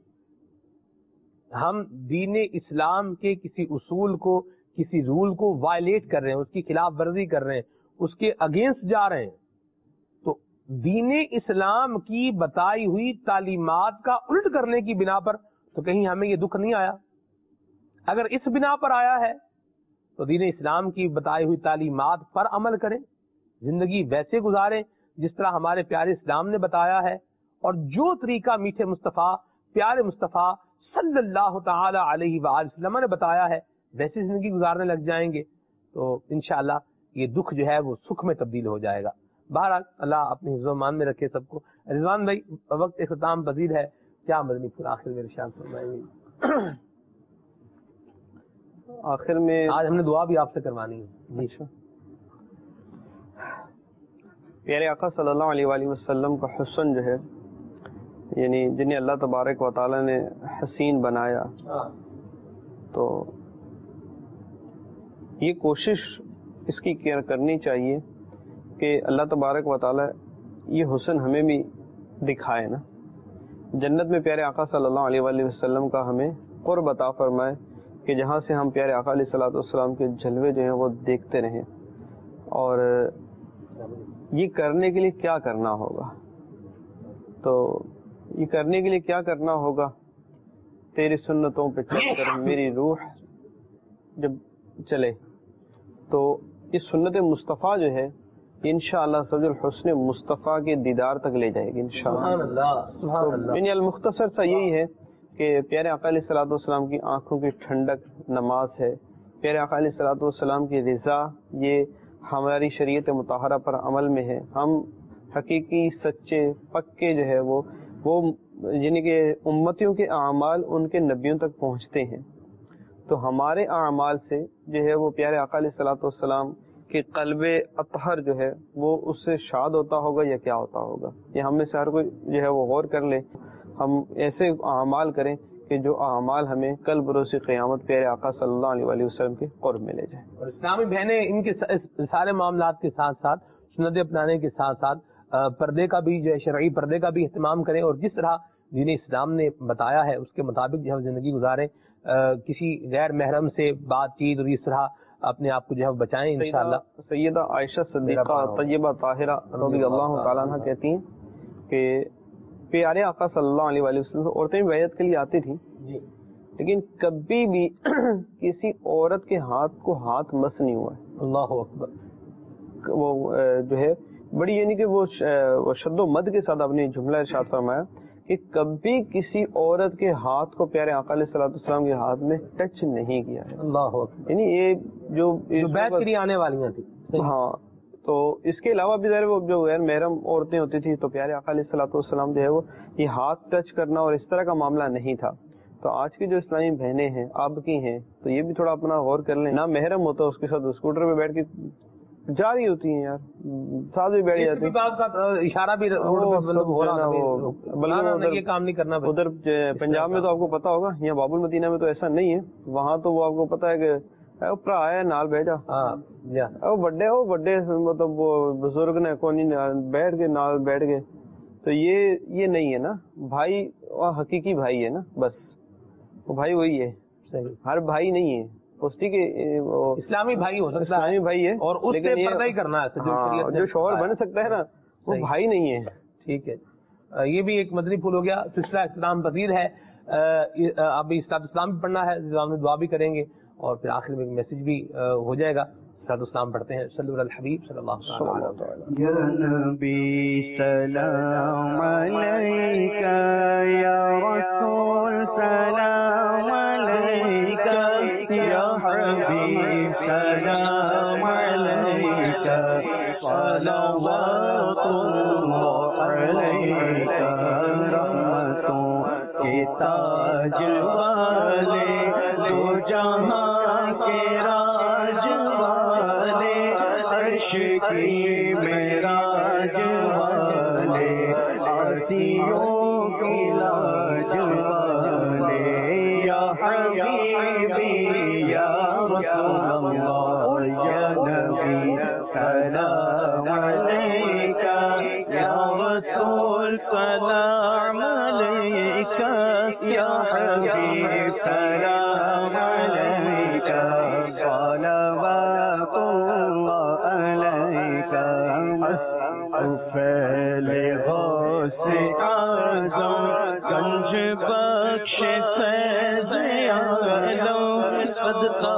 ہم دین اسلام کے کسی اصول کو, کسی رول کو وائلیٹ کر رہے ہیں, اس کی خلاف ورزی کر رہے ہیں, اس کے اگینسٹ جا رہے ہیں. تو دین اسلام کی بتائی ہوئی تعلیمات کا الٹ کرنے کی بنا پر تو کہیں ہمیں یہ دکھ نہیں آیا. اگر اس بنا پر آیا ہے تو دین اسلام کی بتائی ہوئی تعلیمات پر عمل کریں, زندگی ویسے گزاریں جس طرح ہمارے پیارے اسلام نے بتایا ہے, اور جو طریقہ میٹھے مصطفیٰ پیارے مصطفیٰ صلی اللہ تعالی علیہ وآلہ وسلم نے بتایا ہے ویسی زندگی گزارنے لگ جائیں گے تو انشاءاللہ یہ دکھ جو ہے وہ سکھ میں تبدیل ہو جائے گا. بہرحال اللہ اپنی حفظ و مان میں رکھے سب کو. رضوان بھائی وقت اختتام پذیر ہے, کیا مدنی پھول آخر میں ارشاد فرمائیں گے؟ آخر میں آج ہم نے دعا بھی آپ سے کروانی ہے. اچھا, پیارے آقا صلی اللہ علیہ وآلہ وسلم کا حسن جو ہے, یعنی جنہیں اللہ تبارک و تعالی نے حسین بنایا, تو یہ کوشش اس کی کرنی چاہیے کہ اللہ تبارک و تعالی یہ حسن ہمیں بھی دکھائے نا. جنت میں پیارے آقا صلی اللہ علیہ وآلہ وسلم کا ہمیں قرب عطا فرمائے کہ جہاں سے ہم پیارے آقا علیہ الصلوۃ والسلام کے جلوے جو ہیں وہ دیکھتے رہیں. اور یہ کرنے کے لیے کیا کرنا ہوگا, تو یہ کرنے کے لیے کیا کرنا ہوگا, تیری سنتوں پہ چل کر میری روح جب چلے تو یہ سنت مصطفیٰ جو ہے انشاءاللہ سبز الحسن مصطفیٰ کے دیدار تک لے جائے گی انشاءاللہ. یعنی المختصر سا یہی ہے کہ پیارے آقا علیہ الصلوۃ والسلام کی آنکھوں کی ٹھنڈک نماز ہے, پیارے آقا علیہ الصلوۃ والسلام کی رضا یہ ہماری شریعت مطہرہ پر عمل میں ہے. ہم حقیقی سچے پکے جو ہے وہ وہ یعنی کہ امتیوں کے اعمال ان کے نبیوں تک پہنچتے ہیں, تو ہمارے اعمال سے جو ہے وہ پیارے آقا علیہ الصلوۃ والسلام کہ قلب اطہر جو ہے وہ اس سے شاد ہوتا ہوگا یا کیا ہوتا ہوگا. یہ ہم میں سے ہر کوئی جو ہے وہ غور کر لے, ہم ایسے اعمال کریں کہ جو اعمال ہمیں کل بروز قیامت پیارے آقا صلی اللہ علیہ وآلہ وسلم کے قرب میں لے جائیں. اور اسلامی بہنیں ان کے سارے معاملات کے ساتھ ساتھ سنت اپنانے کے ساتھ ساتھ پردے کا بھی جو ہے شرعی پردے کا بھی اہتمام کریں اور جس طرح دین اسلام نے بتایا ہے اس کے مطابق جو ہے زندگی گزاریں. کسی غیر محرم سے بات چیت اور اس طرح اپنے آپ کو جو ہے بچائیں انشاءاللہ. سیدہ عائشہ صدیقہ طیبہ طاہرہ رضی اللہ تعالیٰ عنہ کہتی ہیں کہ پیارے آقا صلی اللہ علیہ وآلہ وسلم عورتیں بیعت کے لیے آتی تھیں لیکن کبھی بھی کسی عورت کے ہاتھ کو ہاتھ مس نہیں ہوا ہے. اللہ اکبر. وہ جو ہے بڑی یعنی کہ وہ شد و مد کے ساتھ اپنی جملہ ارشاد فرمایا کہ کبھی کسی عورت کے ہاتھ کو پیارے آقا علیہ الصلوۃ والسلام کے ہاتھ میں ٹچ نہیں کیا ہے. اللہ اکبر. یعنی یہ جو بیعت کے لیے آنے والی تھی. ہاں تو اس کے علاوہ بھی ظاہر وہ جو غیر محرم عورتیں ہوتی تھی تو پیارے آقا علیہ الصلوۃ والسلام جو ہے وہ یہ ہاتھ ٹچ کرنا اور اس طرح کا معاملہ نہیں تھا. تو آج کی جو اسلامی بہنیں ہیں آپ کی ہیں تو یہ بھی تھوڑا اپنا غور کر لیں. نہ محرم ہوتا اس کے ساتھ اسکوٹر پہ بیٹھ کے جا رہی ہوتی ہیں یار, ساتھ بھی بیٹھ جاتی ہیں, اشارہ بھی ہو رہا ہے, یہ کام نہیں کرنا. ادھر پنجاب میں تو آپ کو پتا ہوگا, یہاں باب المدینہ میں تو ایسا نہیں ہے, وہاں تو وہ آپ کو پتا ہے کہ اوپر آیا نال بیٹھا وہ بڑے وہ بڑے مطلب وہ بزرگ نے کونی بیٹھ کے نال بیٹھ گئے. تو یہ یہ نہیں ہے نا بھائی, حقیقی بھائی ہے نا, بس وہ بھائی وہی ہے, ہر بھائی نہیں ہے اس کے اسلامی بھائی ہو سکتا ہے, اسلامی بھائی ہے اور اس سے پردہ ہی کرنا ہے, جو شوہر بن سکتا ہے نا وہ بھائی نہیں ہے. ٹھیک ہے, یہ بھی ایک مدنی پھول ہو گیا. سلسلہ اسلام پذیر ہے, ابھی اسلام پڑھنا ہے, دعا بھی کریں گے اور پھر آخر میں ایک میسج بھی ہو جائے گا. صلاۃ السلام پڑھتے ہیں صلی اللہ علیہ الحبیب صلی اللہ علیہ وسلم. یا نبی سلام علیکہ, یا رسول سلام علیکہ, یا حبیب سلام علیکہ, صلوات اللہ علیکہ, رحمتوں کے تاج والے, دو جہاں کے راج والے, عرش کی معراج والے, آسیوں کی لاج والے, یا حبیبی یا رسول اللہ, یا نبی سلام علیکہ, یا رسول سلام علیکہ, یا حبیب سلام علیکہ, صلوات اللہ علیکہ, فیل غوث اعظم, گنج بخش فیض عالم, صدقہ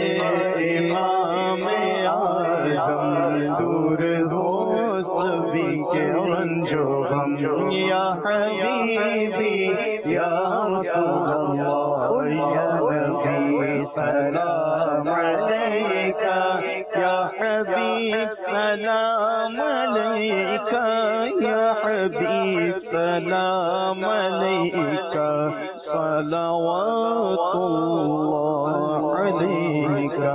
امام اعظم, دور ہو سبھی کے رنج و غم, یا حبیبی یا رسول اللہ, یا نبی سلام علیکہ, یا حبیب سلام علیکہ, یا حبیب سلام علیکہ, صلوات اللہ علیکہ.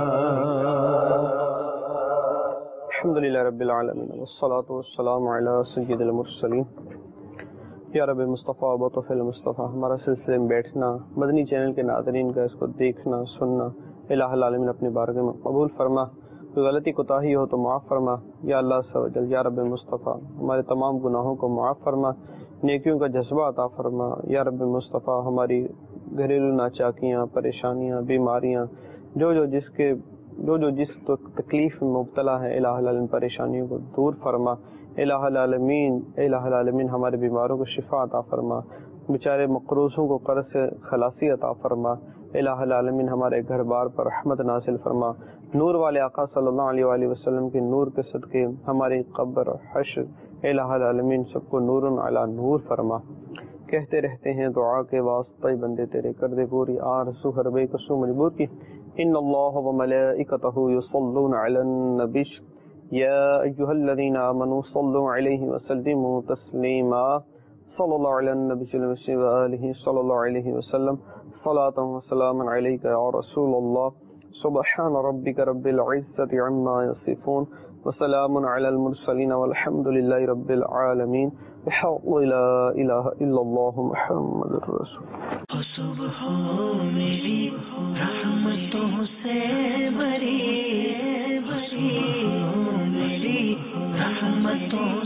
الحمدللہ رب العالمین والصلاة والسلام علی سید المرسلین. یا رب مصطفیٰ بطف المصطفیٰ, ہمارا سلسلے میں بیٹھنا, مدنی چینل کے ناظرین کا اس کو دیکھنا سننا الہ العالمین اپنی بارگاہ میں قبول فرما. کوئی غلطی کوتاہی ہو تو معاف فرما یا اللہ عز و جل. یا رب مصطفیٰ ہمارے تمام گناہوں کو معاف فرما, نیکیوں کا جذبہ عطا فرما. یا رب مصطفیٰ ہماری گھریلو ناچاکیاں, پریشانیاں, بیماریاں, جو جو جس کے جو جو جس تکلیف میں مبتلا ہے الہ العالمین پریشانیوں کو دور فرما. الہ العالمین الہ العالمین ہمارے بیماروں کو شفا عطا فرما, بیچارے مقروضوں کو قرض سے خلاصی عطا فرما. الہ العالمین ہمارے گھر بار پر رحمت نازل فرما. نور والے آقا صلی اللہ علیہ وآلہ وسلم کے نور کے صدقے ہماری قبر حشر الہ العالمین سب کو نور علی نور فرما. کہتے رہتے ہیں دعا کے واسطے بندے تیرے کر دے پوری آرزو ہر بے قصو مجبور کی. ان اللہ و ملائکتہ یصلون علی النبی یا ایھا الذین آمنوا صلوا علیہ وسلموا تسلیما. صلی اللہ علی النبی و آلہ صلی اللہ علیہ وسلم. صلاۃ و سلام علیک یا رسول اللہ. سبحان ربک رب العزۃ عما یصفون وسلام علی المرسلین والحمد للہ رب العالمین. لا الہ الا اللہ محمد رسول صبح میری رحمتوں سے بری بری میری رحمتوں